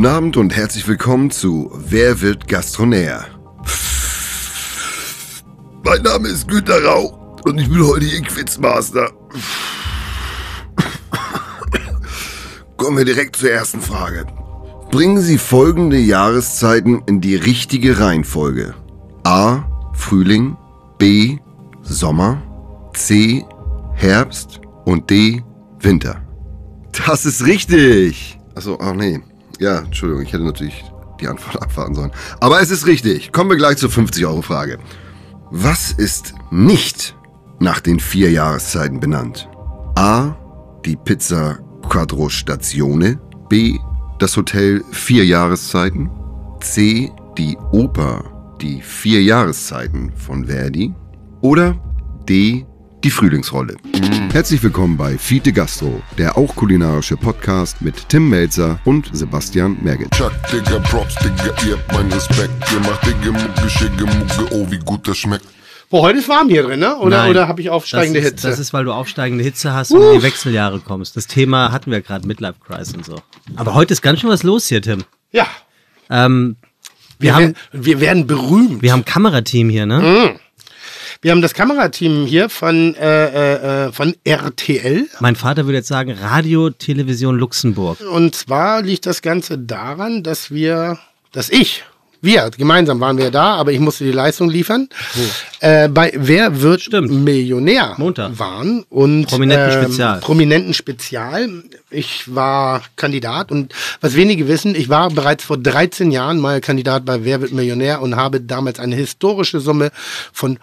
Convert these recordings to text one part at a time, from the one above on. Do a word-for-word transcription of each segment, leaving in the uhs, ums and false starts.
Guten Abend und herzlich willkommen zu Wer wird Gastronär? Mein Name ist Günter Rau und ich bin heute Ihr Quizmaster. Kommen wir direkt zur ersten Frage. Bringen Sie folgende Jahreszeiten in die richtige Reihenfolge. A. Frühling, B. Sommer, C. Herbst und D. Winter. Das ist richtig. Achso, ach nee. Ja, Entschuldigung, ich hätte natürlich die Antwort abwarten sollen. Aber es ist richtig. Kommen wir gleich zur fünfzig-Euro-Frage. Was ist nicht nach den vier Jahreszeiten benannt? A. Die Pizza Quattro Stazione. B. Das Hotel Vier Jahreszeiten. C. Die Oper Die Vier Jahreszeiten von Verdi. Oder D. Die Frühlingsrolle. Mm. Herzlich willkommen bei Fiete Gastro, der auch kulinarische Podcast mit Tim Melzer und Sebastian Merget. Chuck, Digga, Props, Digga, ihr habt meinen Respekt. Ihr macht Digga, Mucke, Schicke, Mucke, oh, wie gut das schmeckt. Boah, heute ist warm hier drin, ne? Oder, oder habe ich aufsteigende das ist, Hitze? Das ist, weil du aufsteigende Hitze hast und in die Wechseljahre kommst. Das Thema hatten wir gerade, Midlife Crisis und so. Aber heute ist ganz schön was los hier, Tim. Ja. Ähm, wir, wir, haben, werden, wir werden berühmt. Wir haben ein Kamerateam hier, ne? Mhm. Wir haben das Kamerateam hier von, äh, äh, von R T L. Mein Vater würde jetzt sagen Radio Television Luxemburg. Und zwar liegt das Ganze daran, dass wir, dass ich, wir, gemeinsam waren wir da, aber ich musste die Leistung liefern. Oh. Äh, bei Wer wird Stimmt. Millionär Montag. waren. Und, Prominenten ähm, Spezial. Prominenten Spezial. Ich war Kandidat und was wenige wissen, ich war bereits vor dreizehn Jahren mal Kandidat bei Wer wird Millionär und habe damals eine historische Summe von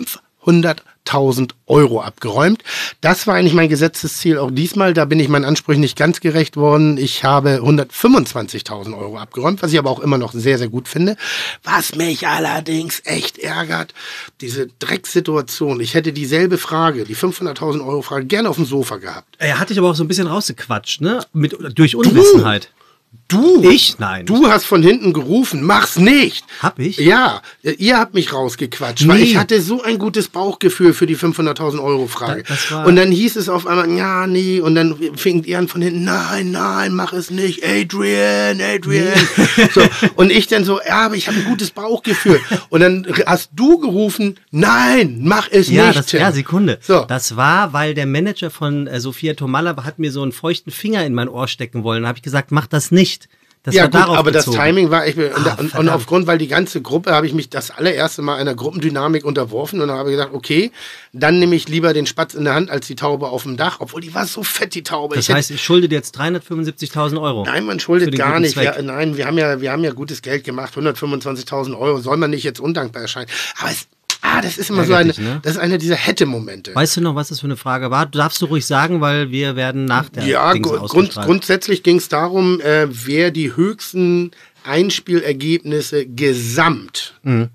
fünfhunderttausend Euro abgeräumt. Das war eigentlich mein gesetztes Ziel auch diesmal. Da bin ich meinen Ansprüchen nicht ganz gerecht worden. Ich habe hundertfünfundzwanzigtausend Euro abgeräumt, was ich aber auch immer noch sehr, sehr gut finde. Was mich allerdings echt ärgert, diese Drecksituation. Ich hätte dieselbe Frage, die fünfhunderttausend Euro Frage, gerne auf dem Sofa gehabt. Er hat dich aber auch so ein bisschen rausgequatscht, ne? Mit, durch Unwissenheit. Du? Ich? Nein. Du hast von hinten gerufen, mach's nicht. Hab ich? Ja, ihr habt mich rausgequatscht, Nee. weil ich hatte so ein gutes Bauchgefühl für die fünfhunderttausend Euro Frage. Das war- Und dann hieß es auf einmal, ja, nee, und dann fing ihr an von hinten, nein, nein, mach es nicht, Adrian, Adrian. So, und ich dann so, ja, aber ich habe ein gutes Bauchgefühl. Und dann hast du gerufen, nein, mach es Ja, nicht. das, Tim. ja, Sekunde. So. Das war, weil der Manager von äh, Sophia Tomalla hat mir so einen feuchten Finger in mein Ohr stecken wollen. Da habe ich gesagt, mach das nicht. Das Ja war gut, darauf aber bezogen. das Timing war, ich, und, Ah, und, und verdammt. aufgrund, weil die ganze Gruppe, habe ich mich das allererste Mal einer Gruppendynamik unterworfen und dann habe ich gesagt, okay, dann nehme ich lieber den Spatz in der Hand als die Taube auf dem Dach, obwohl die war so fett, die Taube. Das ich heißt, ich schulde dir jetzt dreihundertfünfundsiebzigtausend Euro. Nein, man Für schuldet den gar guten nicht. Zweck. Wir, nein, wir haben, ja, wir haben ja gutes Geld gemacht, hundertfünfundzwanzigtausend Euro, soll man nicht jetzt undankbar erscheinen. Aber es, ah, das ist immer so eine, Ärgert dich, ne? das ist einer dieser Hätte-Momente. Weißt du noch, was das für eine Frage war? Du darfst du ruhig sagen, weil wir werden nach der Ja, Dings gru- grund, ausgestrahlt. grundsätzlich ging es darum, äh, wer die höchsten Einspielergebnisse gesamt Mhm.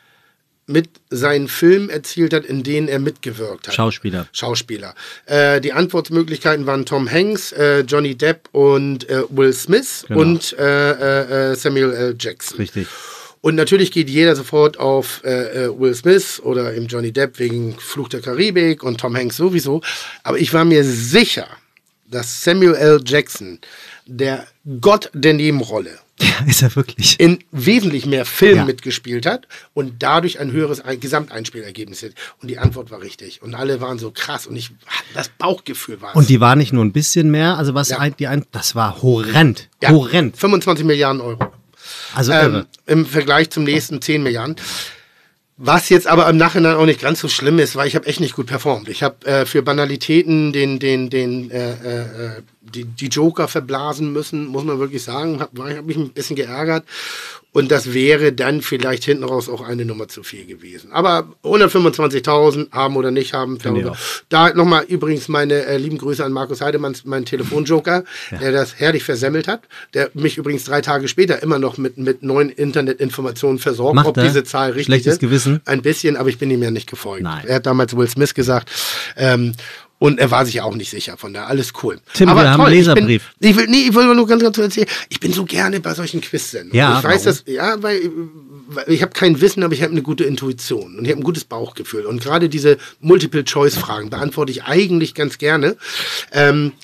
mit seinen Filmen erzielt hat, in denen er mitgewirkt hat. Schauspieler. Schauspieler. Äh, die Antwortmöglichkeiten waren Tom Hanks, äh, Johnny Depp und äh, Will Smith Genau. und äh, äh, Samuel L. Jackson. Richtig. Und natürlich geht jeder sofort auf äh, äh, Will Smith oder eben Johnny Depp wegen Fluch der Karibik und Tom Hanks sowieso. Aber ich war mir sicher, dass Samuel L. Jackson, der Gott der Nebenrolle, Ja, ist er wirklich. in wesentlich mehr Filmen Ja. mitgespielt hat und dadurch ein höheres ein Gesamteinspielergebnis hat. Und die Antwort war richtig. Und alle waren so krass und ich das Bauchgefühl war es. Und die war nicht nur ein bisschen mehr, also was Ja. ein, die ein, das war horrend. ja, Horrend. fünfundzwanzig Milliarden Euro. Also Ähm, irre. Im Vergleich zum nächsten zehn Milliarden. Was jetzt aber im Nachhinein auch nicht ganz so schlimm ist, weil ich habe echt nicht gut performt. Ich habe äh, für Banalitäten den, den, den, äh, äh, die, die Joker verblasen müssen, muss man wirklich sagen. Hab, war- hab mich ein bisschen geärgert. Und das wäre dann vielleicht hinten raus auch eine Nummer zu viel gewesen. Aber hundertfünfundzwanzigtausend haben oder nicht haben. Finde ich Darüber. auch. Da nochmal übrigens meine äh, lieben Grüße an Markus Heidemann, meinen Telefonjoker, der das herrlich versemmelt hat. Der mich übrigens drei Tage später immer noch mit, mit neuen Internetinformationen versorgt, Macht ob er? diese Zahl richtig Schlechtes ist. Gewissen? Ein bisschen, aber ich bin ihm ja nicht gefolgt. Nein. Er hat damals Will Smith gesagt. Ähm, und er war sich auch nicht sicher, von daher alles cool. Tim, aber wir haben einen ich Leserbrief. Bin, ich will, nee, ich will nur ganz kurz erzählen, ich bin so gerne bei solchen Quiz-Sendungen. Ja, ich weiß warum? das, ja, weil, weil ich habe kein Wissen, aber ich habe eine gute Intuition und ich habe ein gutes Bauchgefühl. Und gerade diese Multiple-Choice-Fragen beantworte ich eigentlich ganz gerne. Ähm,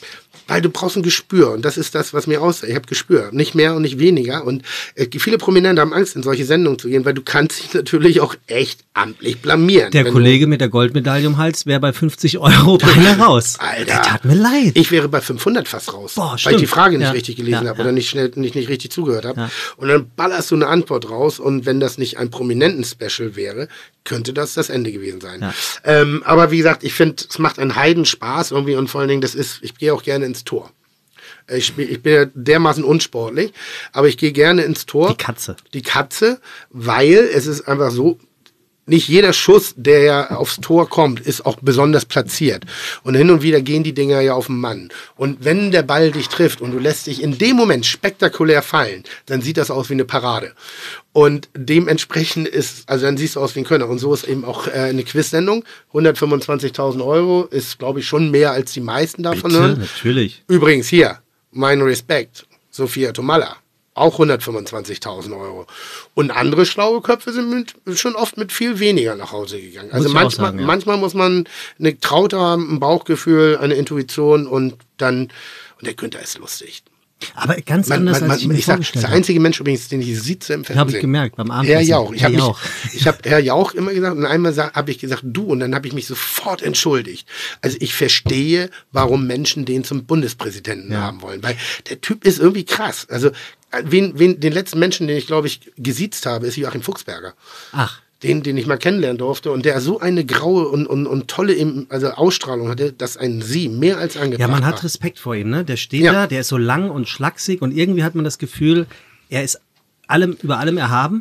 Weil du brauchst ein Gespür und das ist das, was mir aussagt. Ich habe Gespür, nicht mehr und nicht weniger und äh, viele Prominente haben Angst, in solche Sendungen zu gehen, weil du kannst dich natürlich auch echt amtlich blamieren. Der Kollege mit der Goldmedaille um Hals wäre bei fünfzig Euro beinahe raus. Alter, der tat mir leid. Ich wäre bei fünfhundert fast raus, Boah, weil stimmt. ich die Frage nicht Ja. richtig gelesen Ja, habe ja. oder nicht schnell, nicht, nicht richtig zugehört habe. Ja. Und dann ballerst du eine Antwort raus und wenn das nicht ein Prominenten-Special wäre, könnte das das Ende gewesen sein. Ja. Ähm, aber wie gesagt, ich finde, es macht einen Heidenspaß irgendwie und vor allen Dingen, das ist, ich gehe auch gerne ins Tor. Ich, spiel, ich bin ja dermaßen unsportlich, aber ich gehe gerne ins Tor. Die Katze. Die Katze, weil es ist einfach so, nicht jeder Schuss, der ja aufs Tor kommt, ist auch besonders platziert. Und hin und wieder gehen die Dinger ja auf den Mann. Und wenn der Ball dich trifft und du lässt dich in dem Moment spektakulär fallen, dann sieht das aus wie eine Parade. Und dementsprechend ist, also dann siehst du aus wie ein Könner. Und so ist eben auch äh, eine Quiz-Sendung. hundertfünfundzwanzigtausend Euro ist, glaube ich, schon mehr als die meisten davon Bitte, hören. natürlich. Übrigens hier, mein Respekt, Sophia Tomalla. Auch hundertfünfundzwanzigtausend Euro. Und andere schlaue Köpfe sind mit, schon oft mit viel weniger nach Hause gegangen. Also ich auch manchmal, sagen, ja. manchmal muss man eine Traute haben, ein Bauchgefühl, eine Intuition und dann, und der Günther ist lustig. Aber ganz Man, anders, man, als ich man, mir ich sag, vorgestellt der habe. einzige Mensch übrigens, den ich sitze im Fernsehen. Habe ich gemerkt, beim Herr Abendessen. Jauch. Ich Herr habe Jauch. hab Herr Jauch immer gesagt und einmal habe ich gesagt, du, und dann habe ich mich sofort entschuldigt. Also ich verstehe, warum Menschen den zum Bundespräsidenten Ja. haben wollen, weil der Typ ist irgendwie krass. Also wen, wen, den letzten Menschen, den ich, glaube ich, gesiezt habe, ist Joachim Fuchsberger. Ach, Den, den ich mal kennenlernen durfte und der so eine graue und, und, und tolle im- also Ausstrahlung hatte, dass ein Sie mehr als angebracht ja, man war. hat Respekt vor ihm, ne? Der steht Ja. da, der ist so lang und schlaksig und irgendwie hat man das Gefühl, er ist allem, über allem erhaben.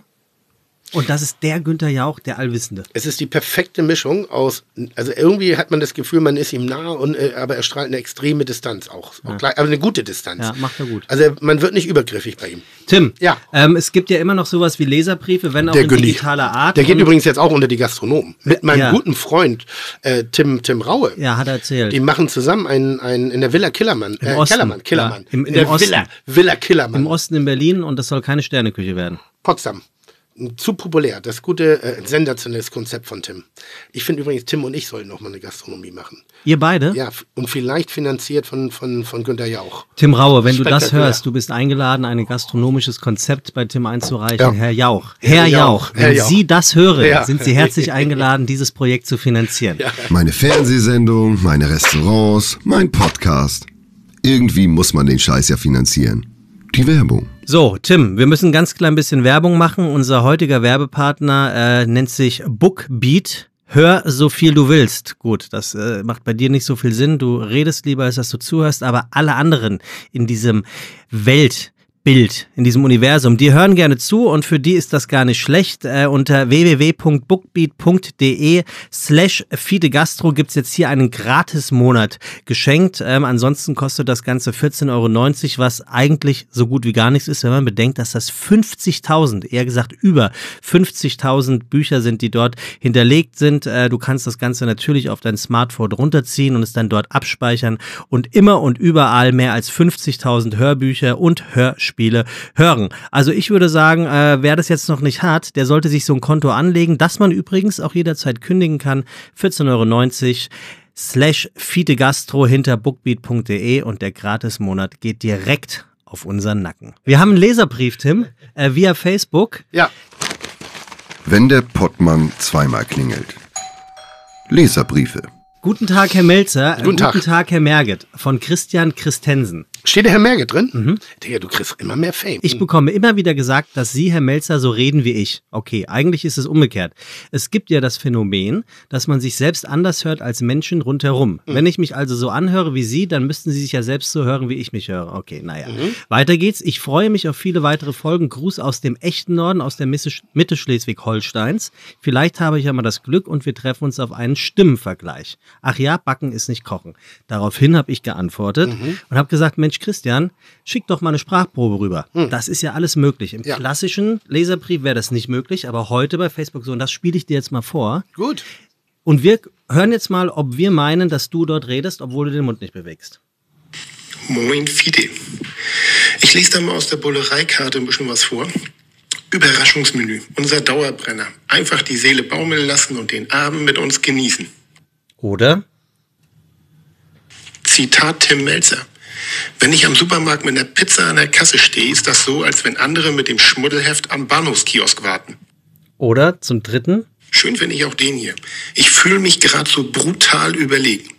Und das ist der Günther Jauch, der Allwissende. Es ist die perfekte Mischung aus, also irgendwie hat man das Gefühl, man ist ihm nah, und, äh, aber er strahlt eine extreme Distanz auch. auch gleich, aber eine gute Distanz. Ja, macht er gut. Also man wird nicht übergriffig bei ihm. Tim, Ja. ähm, es gibt ja immer noch sowas wie Leserbriefe, wenn auch Der in Gündi. digitaler Art. Der geht Und- übrigens jetzt auch unter die Gastronomen. Mit meinem Ja. guten Freund äh, Tim, Tim Raue. Ja, hat er erzählt. Die machen zusammen einen, einen in der Villa Killermann. Im Äh, Osten. Killermann, Killermann. Ja, im- in im der Osten. Villa, Villa Killermann. Im Osten in Berlin und das soll keine Sterneküche werden. Potsdam. Zu populär. Das gute, äh, sensationelles Konzept von Tim. Ich finde übrigens, Tim und ich sollten noch mal eine Gastronomie machen. Ihr beide? Ja, f- und vielleicht finanziert von, von, von Günther Jauch. Tim Raue, wenn du das Spektakulär. hörst, du bist eingeladen, ein gastronomisches Konzept bei Tim einzureichen. Ja. Herr Jauch. Herr Herr Jauch. Jauch, wenn Herr Jauch. Sie das hören, Ja. sind Sie herzlich eingeladen, dieses Projekt zu finanzieren. Meine Fernsehsendung, meine Restaurants, mein Podcast. Irgendwie muss man den Scheiß ja finanzieren. Die Werbung. So, Tim, wir müssen ein ganz klein bisschen Werbung machen. Unser heutiger Werbepartner äh, nennt sich Bookbeat. Hör so viel du willst. Gut, das äh, macht bei dir nicht so viel Sinn. Du redest lieber, als dass du zuhörst, aber alle anderen in diesem Welt Bild in diesem Universum. Die hören gerne zu und für die ist das gar nicht schlecht. Äh, unter w w w punkt bookbeat punkt d e slash fidegastro gibt es jetzt hier einen Gratis-Monat geschenkt. Ähm, ansonsten kostet das Ganze vierzehn Euro neunzig, was eigentlich so gut wie gar nichts ist, wenn man bedenkt, dass das fünfzigtausend, eher gesagt über fünfzigtausend Bücher sind, die dort hinterlegt sind. Äh, du kannst das Ganze natürlich auf dein Smartphone runterziehen und es dann dort abspeichern und immer und überall mehr als fünfzigtausend Hörbücher und Hörspiele hören. Also ich würde sagen, äh, wer das jetzt noch nicht hat, der sollte sich so ein Konto anlegen, das man übrigens auch jederzeit kündigen kann. vierzehn Euro neunzig slash fidegastro hinter bookbeat punkt d e und der Gratismonat geht direkt auf unseren Nacken. Wir haben einen Leserbrief, Tim, äh, via Facebook. Ja, Wenn der Pottmann zweimal klingelt. Leserbriefe. Guten Tag, Herr Melzer. Äh, Guten Tag. Guten Tag, Herr Merget. Von Christian Christensen. steht der Herr Merget drin? Mhm. Digga, du kriegst immer mehr Fame. Ich bekomme immer wieder gesagt, dass Sie, Herr Melzer, so reden wie ich. Okay, eigentlich ist es umgekehrt. Es gibt ja das Phänomen, dass man sich selbst anders hört als Menschen rundherum. Mhm. Wenn ich mich also so anhöre wie Sie, dann müssten Sie sich ja selbst so hören, wie ich mich höre. Okay, naja. Mhm. Weiter geht's. Ich freue mich auf viele weitere Folgen. Gruß aus dem echten Norden, aus der Mitte Schleswig-Holsteins. Vielleicht habe ich ja mal das Glück und wir treffen uns auf einen Stimmenvergleich. Ach ja, Backen ist nicht Kochen. Daraufhin habe ich geantwortet mhm. und habe gesagt, Mensch Christian, schick doch mal eine Sprachprobe rüber. Mhm. Das ist ja alles möglich. Im ja. klassischen Leserbrief wäre das nicht möglich, aber heute bei Facebook so, und das spiele ich dir jetzt mal vor. Gut. Und wir hören jetzt mal, ob wir meinen, dass du dort redest, obwohl du den Mund nicht bewegst. Moin Fide. Ich lese da mal aus der Bullereikarte ein bisschen was vor. Überraschungsmenü, unser Dauerbrenner. Einfach die Seele baumeln lassen und den Abend mit uns genießen. Oder? Zitat Tim Melzer. Wenn ich am Supermarkt mit einer Pizza an der Kasse stehe, ist das so, als wenn andere mit dem Schmuddelheft am Bahnhofskiosk warten. Oder zum dritten? Schön finde ich auch den hier. Ich fühle mich gerade so brutal überlegen.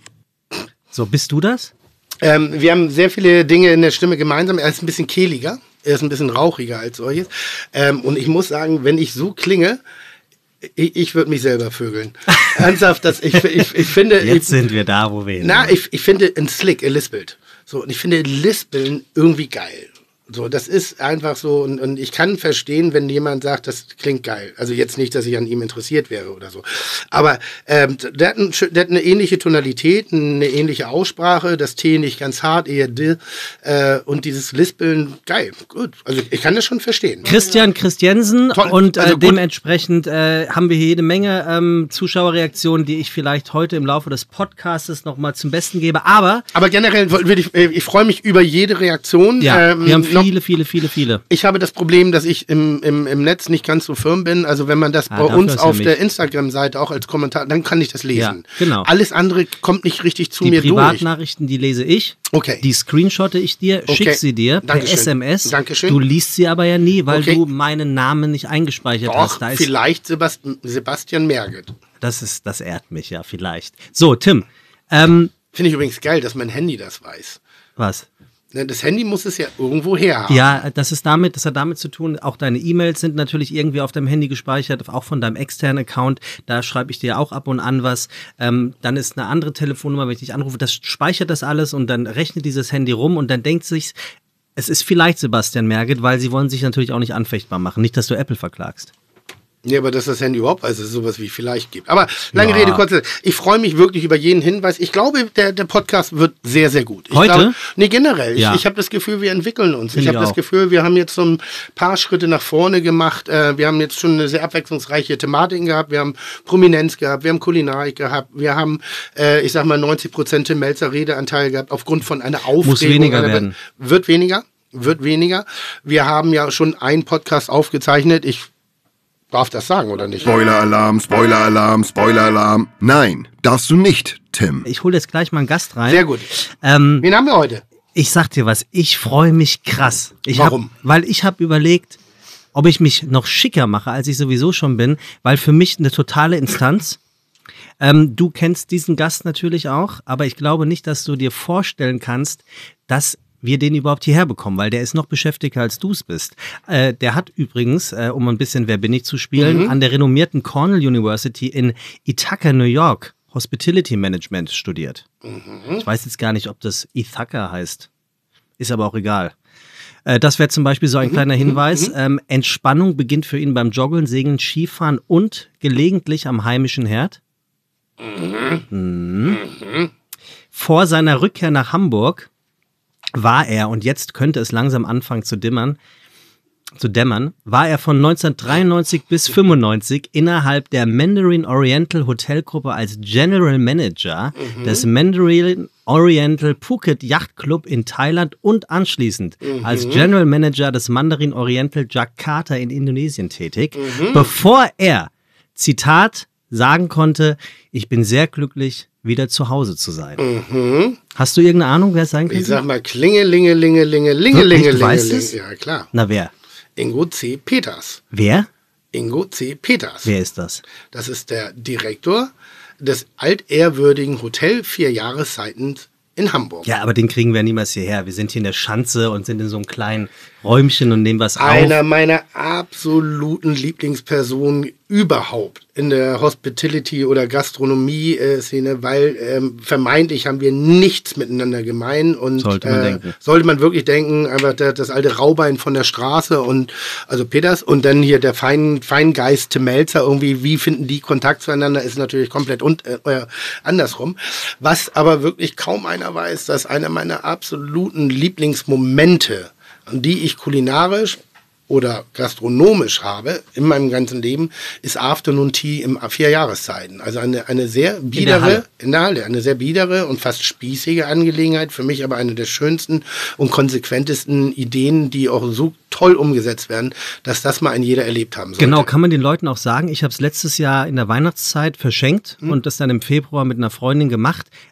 So, bist du das? Ähm, wir haben sehr viele Dinge in der Stimme gemeinsam. Er ist ein bisschen kehliger, er ist ein bisschen rauchiger als solches. Ähm, und ich muss sagen, wenn ich so klinge, ich, ich würde mich selber vögeln. Ernsthaft, das, ich, ich, ich finde... Jetzt ich, sind wir da, wo wir hin. Na, ich, ich finde ein Slick, er lispelt. So, und ich finde Lispeln irgendwie geil. So, das ist einfach so, und, und ich kann verstehen, wenn jemand sagt, das klingt geil. Also jetzt nicht, dass ich an ihm interessiert wäre oder so. Aber ähm, der, hat ein, der hat eine ähnliche Tonalität, eine ähnliche Aussprache, das T nicht ganz hart, eher D. Äh, und dieses Lispeln, geil, gut. Also ich kann das schon verstehen. Christian Christiansen Toll. und äh, Also gut. dementsprechend äh, haben wir hier jede Menge ähm, Zuschauerreaktionen, die ich vielleicht heute im Laufe des Podcastes nochmal zum Besten gebe. Aber Aber generell würde ich, ich freue mich über jede Reaktion. ja, Ähm, wir haben noch- viele, viele, viele, viele. Ich habe das Problem, dass ich im, im, im Netz nicht ganz so firm bin. Also wenn man das Ah, bei dafür uns ist ja auf mich. der Instagram-Seite auch als Kommentar, dann kann ich das lesen. Ja, genau. Alles andere kommt nicht richtig zu Die mir durch. Privatnachrichten, die lese ich. Okay. Die screenshotte ich dir, Okay. schick sie dir per Dankeschön. S M S. Dankeschön. Du liest sie aber ja nie, weil Okay. du meinen Namen nicht eingespeichert Doch, hast. Da ist, vielleicht Sebast Sebastian Merget. das, ist, das ehrt mich ja vielleicht. So, Tim. Ähm, Finde ich übrigens geil, dass mein Handy das weiß. was? Ne, Das Handy muss es ja irgendwo her haben. Ja, das ist damit, das hat damit zu tun, auch deine E-Mails sind natürlich irgendwie auf deinem Handy gespeichert, auch von deinem externen Account, da schreibe ich dir auch ab und an was. Ähm, dann ist eine andere Telefonnummer, wenn ich dich anrufe, das speichert das alles und dann rechnet dieses Handy rum und dann denkt sich, es ist vielleicht Sebastian Merget, weil sie wollen sich natürlich auch nicht anfechtbar machen, nicht, dass du Apple verklagst. Ja, aber dass das Handy überhaupt, also sowas wie vielleicht gibt. Aber lange Ja. Rede, kurze. Ich freue mich wirklich über jeden Hinweis. Ich glaube, der, der Podcast wird sehr, sehr gut. Ich Heute? Glaube, nee, generell. Ja. Ich, ich habe das Gefühl, wir entwickeln uns. Find ich ich habe das auch. Gefühl, wir haben jetzt so ein paar Schritte nach vorne gemacht. Äh, wir haben jetzt schon eine sehr abwechslungsreiche Thematik gehabt. Wir haben Prominenz gehabt, wir haben Kulinarik gehabt, wir haben, äh, ich sag mal, neunzig Prozent Tim Melzer Redeanteil gehabt aufgrund von einer Aufregung. Muss weniger einer, werden. Wird weniger. Wird weniger. Wir haben ja schon einen Podcast aufgezeichnet. Ich darf das sagen, oder nicht? Spoiler-Alarm, Spoiler-Alarm, Spoiler-Alarm. Nein, darfst du nicht, Tim. Ich hole jetzt gleich mal einen Gast rein. Sehr gut. Ähm, Wen haben wir heute? Ich sag dir was, ich freue mich krass. Ich Warum? Hab, weil ich habe überlegt, ob ich mich noch schicker mache, als ich sowieso schon bin, weil für mich eine totale Instanz. Ähm, du kennst diesen Gast natürlich auch, aber ich glaube nicht, dass du dir vorstellen kannst, dass wir den überhaupt hierher bekommen, weil der ist noch beschäftigter, als du es bist. Äh, der hat übrigens, äh, um ein bisschen Wer bin ich zu spielen, Mhm. an der renommierten Cornell University in Ithaca, New York, Hospitality Management studiert. Ich weiß jetzt gar nicht, ob das Ithaca heißt. Ist aber auch egal. Äh, das wäre zum Beispiel so ein kleiner Hinweis. Ähm, Entspannung beginnt für ihn beim Joggeln, Segeln, Skifahren und gelegentlich am heimischen Herd. Mhm. Vor seiner Rückkehr nach Hamburg war er, und jetzt könnte es langsam anfangen zu dimmern, zu dämmern, war er von neunzehnhundertdreiundneunzig bis fünfundneunzig innerhalb der Mandarin Oriental Hotelgruppe als General Manager Mhm. des Mandarin Oriental Phuket Yacht Club in Thailand und anschließend Mhm. als General Manager des Mandarin Oriental Jakarta in Indonesien tätig, Mhm. bevor er, Zitat, sagen konnte, ich bin sehr glücklich, wieder zu Hause zu sein. Hast du irgendeine Ahnung, wer es sein Mhm. Ich könnte? sag mal Klingelingelingelinge, Wirklich? Lingelinge, Du weißt es? Ja, klar. Na, wer? Ingo C. Peters. Wer? Ingo C. Peters. Wer ist das? Das ist der Direktor des altehrwürdigen Hotel Vier Jahreszeiten in Hamburg. Ja, aber den kriegen wir niemals hierher. Wir sind hier in der Schanze und sind in so einem kleinen Räumchen und nehmen was auf. Einer meiner absoluten Lieblingspersonen überhaupt in der Hospitality- oder Gastronomie-Szene, weil ähm, vermeintlich haben wir nichts miteinander gemein und Sollte man äh, denken. sollte man wirklich denken, einfach der, das alte Raubein von der Straße und also Peters und dann hier der Fein, Feingeist Tim Melzer irgendwie, wie finden die Kontakt zueinander, ist natürlich komplett und, äh, andersrum. Was aber wirklich kaum einer weiß, dass einer meiner absoluten Lieblingsmomente, die ich kulinarisch oder gastronomisch habe in meinem ganzen Leben, ist Afternoon Tea im vier Jahreszeiten. Also eine, eine sehr biedere, Halle. in der Halle, eine sehr biedere und fast spießige Angelegenheit. Für mich aber eine der schönsten und konsequentesten Ideen, die auch so toll umgesetzt werden, dass das mal ein jeder erlebt haben sollte. Genau, kann man den Leuten auch sagen. Ich habe es letztes Jahr in der Weihnachtszeit verschenkt Hm. und das dann im Februar mit einer Freundin gemacht.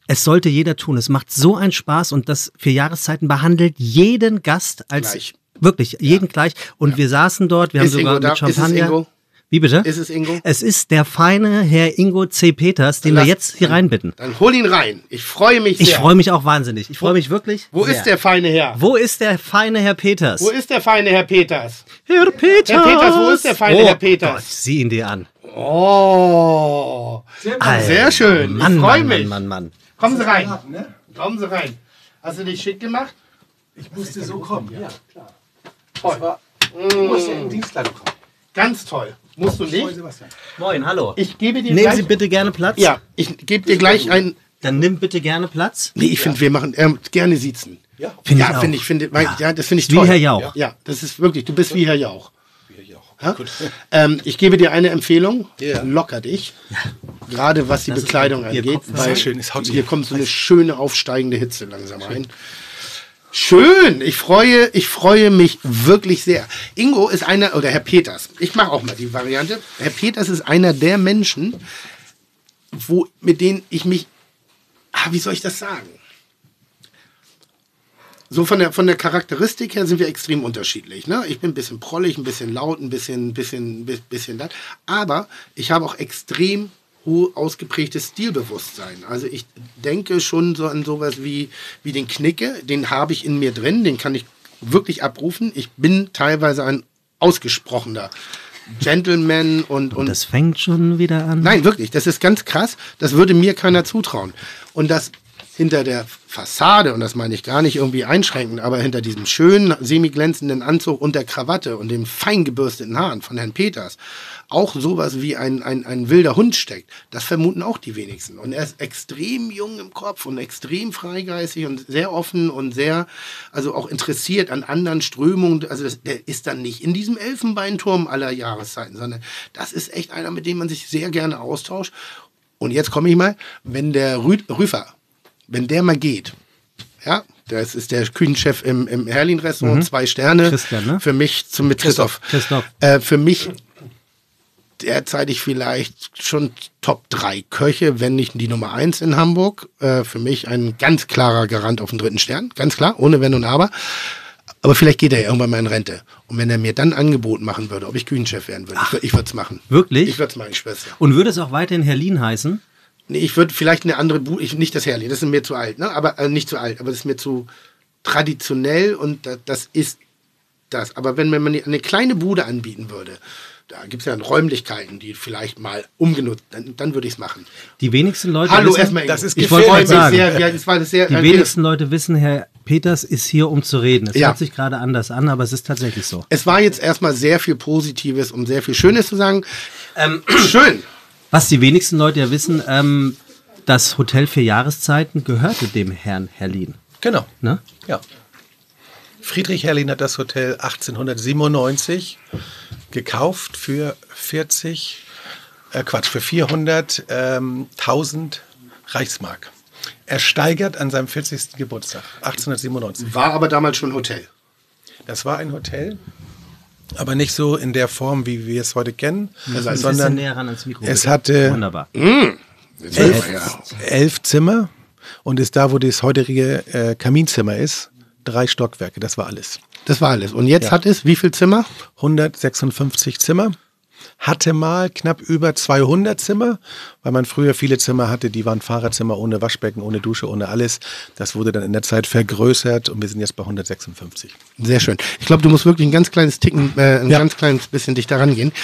Es sollte jeder tun. Es macht so einen Spaß und das für Jahreszeiten behandelt jeden Gast als Gleich. wirklich jeden ja. gleich. Und ja. wir saßen dort, wir ist haben sogar Ingo mit da? Champagner. Ist es Ingo? Wie bitte? Ist es Ingo? Es ist der feine Herr Ingo C. Peters, den Lass, wir jetzt hier dann, reinbitten. Dann hol ihn rein. Ich freue mich sehr. Ich freue mich auch wahnsinnig. Ich freue mich wirklich. Wo sehr. ist der feine Herr? Wo ist der feine Herr Peters? Wo ist der feine Herr Peters? Herr Peters. Herr Peters, wo ist der feine oh Herr Peters? Gott, sieh ihn dir an. Oh, Alter, sehr schön. Mann, ich freue Mann, mich. Mann, Mann, Mann. Kommen Sie rein. Kommen Sie rein. Hast du dich schick gemacht? Ich musste so kommen, ja, klar. Toll. War, du musst ja in Dienstkleidung kommen. Ganz toll. Musst du nicht? Moin, hallo. Ich gebe dir Nehmen gleich, Sie bitte gerne Platz. Ja, ich gebe dir gleich ein. Dann nimm bitte gerne Platz. Nee, ich finde, wir machen ähm, gerne siezen. Ja, Finde ich Ja, auch. finde ich, finde, weil- ja, das finde ich Wie toll. Herr Jauch. Ja, das ist wirklich, du bist wie Herr Jauch. wie ich auch. Ja? Ähm, ich gebe dir eine Empfehlung. Ja. Locker dich. Gerade was die Das ist Bekleidung Ihr angeht. Kopfhörer. Weil Sehr schön, es haut sich hier auf. kommt so eine schöne aufsteigende Hitze langsam rein. Schön, ich freue, ich freue mich wirklich sehr. Ingo ist einer, oder Herr Peters, ich mache auch mal die Variante. Herr Peters ist einer der Menschen, wo, mit denen ich mich, ah, wie soll ich das sagen? So von der, von der Charakteristik her sind wir extrem unterschiedlich. Ne? Ich bin ein bisschen prollig, ein bisschen laut, ein bisschen, bisschen, bi- bisschen das. Aber ich habe auch extrem hoch ausgeprägtes Stilbewusstsein. Also ich denke schon so an sowas wie, wie den Knicke, den habe ich in mir drin, den kann ich wirklich abrufen. Ich bin teilweise ein ausgesprochener Gentleman und, und Das fängt schon wieder an. Nein, wirklich, das ist ganz krass. Das würde mir keiner zutrauen. Und das hinter der Fassade, und das meine ich gar nicht irgendwie einschränkend, aber hinter diesem schönen, semi-glänzenden Anzug und der Krawatte und den fein gebürsteten Haaren von Herrn Peters auch sowas wie ein, ein, ein wilder Hund steckt, das vermuten auch die wenigsten. Und er ist extrem jung im Kopf und extrem freigeistig und sehr offen und sehr, also auch interessiert an anderen Strömungen. Also das, der ist dann nicht in diesem Elfenbeinturm aller Jahreszeiten, sondern das ist echt einer, mit dem man sich sehr gerne austauscht. Und jetzt komme ich mal, wenn der Rü Rüfer, wenn der mal geht, ja, das ist der Küchenchef im, im Herlin-Restaurant, Mhm. zwei Sterne. Christian, ne? Für mich, zum, mit Christoph. Christoph. Äh, für mich derzeitig vielleicht schon Top drei Köche, wenn nicht die Nummer eins in Hamburg. Äh, für mich ein ganz klarer Garant auf den dritten Stern, ganz klar, ohne Wenn und Aber. Aber vielleicht geht er ja irgendwann mal in Rente. Und wenn er mir dann ein Angebot machen würde, ob ich Küchenchef werden würde, ich, würd- ich würde es machen. Wirklich? Ich würde es machen, Schwester. Und würde es auch weiterhin Herlin heißen? Nee, ich würde vielleicht eine andere Bude, ich, nicht das Herrli, das ist mir zu alt, ne? Aber äh, nicht zu alt, aber das ist mir zu traditionell und das, das ist das. Aber wenn man mir eine kleine Bude anbieten würde, da gibt es ja Räumlichkeiten, die vielleicht mal umgenutzt, dann, dann würde ich es machen. Die wenigsten Leute Hallo, wissen, erstmal. das ist ich wollte freue gerade mich sagen, sehr, ja, das war das sehr, die äh, wenigsten Leute wissen, Herr Peters ist hier, um zu reden. Es Ja. hört sich gerade anders an, aber es ist tatsächlich so. Es war jetzt erstmal sehr viel Positives, um sehr viel Schönes zu sagen. Ähm, Schön. Was die wenigsten Leute ja wissen, ähm, das Hotel für Jahreszeiten gehörte dem Herrn Herlin. Genau. Ne? Ja. Friedrich Herlin hat das Hotel achtzehnhundertsiebenundneunzig gekauft für vierzig, äh Quatsch, für vierhunderttausend Reichsmark. Ersteigert an seinem vierzigsten Geburtstag, achtzehnhundertsiebenundneunzig. War aber damals schon Hotel. Das war ein Hotel, aber nicht so in der Form, wie wir es heute kennen, Also ein Bisschen sondern näher ran ans Mikro. es bitte. hatte Wunderbar. elf, elf Zimmer und ist da, wo das heutige äh, Kaminzimmer ist, drei Stockwerke, das war alles. Das war alles. Und jetzt Ja. hat es wie viel Zimmer? hundertsechsundfünfzig Zimmer, hatte mal knapp über zweihundert Zimmer, weil man früher viele Zimmer hatte, die waren Fahrerzimmer ohne Waschbecken, ohne Dusche, ohne alles. Das wurde dann in der Zeit vergrößert und wir sind jetzt bei hundertsechsundfünfzig. Sehr schön. Ich glaube, du musst wirklich ein ganz kleines Ticken, äh, ein Ja. ganz kleines bisschen dichter rangehen.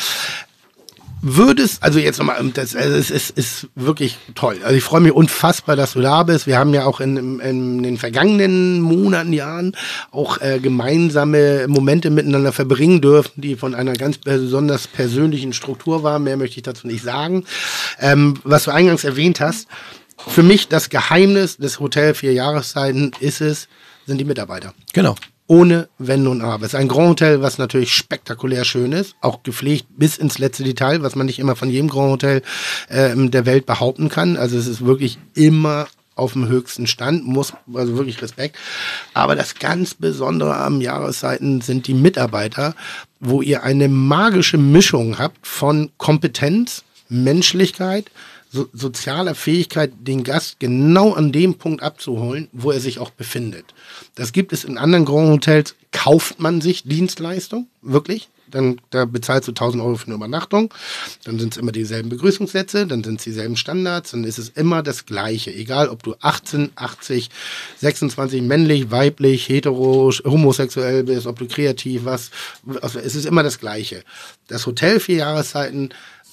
Würdest, also jetzt nochmal, das also es ist, ist wirklich toll. Also ich freue mich unfassbar, dass du da bist. Wir haben ja auch in, in, in den vergangenen Monaten, Jahren auch äh, gemeinsame Momente miteinander verbringen dürfen, die von einer ganz besonders persönlichen Struktur waren. Mehr möchte ich dazu nicht sagen. Ähm, was du eingangs erwähnt hast, für mich das Geheimnis des Hotel Vier Jahreszeiten ist es, sind die Mitarbeiter. Genau. Ohne Wenn und Aber. Es ist ein Grand Hotel, was natürlich spektakulär schön ist, auch gepflegt bis ins letzte Detail, was man nicht immer von jedem Grand Hotel äh, der Welt behaupten kann. Also es ist wirklich immer auf dem höchsten Stand, muss, also wirklich Respekt. Aber das ganz Besondere am Jahreszeiten sind die Mitarbeiter, wo ihr eine magische Mischung habt von Kompetenz, Menschlichkeit, so, sozialer Fähigkeit, den Gast genau an dem Punkt abzuholen, wo er sich auch befindet. Das gibt es in anderen Grand Hotels, kauft man sich Dienstleistung, wirklich. Dann da bezahlst du tausend Euro für eine Übernachtung, dann sind es immer dieselben Begrüßungssätze, dann sind es dieselben Standards, dann ist es immer das Gleiche. Egal, ob du achtzehn, achtzig, sechsundzwanzig, männlich, weiblich, hetero, homosexuell bist, ob du kreativ was, also es ist immer das Gleiche. Das Hotel vier Jahreszeiten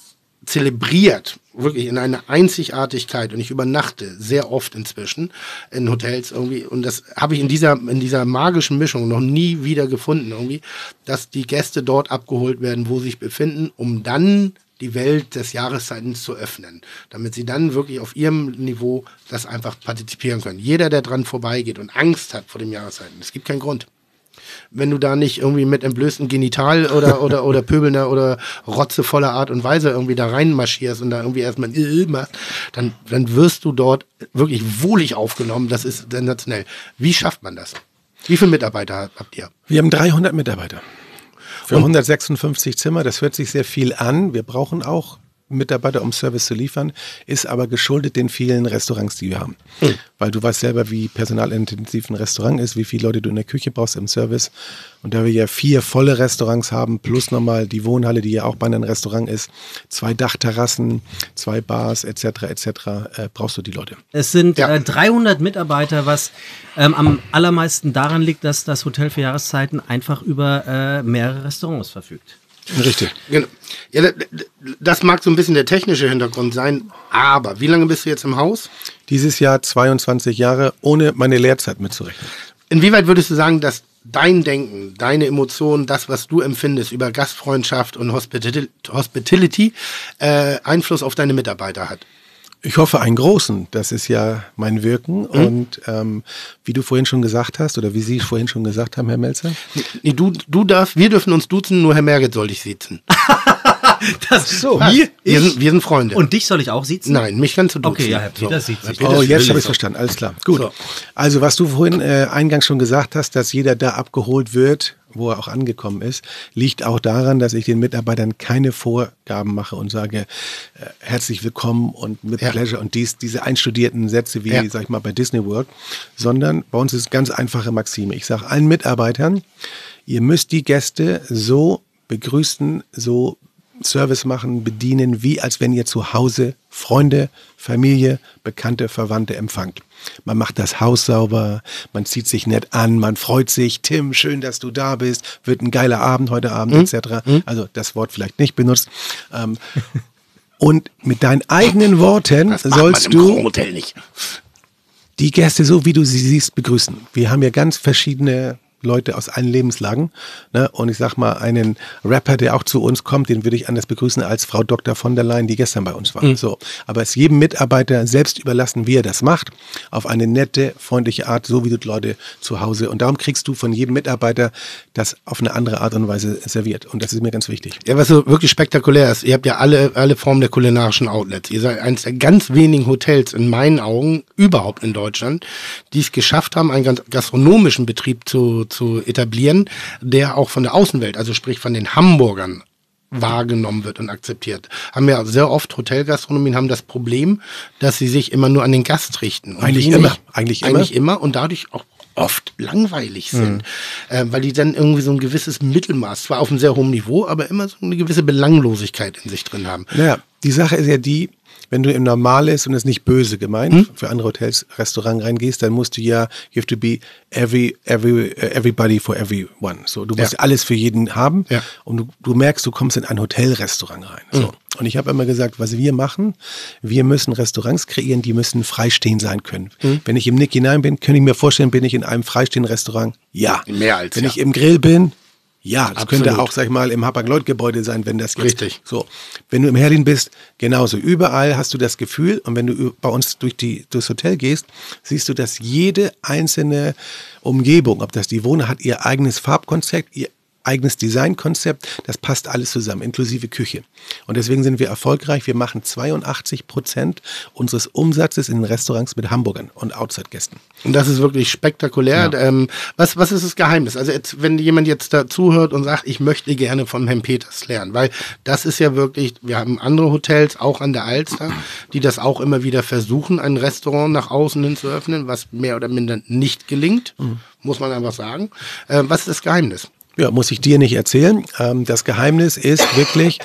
zelebriert wirklich in einer Einzigartigkeit und ich übernachte sehr oft inzwischen in Hotels irgendwie und das habe ich in dieser in dieser magischen Mischung noch nie wieder gefunden irgendwie, dass die Gäste dort abgeholt werden, wo sie sich befinden, um dann die Welt des Jahreszeiten zu öffnen, damit sie dann wirklich auf ihrem Niveau das einfach partizipieren können. Jeder, der dran vorbeigeht und Angst hat vor dem Jahreszeiten, es gibt keinen Grund. Wenn du da nicht irgendwie mit entblößtem Genital oder, oder, oder pöbelnder oder rotzevoller Art und Weise irgendwie da reinmarschierst und da irgendwie erstmal äh, machst, dann, dann wirst du dort wirklich wohlig aufgenommen. Das ist sensationell. Wie schafft man das? Wie viele Mitarbeiter habt ihr? Wir haben dreihundert Mitarbeiter. Für und? hundertsechsundfünfzig Zimmer, das hört sich sehr viel an. Wir brauchen auch Mitarbeiter, um Service zu liefern, ist aber geschuldet den vielen Restaurants, die wir haben. Mhm. Weil du weißt selber, wie personalintensiv ein Restaurant ist, wie viele Leute du in der Küche brauchst im Service. Und da wir ja vier volle Restaurants haben, plus nochmal die Wohnhalle, die ja auch bei einem Restaurant ist, zwei Dachterrassen, zwei Bars et cetera et cetera, äh, brauchst du die Leute. Es sind ja. äh, dreihundert Mitarbeiter, was ähm, am allermeisten daran liegt, dass das Hotel für Jahreszeiten einfach über äh, mehrere Restaurants verfügt. Richtig. Genau. Ja, das mag so ein bisschen der technische Hintergrund sein, aber wie lange bist du jetzt im Haus? Dieses Jahr zweiundzwanzig Jahre, ohne meine Lehrzeit mitzurechnen. Inwieweit würdest du sagen, dass dein Denken, deine Emotionen, das, was du empfindest über Gastfreundschaft und Hospital- Hospitality, äh, Einfluss auf deine Mitarbeiter hat? Ich hoffe einen großen, das ist ja mein Wirken mhm. und ähm, wie du vorhin schon gesagt hast oder wie Sie vorhin schon gesagt haben, Herr Melzer. Nee, du, du darfst, wir dürfen uns duzen, nur Herr Merget soll dich siezen. Das so. Wir, wir, sind, wir sind Freunde. Und dich soll ich auch siezen? Nein, mich kannst du duzen. Okay, ja, Herr Peter so. sieht sich. Oh, jetzt habe ich es verstanden, alles klar. Gut. So. Also was du vorhin äh, eingangs schon gesagt hast, dass jeder da abgeholt wird, wo er auch angekommen ist, liegt auch daran, dass ich den Mitarbeitern keine Vorgaben mache und sage, äh, herzlich willkommen und mit ja. Pleasure und dies, diese einstudierten Sätze wie, ja. sag ich mal, bei Disney World, sondern bei uns ist ganz einfache Maxime. Ich sage allen Mitarbeitern, ihr müsst die Gäste so begrüßen, so Service machen, bedienen, wie als wenn ihr zu Hause Freunde, Familie, Bekannte, Verwandte empfangt. Man macht das Haus sauber, man zieht sich nett an, man freut sich. Tim, schön, dass du da bist. Wird ein geiler Abend heute Abend, mhm. et cetera. Mhm. Also das Wort vielleicht nicht benutzt. Ähm, und mit deinen eigenen Worten das sollst du Hotel nicht. Die Gäste so, wie du sie siehst, begrüßen. Wir haben ja ganz verschiedene Leute aus allen Lebenslagen. Ne? Und ich sag mal, einen Rapper, der auch zu uns kommt, den würde ich anders begrüßen als Frau Doktor von der Leyen, die gestern bei uns war. Mhm. So. Aber es jedem Mitarbeiter selbst überlassen, wie er das macht, auf eine nette, freundliche Art, so wie du die Leute zu Hause. Und darum kriegst du von jedem Mitarbeiter das auf eine andere Art und Weise serviert. Und das ist mir ganz wichtig. Ja, was so wirklich spektakulär ist, ihr habt ja alle, alle Formen der kulinarischen Outlets. Ihr seid eines der ganz wenigen Hotels in meinen Augen, überhaupt in Deutschland, die es geschafft haben, einen ganz gastronomischen Betrieb zu zu etablieren, der auch von der Außenwelt, also sprich von den Hamburgern, wahrgenommen wird und akzeptiert. Haben ja sehr oft Hotelgastronomien haben das Problem, dass sie sich immer nur an den Gast richten. Und eigentlich immer. immer. Eigentlich immer. Eigentlich immer und dadurch auch oft langweilig sind, mhm. äh, weil die dann irgendwie so ein gewisses Mittelmaß, zwar auf einem sehr hohen Niveau, aber immer so eine gewisse Belanglosigkeit in sich drin haben. Naja, die Sache ist ja die, wenn du im Normales und das ist nicht böse gemeint, hm? für andere Hotels, Restaurant reingehst, dann musst du ja, you have to be every, every, everybody for everyone. So, du musst ja. alles für jeden haben ja. und du, du merkst, du kommst in ein Hotelrestaurant rein. So. Hm. Und ich habe immer gesagt, was wir machen, wir müssen Restaurants kreieren, die müssen freistehend sein können. Hm. Wenn ich im Nick hinein bin, kann ich mir vorstellen, bin ich in einem freistehenden Restaurant? Ja. Mehr als Wenn ja. ich im Grill bin, ja, das Absolut. Könnte auch, sag ich mal, im Hapag-Lloyd-Gebäude sein, wenn das jetzt. Richtig. So, wenn du im Herlin bist, genauso. Überall hast du das Gefühl, und wenn du bei uns durch die, durchs Hotel gehst, siehst du, dass jede einzelne Umgebung, ob das die Wohnung hat, ihr eigenes Farbkonzept, ihr eigenes Designkonzept, das passt alles zusammen, inklusive Küche. Und deswegen sind wir erfolgreich. Wir machen zweiundachtzig Prozent unseres Umsatzes in den Restaurants mit Hamburgern und Outside-Gästen. Und das ist wirklich spektakulär. Ja. Ähm, was, was ist das Geheimnis? Also jetzt, wenn jemand jetzt da zuhört und sagt, ich möchte gerne von Herrn Peters lernen, weil das ist ja wirklich, wir haben andere Hotels, auch an der Alster, die das auch immer wieder versuchen, ein Restaurant nach außen hin zu öffnen, was mehr oder minder nicht gelingt, mhm. muss man einfach sagen. Äh, was ist das Geheimnis? Ja, muss ich dir nicht erzählen. Ähm, das Geheimnis ist wirklich,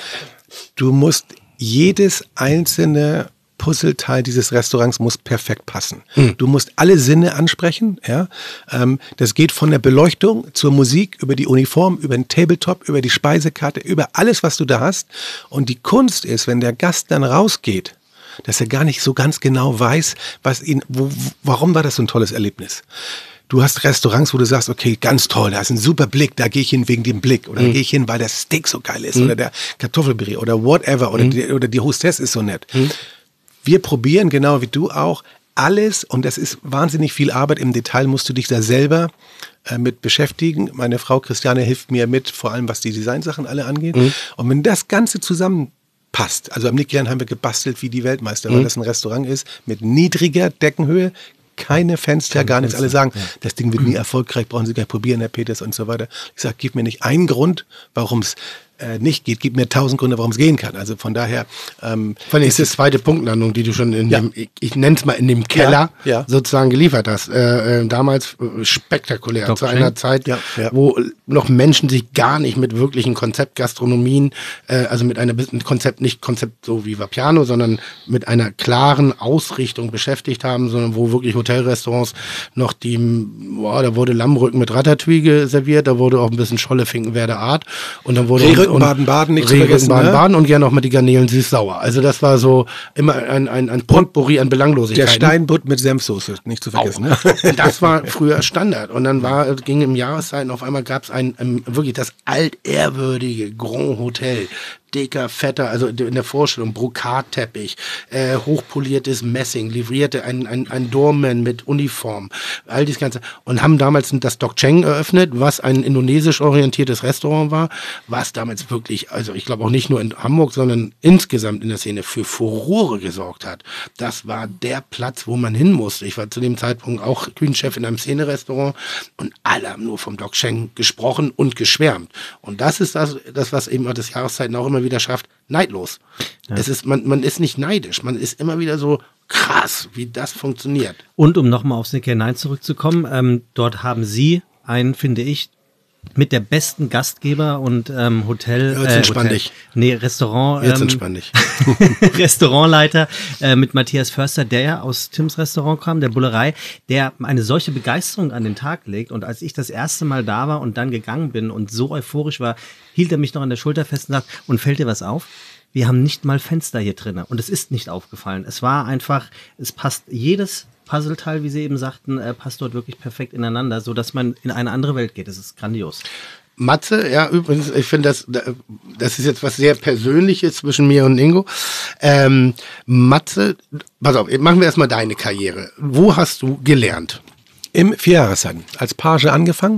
du musst jedes einzelne Puzzleteil dieses Restaurants muss perfekt passen. Mhm. Du musst alle Sinne ansprechen. Ja? Ähm, das geht von der Beleuchtung zur Musik, über die Uniform, über den Tabletop, über die Speisekarte, über alles, was du da hast. Und die Kunst ist, wenn der Gast dann rausgeht, dass er gar nicht so ganz genau weiß, was ihn, wo, warum war das so ein tolles Erlebnis. Du hast Restaurants, wo du sagst, okay, ganz toll, da ist ein super Blick, da gehe ich hin wegen dem Blick. Oder mhm. da gehe ich hin, weil das Steak so geil ist. Mhm. Oder der Kartoffelpüree oder whatever. Oder, mhm. die, oder die Hostess ist so nett. Mhm. Wir probieren, genau wie du auch, alles, und das ist wahnsinnig viel Arbeit, im Detail musst du dich da selber äh, mit beschäftigen. Meine Frau Christiane hilft mir mit, vor allem was die Designsachen alle angeht. Mhm. Und wenn das Ganze zusammenpasst, also am Nicklian haben wir gebastelt wie die Weltmeister, mhm. weil das ein Restaurant ist mit niedriger Deckenhöhe, keine Fenster, keine gar nichts. Alle sagen, ja. das Ding wird nie erfolgreich, brauchen Sie gar nicht probieren, Herr Peters und so weiter. Ich sage, gib mir nicht einen Grund, warum es äh, nicht geht, gib mir tausend Gründe, warum es gehen kann. Also von daher ähm, Vor allem ist die zweite Punktlandung, die du schon in ja. dem, ich, ich nenne es mal in dem Keller ja, ja. sozusagen geliefert hast. Äh, äh, damals äh, spektakulär, Doch, zu einer Zeit, ja, ja. wo noch Menschen sich gar nicht mit wirklichen Konzeptgastronomien, äh, also mit einem Konzept, nicht Konzept so wie Vapiano, sondern mit einer klaren Ausrichtung beschäftigt haben, sondern wo wirklich Hotelrestaurants noch die, boah, da wurde Lammrücken mit Ratatouille serviert, da wurde auch ein bisschen Schollefinkenwerder Art und dann wurde Rehrücken Baden-Baden, nicht zu vergessen, Baden-Baden, ne? Und gerne auch mit die Garnelen süß-sauer. Also das war so immer ein, ein, ein Potpourri an Belanglosigkeiten. Der Steinbutt mit Senfsoße, nicht zu vergessen. Ne? Das war früher Standard. Und dann war, ging im Jahreszeiten, auf einmal gab es ein, ein, wirklich das altehrwürdige Grand Hotel. Dicker, fetter, also in der Vorstellung, Brokatteppich, äh, hochpoliertes Messing, livrierte ein, ein, ein Doorman mit Uniform, all das Ganze. Und haben damals das Dok Cheng eröffnet, was ein indonesisch orientiertes Restaurant war, was damals wirklich, also ich glaube auch nicht nur in Hamburg, sondern insgesamt in der Szene für Furore gesorgt hat. Das war der Platz, wo man hin musste. Ich war zu dem Zeitpunkt auch Küchenchef in einem Szene-Restaurant und alle haben nur vom Dok Cheng gesprochen und geschwärmt. Und das ist das, das was eben das Jahreszeiten auch immer wieder schafft, neidlos. Ja. Es ist, man, man ist nicht neidisch, man ist immer wieder so krass, wie das funktioniert. Und um nochmal aufs Nick Nine zurückzukommen, ähm, dort haben Sie einen, finde ich, mit der besten Gastgeber und ähm, Hotel, Jetzt äh, entspann Hotel, dich. nee, Restaurant, Jetzt ähm, entspann dich. Restaurantleiter äh, mit Matthias Förster, der ja aus Tims Restaurant kam, der Bullerei, der eine solche Begeisterung an den Tag legt. Und als ich das erste Mal da war und dann gegangen bin und so euphorisch war, hielt er mich noch an der Schulter fest und sagt, und fällt dir was auf? Wir haben nicht mal Fenster hier drin. Und es ist nicht aufgefallen. Es war einfach, es passt jedes Puzzleteil, wie Sie eben sagten, äh, passt dort wirklich perfekt ineinander, sodass man in eine andere Welt geht. Das ist grandios. Matze, ja, übrigens, ich finde, das, das ist jetzt was sehr Persönliches zwischen mir und Ingo. Ähm, Matze, pass auf, machen wir erstmal deine Karriere. Wo hast du gelernt? Im Vierjahreszeiten. Als Page angefangen.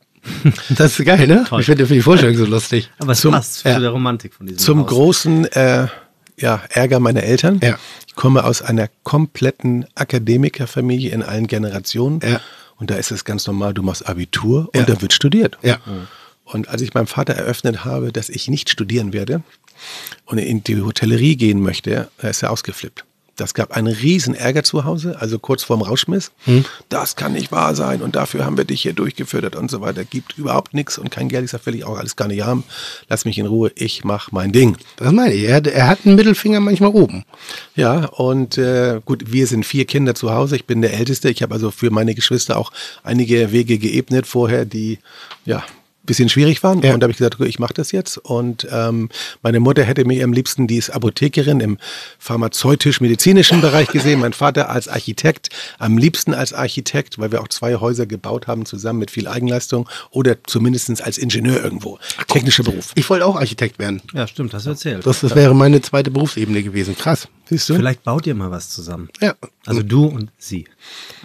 Das ist geil, ne? Toll. Ich finde die Vorstellung so lustig. Aber es Zum- passt zu ja. der Romantik von diesem Zum Haus. großen äh, ja, Ärger meiner Eltern. Ja. Ich komme aus einer kompletten Akademikerfamilie in allen Generationen. Ja. Und da ist es ganz normal, du machst Abitur und Ja. dann wird studiert. Ja. Und als ich meinem Vater eröffnet habe, dass ich nicht studieren werde und in die Hotellerie gehen möchte, da ist er ausgeflippt. Das gab einen riesen Ärger zu Hause, also kurz vorm Rauschmiss. Hm. Das kann nicht wahr sein und dafür haben wir dich hier durchgefüttert und so weiter. Gibt überhaupt nichts und kein Geld. Ich sage, will ich auch alles gar nicht haben. Lass mich in Ruhe, ich mache mein Ding. Das meine ich. Er, er hat einen Mittelfinger manchmal oben. Ja, und äh, gut, wir sind vier Kinder zu Hause. Ich bin der Älteste. Ich habe also für meine Geschwister auch einige Wege geebnet vorher, die ja bisschen schwierig waren. Ja. Und da habe ich gesagt, okay, ich mache das jetzt. Und ähm, meine Mutter hätte mich am liebsten, die ist Apothekerin im pharmazeutisch-medizinischen Bereich gesehen. Mein Vater als Architekt, am liebsten als Architekt, weil wir auch zwei Häuser gebaut haben zusammen mit viel Eigenleistung oder zumindest als Ingenieur irgendwo. Technischer Beruf. Ich wollte auch Architekt werden. Ja, stimmt, hast du erzählt. Das, das wäre meine zweite Berufsebene gewesen. Krass. Siehst du? Vielleicht baut ihr mal was zusammen. Ja. Also du und sie.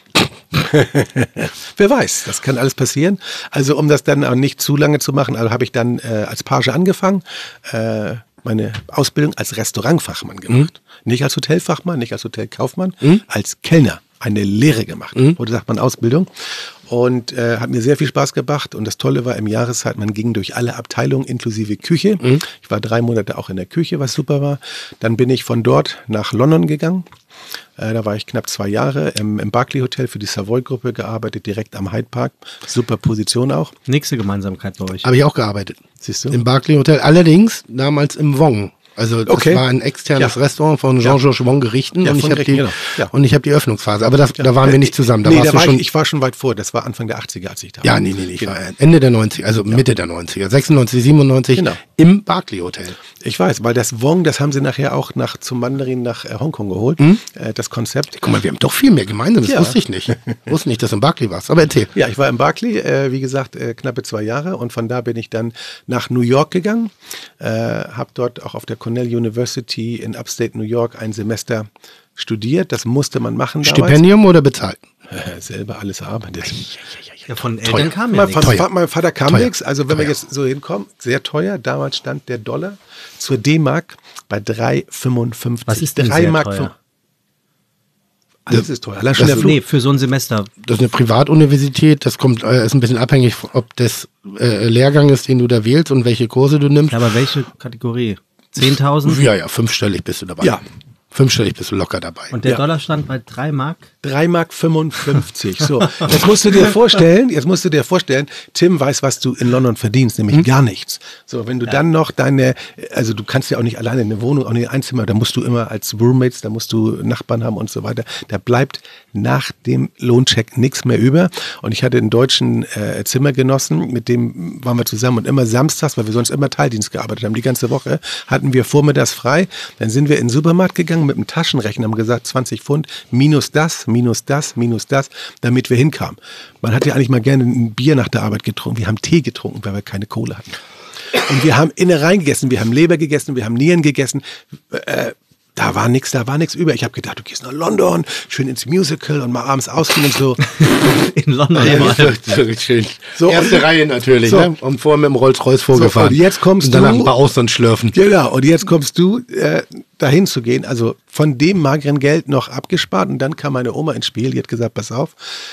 Wer weiß, das kann alles passieren. Also um das dann auch nicht zu lange zu machen, also habe ich dann äh, als Page angefangen, äh, meine Ausbildung als Restaurantfachmann gemacht. Mhm. Nicht als Hotelfachmann, nicht als Hotelkaufmann, mhm. als Kellner eine Lehre gemacht. Mhm. Oder sagt man Ausbildung. Und äh, hat mir sehr viel Spaß gemacht. Und das Tolle war, im Jahreszeit, man ging durch alle Abteilungen inklusive Küche. Mhm. Ich war drei Monate auch in der Küche, was super war. Dann bin ich von dort nach London gegangen. Äh, da war ich knapp zwei Jahre im, im Barclay Hotel für die Savoy-Gruppe gearbeitet, direkt am Hyde Park. Super Position auch. Nächste Gemeinsamkeit bei euch. Habe ich auch gearbeitet. Siehst du? Im Barclay Hotel, allerdings damals im Wong. Also das okay. war ein externes ja. Restaurant von Jean-Georges Wong Gerichten ja, und, ich von hab Gerichten, die, genau. ja. und ich habe die Öffnungsphase. Aber das, ja. da waren wir nicht zusammen. Da nee, warst da du war schon, ich, ich war schon weit vor. Das war Anfang der achtziger, als ich da war. Ja, nee, nee, nee. Ich genau. war Ende der neunziger, also ja. Mitte der neunziger. sechsundneunzig, siebenundneunzig genau. im Barclay Hotel. Ich weiß, weil das Wong, das haben sie nachher auch nach, zum Mandarin nach äh, Hongkong geholt. Mhm. Äh, das Konzept. Guck mal, wir haben doch viel mehr gemeinsam. Das ja. wusste ich nicht. Ich wusste nicht, dass du im Barclay warst. Aber erzähl. Ja, ich war im Barclay, äh, wie gesagt, äh, knappe zwei Jahre. Und von da bin ich dann nach New York gegangen. Äh, habe dort auch auf der Cornell University in Upstate New York ein Semester studiert. Das musste man machen damals. Stipendium oder bezahlt? Äh, selber alles erarbeitet. Ja, von Eltern Teuer. kam ja Mein, nichts. Vater, mein Vater kam Teuer. nichts. Also wenn Teuer. wir jetzt so hinkommen, sehr teuer. Damals stand der Dollar zur D-Mark bei drei Komma fünfundfünfzig. Was ist denn drei sehr Mark teuer? fünf- Alles ist teuer. Allein schon Das der ist- Flug. Nee, für so ein Semester. Das ist eine Privatuniversität. Das kommt, äh, ist ein bisschen abhängig, ob das äh, Lehrgang ist, den du da wählst und welche Kurse du nimmst. Ja, aber welche Kategorie? zehntausend? Ja, ja, fünfstellig bist du dabei. Ja. Fünfstellig bist du locker dabei. Und der Ja. Dollar stand bei drei Mark? drei Mark fünfundfünfzig. So, jetzt musst du dir vorstellen, jetzt musst du dir vorstellen, Tim weiß, was du in London verdienst, nämlich Hm? gar nichts. So, wenn du ja. dann noch deine, also du kannst ja auch nicht alleine eine Wohnung, auch nicht ein Zimmer, da musst du immer als Roommates, da musst du Nachbarn haben und so weiter. Da bleibt nach dem Lohncheck nichts mehr über. Und ich hatte einen deutschen äh, Zimmergenossen, mit dem waren wir zusammen und immer samstags, weil wir sonst immer Teildienst gearbeitet haben, die ganze Woche, hatten wir vormittags frei. Dann sind wir in den Supermarkt gegangen mit dem Taschenrechner, haben gesagt, zwanzig Pfund, minus das, minus das, minus das, damit wir hinkamen. Man hat ja eigentlich mal gerne ein Bier nach der Arbeit getrunken. Wir haben Tee getrunken, weil wir keine Kohle hatten. Und wir haben Innereien gegessen, wir haben Leber gegessen, wir haben Nieren gegessen. Äh, da war nichts, da war nichts über. Ich habe gedacht, du gehst nach London, schön ins Musical und mal abends ausgehen und so. In London. Ja, immer. das ist wirklich schön. So, Erste und- Reihe natürlich, so. ne? Und vorher mit dem Rolls-Royce vorgefahren. und jetzt kommst und danach du- ein paar Austern schlürfen. Genau, und jetzt kommst du äh, dahin zu gehen, also von dem mageren Geld noch abgespart und dann kam meine Oma ins Spiel, die hat gesagt, pass auf,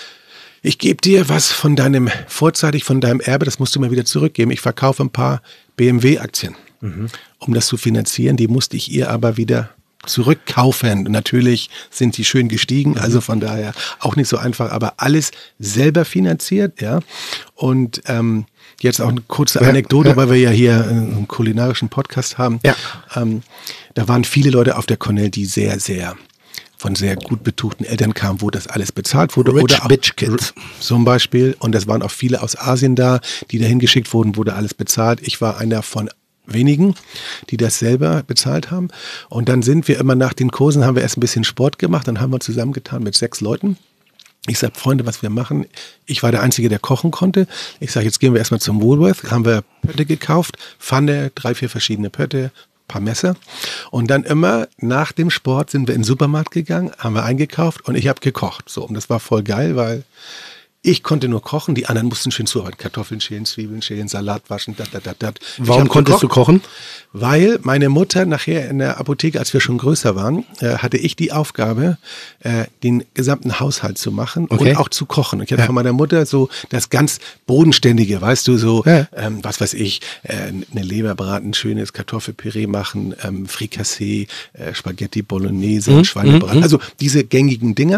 ich gebe dir was von deinem, vorzeitig von deinem Erbe, das musst du mir wieder zurückgeben, ich verkaufe ein paar B M W-Aktien, mhm. um das zu finanzieren, die musste ich ihr aber wieder zurückkaufen. Und natürlich sind die schön gestiegen, also von daher auch nicht so einfach, aber alles selber finanziert, ja, und ähm, jetzt auch eine kurze Anekdote, ja, ja. weil wir ja hier einen kulinarischen Podcast haben. Ja. Ähm, da waren viele Leute auf der Cornell, die sehr, sehr von sehr gut betuchten Eltern kamen, wo das alles bezahlt wurde. Rich oder auch Bitch Kids. Zum Beispiel. Und es waren auch viele aus Asien da, die dahin geschickt wurden, wurde alles bezahlt. Ich war einer von wenigen, die das selber bezahlt haben. Und dann sind wir immer nach den Kursen, haben wir erst ein bisschen Sport gemacht, dann haben wir zusammengetan mit sechs Leuten. Ich sage, Freunde, was wir machen, ich war der Einzige, der kochen konnte. Ich sage, jetzt gehen wir erstmal zum Woolworth, haben wir Pötte gekauft, Pfanne, drei, vier verschiedene Pötte, paar Messer. Und dann immer nach dem Sport sind wir in den Supermarkt gegangen, haben wir eingekauft und ich habe gekocht. So, und das war voll geil, weil ich konnte nur kochen, die anderen mussten schön zuarbeiten. Kartoffeln schälen, Zwiebeln schälen, Salat waschen, dat, dat, dat, dat. Warum konntest du kochen? Weil meine Mutter nachher in der Apotheke, als wir schon größer waren, äh, hatte ich die Aufgabe, äh, den gesamten Haushalt zu machen Okay. und auch zu kochen. Ich hatte Ja. von meiner Mutter so das ganz Bodenständige, weißt du, so, Ja. ähm, was weiß ich, äh, eine Leber braten, schönes Kartoffelpüree machen, ähm, Frikassee, äh, Spaghetti Bolognese, Mhm. Schweinebraten. Mhm. Also diese gängigen Dinger.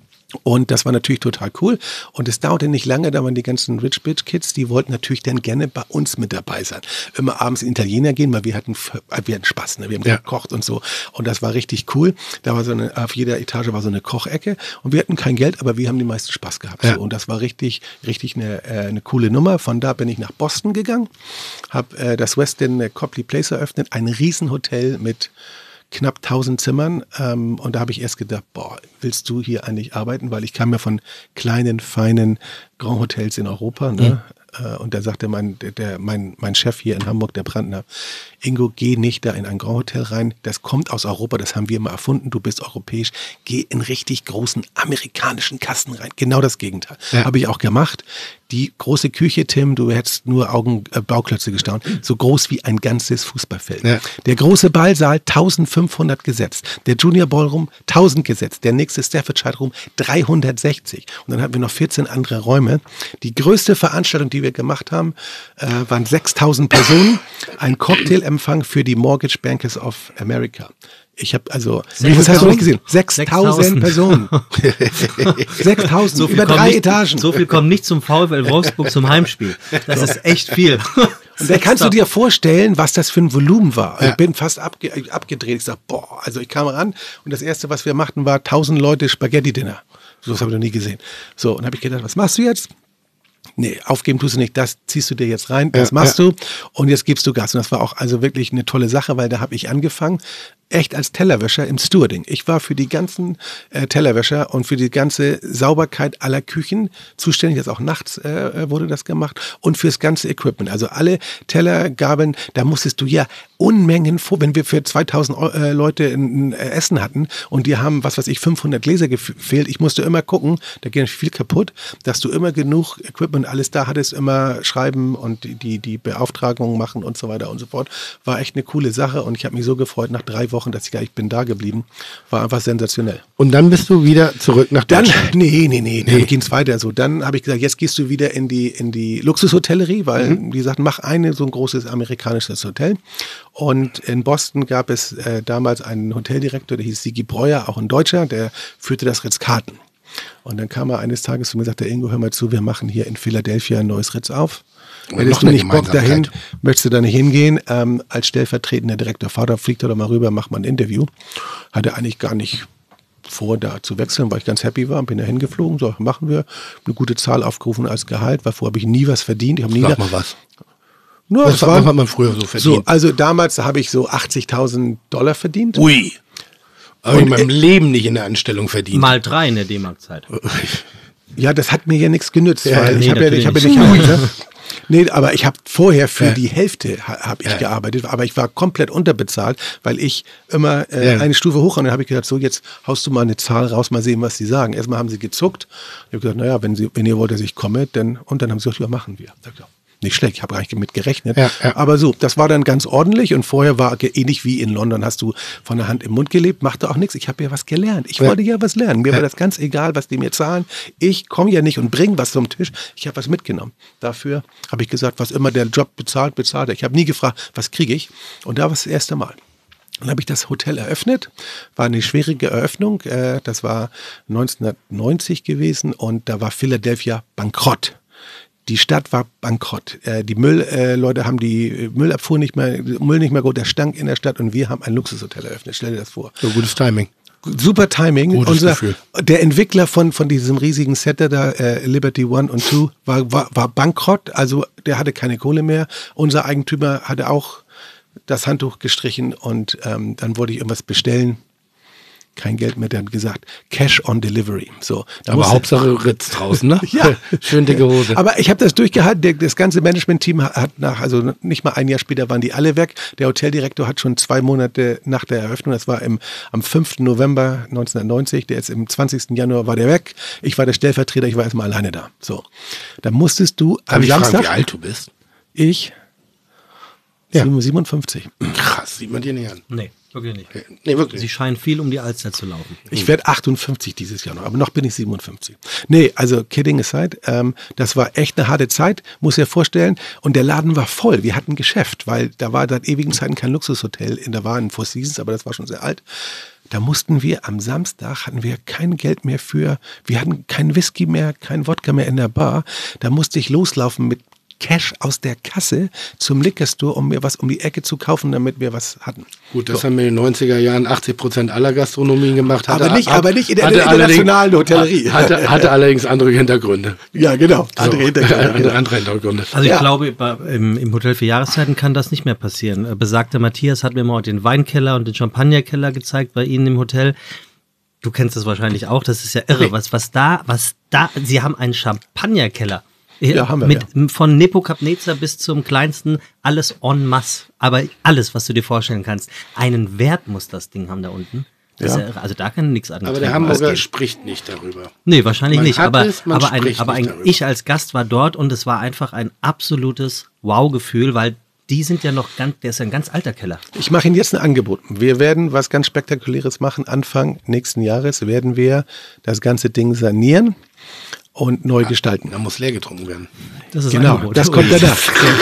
Und das war natürlich total cool. Und es dauerte nicht lange, da waren die ganzen Rich Bitch Kids, die wollten natürlich dann gerne bei uns mit dabei sein. Immer abends in Italiener gehen, weil wir hatten, wir hatten Spaß, ne? Wir haben Ja. gekocht und so. Und das war richtig cool. Da war so eine, auf jeder Etage war so eine Kochecke. Und wir hatten kein Geld, aber wir haben den meisten Spaß gehabt. Ja. So. Und das war richtig, richtig eine, äh, eine coole Nummer. Von da bin ich nach Boston gegangen, habe äh, das Westin Copley Place eröffnet, ein Riesenhotel mit knapp tausend Zimmern, ähm, und da habe ich erst gedacht, boah, willst du hier eigentlich arbeiten? Weil ich kam ja von kleinen, feinen Grand Hotels in Europa, ne? Mhm. Und da sagte mein, der, mein, mein Chef hier in Hamburg, der Brandner, Ingo, geh nicht da in ein Grand Hotel rein, das kommt aus Europa, das haben wir mal erfunden, du bist europäisch, geh in richtig großen amerikanischen Kasten rein. Genau das Gegenteil. Ja. Habe ich auch gemacht. Die große Küche, Tim, du hättest nur Augen, äh, Bauklötze gestaunt, so groß wie ein ganzes Fußballfeld. Ja. Der große Ballsaal, eintausendfünfhundert gesetzt. Der Junior Ballroom, tausend gesetzt. Der nächste Staffordshire Room, dreihundertsechzig. Und dann hatten wir noch vierzehn andere Räume. Die größte Veranstaltung, die wir gemacht haben, äh, waren sechstausend Personen. Ein Cocktailempfang für die Mortgage Bankers of America. Ich habe also, wie viel hast du nicht gesehen? sechstausend Personen. sechstausend, so über drei nicht, Etagen. So viel kommen nicht zum VfL Wolfsburg zum Heimspiel. Das ist echt viel. Und da kannst du dir vorstellen, was das für ein Volumen war. Ja. Ich bin fast abge abgedreht. Ich sag, boah, also ich kam ran und das Erste, was wir machten, war tausend Leute Spaghetti-Dinner. So was habe ich noch nie gesehen. So, und habe ich gedacht, was machst du jetzt? Nee, aufgeben tust du nicht, das ziehst du dir jetzt rein, das ja, machst ja. du und jetzt gibst du Gas. Und das war auch also wirklich eine tolle Sache, weil da habe ich angefangen, echt als Tellerwäscher im Stewarding. Ich war für die ganzen äh, Tellerwäscher und für die ganze Sauberkeit aller Küchen zuständig. Jetzt auch nachts äh, wurde das gemacht und fürs ganze Equipment. Also alle Teller, Gabeln, da musstest du ja Unmengen vor, wenn wir für zweitausend äh, Leute ein, ein Essen hatten und die haben, was weiß ich, fünfhundert Gläser gefehlt. Ich musste immer gucken, da geht viel kaputt, dass du immer genug Equipment, alles da hattest, immer schreiben und die, die, die Beauftragungen machen und so weiter und so fort. War echt eine coole Sache und ich habe mich so gefreut nach drei Wochen, dass ich gar, ich bin da geblieben. War einfach sensationell. Und dann bist du wieder zurück nach Deutschland? Dann, nee, nee, nee, nee. Dann ging es weiter so. Dann habe ich gesagt, jetzt gehst du wieder in die, in die Luxushotellerie, weil mhm. die sagten, mach eine so ein großes amerikanisches Hotel. Und in Boston gab es äh, damals einen Hoteldirektor, der hieß Sigi Breuer, auch ein Deutscher, der führte das Ritz-Carlton. Und dann kam er eines Tages zu mir und sagte, Ingo, hör mal zu, wir machen hier in Philadelphia ein neues Ritz auf. Hättest du nicht Bock dahin, möchtest du da nicht hingehen, ähm, als stellvertretender Direktor, Vater, fliegt doch mal rüber, mach mal ein Interview. Hatte eigentlich gar nicht vor, da zu wechseln, weil ich ganz happy war und bin da hingeflogen. So, machen wir. Eine gute Zahl aufgerufen als Gehalt, weil vorher habe ich nie was verdient. Ich habe nie Sag mal was. Nur, was war, hat man früher so verdient? So, also damals habe ich so achtzigtausend Dollar verdient. Ui. Aber in meinem Leben nicht in der Anstellung verdient. Mal drei in der D-Mark-Zeit. Ja, das hat mir ja nichts genützt, ja, weil nee, ich habe ja, ich hab ja nicht gearbeitet. Nee, aber ich habe vorher für ja. die Hälfte habe ich ja. gearbeitet, aber ich war komplett unterbezahlt, weil ich immer äh, ja. eine Stufe hoch und dann habe ich gesagt, so jetzt haust du mal eine Zahl raus, mal sehen, was sie sagen. Erstmal haben sie gezuckt. Ich habe gesagt, naja, wenn, sie, wenn ihr wollt, dass ich komme, dann und dann haben sie gesagt, ja, machen wir. Ich gesagt, nicht schlecht, ich habe gar nicht mit gerechnet. Ja, ja. Aber so, das war dann ganz ordentlich und vorher war ähnlich wie in London, hast du von der Hand im Mund gelebt, machte auch nichts. Ich habe ja was gelernt. Ich ja. wollte ja was lernen. Mir ja. war das ganz egal, was die mir zahlen. Ich komme ja nicht und bringe was zum Tisch. Ich habe was mitgenommen. Dafür habe ich gesagt, was immer der Job bezahlt, bezahlt er. Ich habe nie gefragt, was kriege ich? Und da war es das erste Mal. Dann habe ich das Hotel eröffnet, war eine schwierige Eröffnung. Das war neunzehnhundertneunzig gewesen und da war Philadelphia bankrott. Die Stadt war bankrott. Äh, die Müllleute äh, haben die Müllabfuhr nicht mehr, Müll nicht mehr gut, der stank in der Stadt und wir haben ein Luxushotel eröffnet. Stell dir das vor. So gutes Timing. Super Timing. Gutes Unser, Gefühl. Der Entwickler von, von diesem riesigen Setter da, äh, Liberty One und Two, war, war, war bankrott. Also der hatte keine Kohle mehr. Unser Eigentümer hatte auch das Handtuch gestrichen und ähm, dann wollte ich irgendwas bestellen. Kein Geld mehr, der hat gesagt, Cash on Delivery. So, aber Hauptsache Ritz draußen, ne? Ja. Schön dicke Hose. Aber ich habe das durchgehalten. Das ganze Management-Team hat nach, also nicht mal ein Jahr später waren die alle weg. Der Hoteldirektor hat schon zwei Monate nach der Eröffnung, das war im, am fünften November neunzehnhundertneunzig, der ist im zwanzigsten Januar war der weg. Ich war der Stellvertreter, ich war erstmal alleine da. So, da musstest du am Darf Samstag... Fragen, wie alt du bist? Ich? Ja. siebenundfünfzig. Krass, sieht man dir nicht an. Nee. Wirklich nicht. Nee, wirklich. Sie scheinen viel um die Alster zu laufen. Ich werde achtundfünfzig dieses Jahr noch, aber noch bin ich siebenundfünfzig. Nee, also kidding aside, ähm, das war echt eine harte Zeit, muss ich dir vorstellen. Und der Laden war voll, wir hatten Geschäft, weil da war seit ewigen Zeiten kein Luxushotel, in der war ein Four Seasons, aber das war schon sehr alt. Da mussten wir am Samstag, hatten wir kein Geld mehr für, wir hatten kein Whisky mehr, kein Wodka mehr in der Bar. Da musste ich loslaufen mit Cash aus der Kasse zum Liquor Store, um mir was um die Ecke zu kaufen, damit wir was hatten. Gut, das so. haben wir in den neunziger Jahren achtzig Prozent aller Gastronomien gemacht. Hatte, aber, nicht, ab, aber nicht in der internationalen Hotellerie. Hatte, hatte allerdings andere Hintergründe. Ja, genau. Andere, so. Hintergründe. andere Hintergründe. Also ich ja. glaube, im, im Hotel für Jahreszeiten kann das nicht mehr passieren. Besagter Matthias hat mir mal den Weinkeller und den Champagnerkeller gezeigt bei Ihnen im Hotel. du kennst das wahrscheinlich auch, das ist ja irre, Nee. was, was da, was da, sie haben einen Champagnerkeller. Ja, haben wir, Mit, von Nebukadnezar bis zum kleinsten, alles en masse. Aber alles, was du dir vorstellen kannst. Einen Wert muss das Ding haben da unten. Das Ja. ist ja irre. Also da kann nichts anderes. Aber der trinken, was Hamburger geht. spricht nicht darüber. Nee, wahrscheinlich Man nicht. hat Aber, es, man aber, ein, spricht aber nicht ein, darüber. ich als Gast war dort und es war einfach ein absolutes Wow-Gefühl, weil die sind ja noch ganz, der ist ja ein ganz alter Keller. Ich mache Ihnen jetzt ein Angebot. Wir werden was ganz Spektakuläres machen. Anfang nächsten Jahres werden wir das ganze Ding sanieren und neu gestalten. Da muss leer getrunken werden. Das ist Genau, ein Angebot. das kommt danach.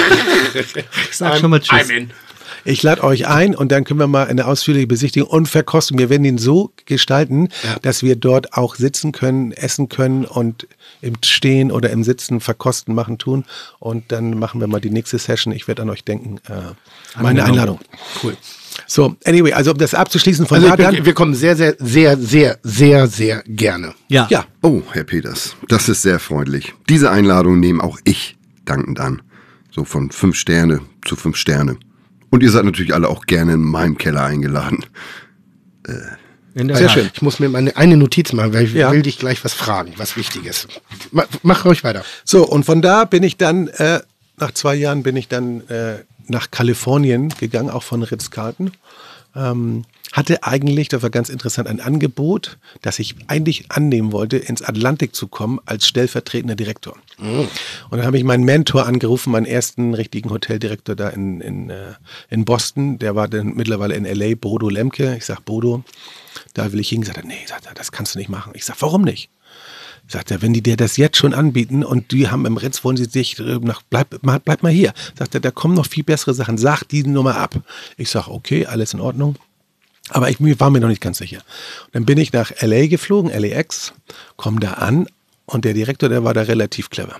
Ich sag schon mal Tschüss. I'm in. Ich lade euch ein und dann können wir mal eine ausführliche Besichtigung und Verkostung. Wir werden ihn so gestalten, Ja. dass wir dort auch sitzen können, essen können und im Stehen oder im Sitzen verkosten, machen, tun. Und dann machen wir mal die nächste Session. Ich werde an euch denken. Äh, meine Einladung. Cool. So, anyway, also um das abzuschließen von Also da ich bin, dann. wir kommen sehr, sehr, sehr, sehr, sehr, sehr gerne. Ja. Ja, Oh, Herr Peters, das ist sehr freundlich. Diese Einladung nehme auch ich dankend an. So von fünf Sterne zu fünf Sterne. Und ihr seid natürlich alle auch gerne in meinem Keller eingeladen. In der sehr Tat. schön. Ich muss mir meine eine Notiz machen, weil ich Ja. will dich gleich was fragen, was Wichtiges. Ma- Mach ruhig weiter. So, und von da bin ich dann, äh, nach zwei Jahren bin ich dann äh, nach Kalifornien gegangen, auch von Ritz-Carlton. Ähm, hatte eigentlich, das war ganz interessant, ein Angebot, das ich eigentlich annehmen wollte, ins Atlantik zu kommen als stellvertretender Direktor. Und dann habe ich meinen Mentor angerufen, meinen ersten richtigen Hoteldirektor da in, in, äh, in Boston. Der war dann mittlerweile in L A, Bodo Lemke. Ich sag, Bodo, da will ich hin. Gesagt, nee, sagt er, das kannst du nicht machen. Ich sag, warum nicht? Sagt er, wenn die dir das jetzt schon anbieten und die haben im Ritz, wollen sie sich äh, nach, bleib, mal, bleib mal hier. Sagt er, da kommen noch viel bessere Sachen, sag die Nummer ab. Ich sag, okay, alles in Ordnung. Aber ich war mir noch nicht ganz sicher. Und dann bin ich nach L A geflogen, L A X, komm da an und der Direktor, der war da relativ clever.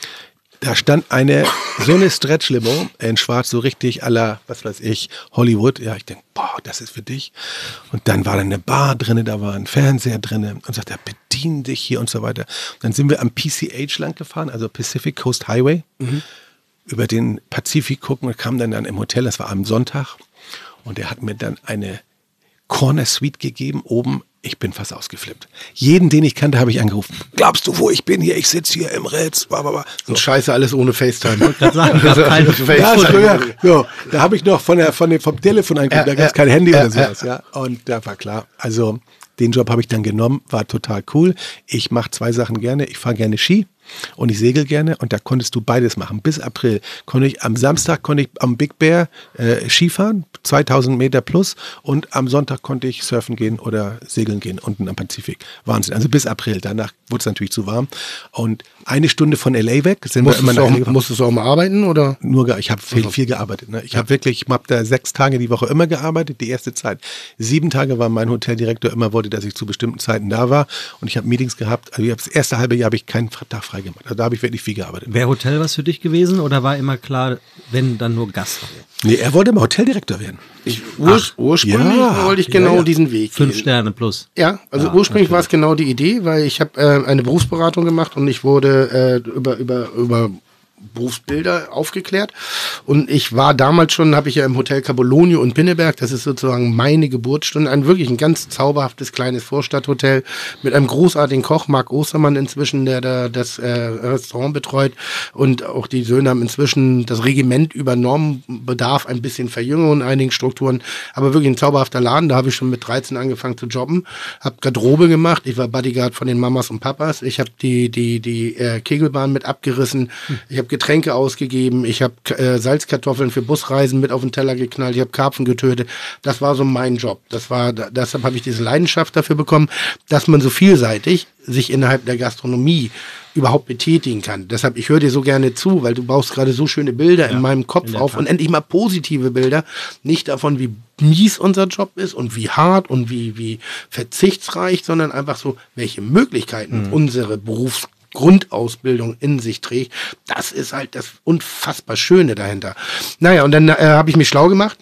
Da stand eine, so eine Stretch-Limo in schwarz, so richtig à la, was weiß ich, Hollywood. Ja, ich denke, boah, das ist für dich. Und dann war da eine Bar drin, da war ein Fernseher drin und sagt, er, bedien dich hier und so weiter. Und dann sind wir am P C H lang gefahren, also Pacific Coast Highway, über den Pazifik gucken und kamen dann, dann im Hotel, das war am Sonntag. Und er hat mir dann eine Corner Suite gegeben, oben. Ich bin fast ausgeflippt. Jeden, den ich kannte, habe ich angerufen. Glaubst du, wo ich bin hier? Ich sitze hier im Ritz. Blah, blah, blah. So. Und scheiße, alles ohne FaceTime. Ich sagen, gab kein Ja, früher, so, da habe ich noch von der, von dem, vom Telefon angerufen, Ja, da gab es ja, kein Handy ja, oder sowas. Ja. Und da war klar, also den Job habe ich dann genommen, war total cool. Ich mache zwei Sachen gerne. Ich fahre gerne Ski und ich segel gerne und da konntest du beides machen. Bis April konnte ich, am Samstag konnte ich am Big Bear äh, Skifahren, zweitausend Meter plus und am Sonntag konnte ich surfen gehen oder segeln gehen unten am Pazifik. Wahnsinn, also bis April. Danach wurde es natürlich zu warm und eine Stunde von L A weg sind Musstest wir du, immer nach L A auch, gefahren. musstest du auch mal arbeiten, oder? Nur, ge- ich habe viel, viel gearbeitet. Ne? Ich habe wirklich, ich habe da sechs Tage die Woche immer gearbeitet, die erste Zeit. Sieben Tage war mein Hoteldirektor immer wollte, dass ich zu bestimmten Zeiten da war und ich habe Meetings gehabt. Also ich hab das erste halbe Jahr habe ich keinen Tag frei gemacht. Also da habe ich wirklich viel gearbeitet. Wäre Hotel was für dich gewesen oder war immer klar, wenn dann nur Gast? Nee, er wollte mal Hoteldirektor werden. Ich, ur, ursprünglich ja, wollte ich ja, genau ja. diesen Weg Fünf gehen. Sterne plus. Ja, also ursprünglich war es genau die Idee, weil ich habe äh, eine Berufsberatung gemacht und ich wurde äh, über, über, über Berufsbilder aufgeklärt. Und ich war damals schon, habe ich ja im Hotel Capolonio und Pinneberg, das ist sozusagen meine Geburtsstunde, ein wirklich ein ganz zauberhaftes kleines Vorstadthotel mit einem großartigen Koch, Marc Ostermann inzwischen, der da das äh, Restaurant betreut, und auch die Söhne haben inzwischen das Regiment übernommen, bedarf ein bisschen Verjüngung in einigen Strukturen, aber wirklich ein zauberhafter Laden. Da habe ich schon mit dreizehn angefangen zu jobben, habe Garderobe gemacht, ich war Bodyguard von den Mamas und Papas, ich habe die die die äh, Kegelbahn mit abgerissen, ich habe Getränke ausgegeben, ich habe äh, Salzkartoffeln für Busreisen mit auf den Teller geknallt, ich habe Karpfen getötet. Das war so mein Job. Das war, deshalb habe ich diese Leidenschaft dafür bekommen, dass man so vielseitig sich innerhalb der Gastronomie überhaupt betätigen kann. Deshalb, ich höre dir so gerne zu, weil du baust gerade so schöne Bilder ja, in meinem Kopf in auf Tat. Und endlich mal positive Bilder. Nicht davon, wie mies unser Job ist und wie hart und wie, wie verzichtsreich, sondern einfach so, welche Möglichkeiten mhm. unsere Berufs Grundausbildung in sich trägt. Das ist halt das unfassbar Schöne dahinter. Naja, und dann äh, habe ich mich schlau gemacht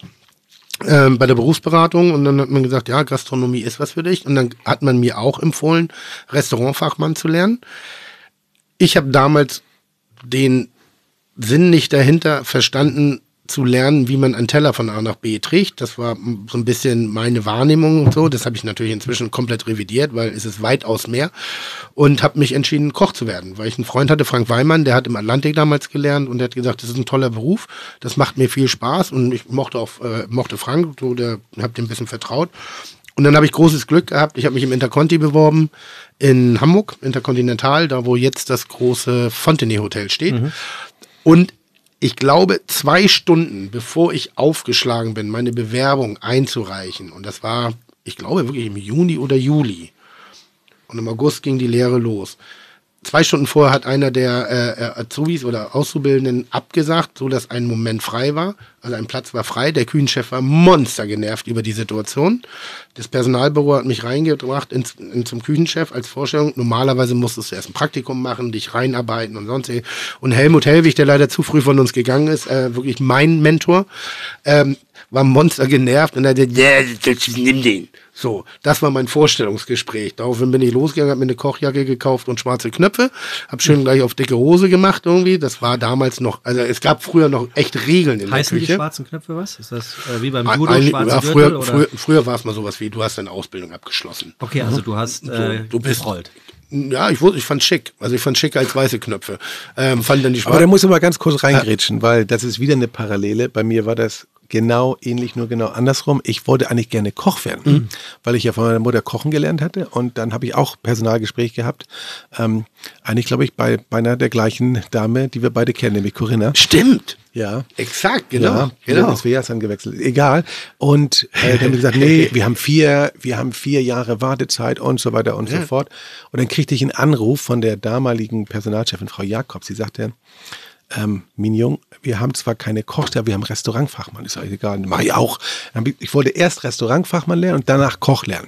äh, bei der Berufsberatung und dann hat man gesagt, ja, Gastronomie ist was für dich. Und dann hat man mir auch empfohlen, Restaurantfachmann zu lernen. Ich habe damals den Sinn nicht dahinter verstanden, zu lernen, wie man einen Teller von A nach B trägt. Das war so ein bisschen meine Wahrnehmung und so. Das habe ich natürlich inzwischen komplett revidiert, weil es ist weitaus mehr. Und habe mich entschieden, Koch zu werden, weil ich einen Freund hatte, Frank Weimann, der hat im Atlantik damals gelernt und der hat gesagt, das ist ein toller Beruf, das macht mir viel Spaß und ich mochte auch äh, mochte Frank, so, der habe dem ein bisschen vertraut. Und dann habe ich großes Glück gehabt. Ich habe mich im Interconti beworben in Hamburg, Intercontinental, da wo jetzt das große Fontenay Hotel steht. Mhm. Und ich glaube, zwei Stunden, bevor ich aufgeschlagen bin, meine Bewerbung einzureichen, und das war, ich glaube, wirklich im Juni oder Juli, und im August ging die Lehre los. Zwei Stunden vorher hat einer der äh, Azubis oder Auszubildenden abgesagt, so dass ein Moment frei war. Also ein Platz war frei. Der Küchenchef war monster genervt über die Situation. Das Personalbüro hat mich reingebracht ins, in, zum Küchenchef als Vorstellung. Normalerweise musstest du erst ein Praktikum machen, dich reinarbeiten und sonst. Und Helmut Hellwig, der leider zu früh von uns gegangen ist, äh, wirklich mein Mentor, ähm, war monster genervt und er hat gesagt, nimm den. So, das war mein Vorstellungsgespräch. Daraufhin bin ich losgegangen, habe mir eine Kochjacke gekauft und schwarze Knöpfe, habe schön gleich auf dicke Hose gemacht irgendwie. Das war damals noch, also es gab früher noch echt Regeln in Heißen der Küche. Die schwarzen Knöpfe was? Ist das äh, wie beim Ein- Judo, ein- schwarze ja, Gürtel? früher, Oder? früher, früher war es mal sowas wie, du hast deine Ausbildung abgeschlossen. Okay, also du hast äh, du bist- gerollt. Ja, ich wusste, ich fand schick. Also ich fand schicker als weiße Knöpfe. Ähm, fand dann die Aber schwarzen. da muss ich mal ganz kurz reingrätschen, weil das ist wieder eine Parallele. Bei mir war das genau ähnlich, nur genau andersrum. Ich wollte eigentlich gerne Koch werden, mhm. weil ich ja von meiner Mutter kochen gelernt hatte und dann habe ich auch Personalgespräch gehabt. Ähm, eigentlich glaube ich bei, bei einer der gleichen Dame, die wir beide kennen, nämlich Corinna. Stimmt. Ja. Exakt, genau. Ja, genau. Das wäre dann gewechselt. Egal. Und äh, dann haben wir gesagt, nee, wir haben vier, wir haben vier Jahre Wartezeit und so weiter und Ja. so fort. Und dann kriegte ich einen Anruf von der damaligen Personalchefin, Frau Jakobs. Sie sagte, ähm, Mignon, wir haben zwar keine Kochstelle, wir haben Restaurantfachmann. Ich sage, egal, mach ich auch. Ich wollte erst Restaurantfachmann lernen und danach Koch lernen.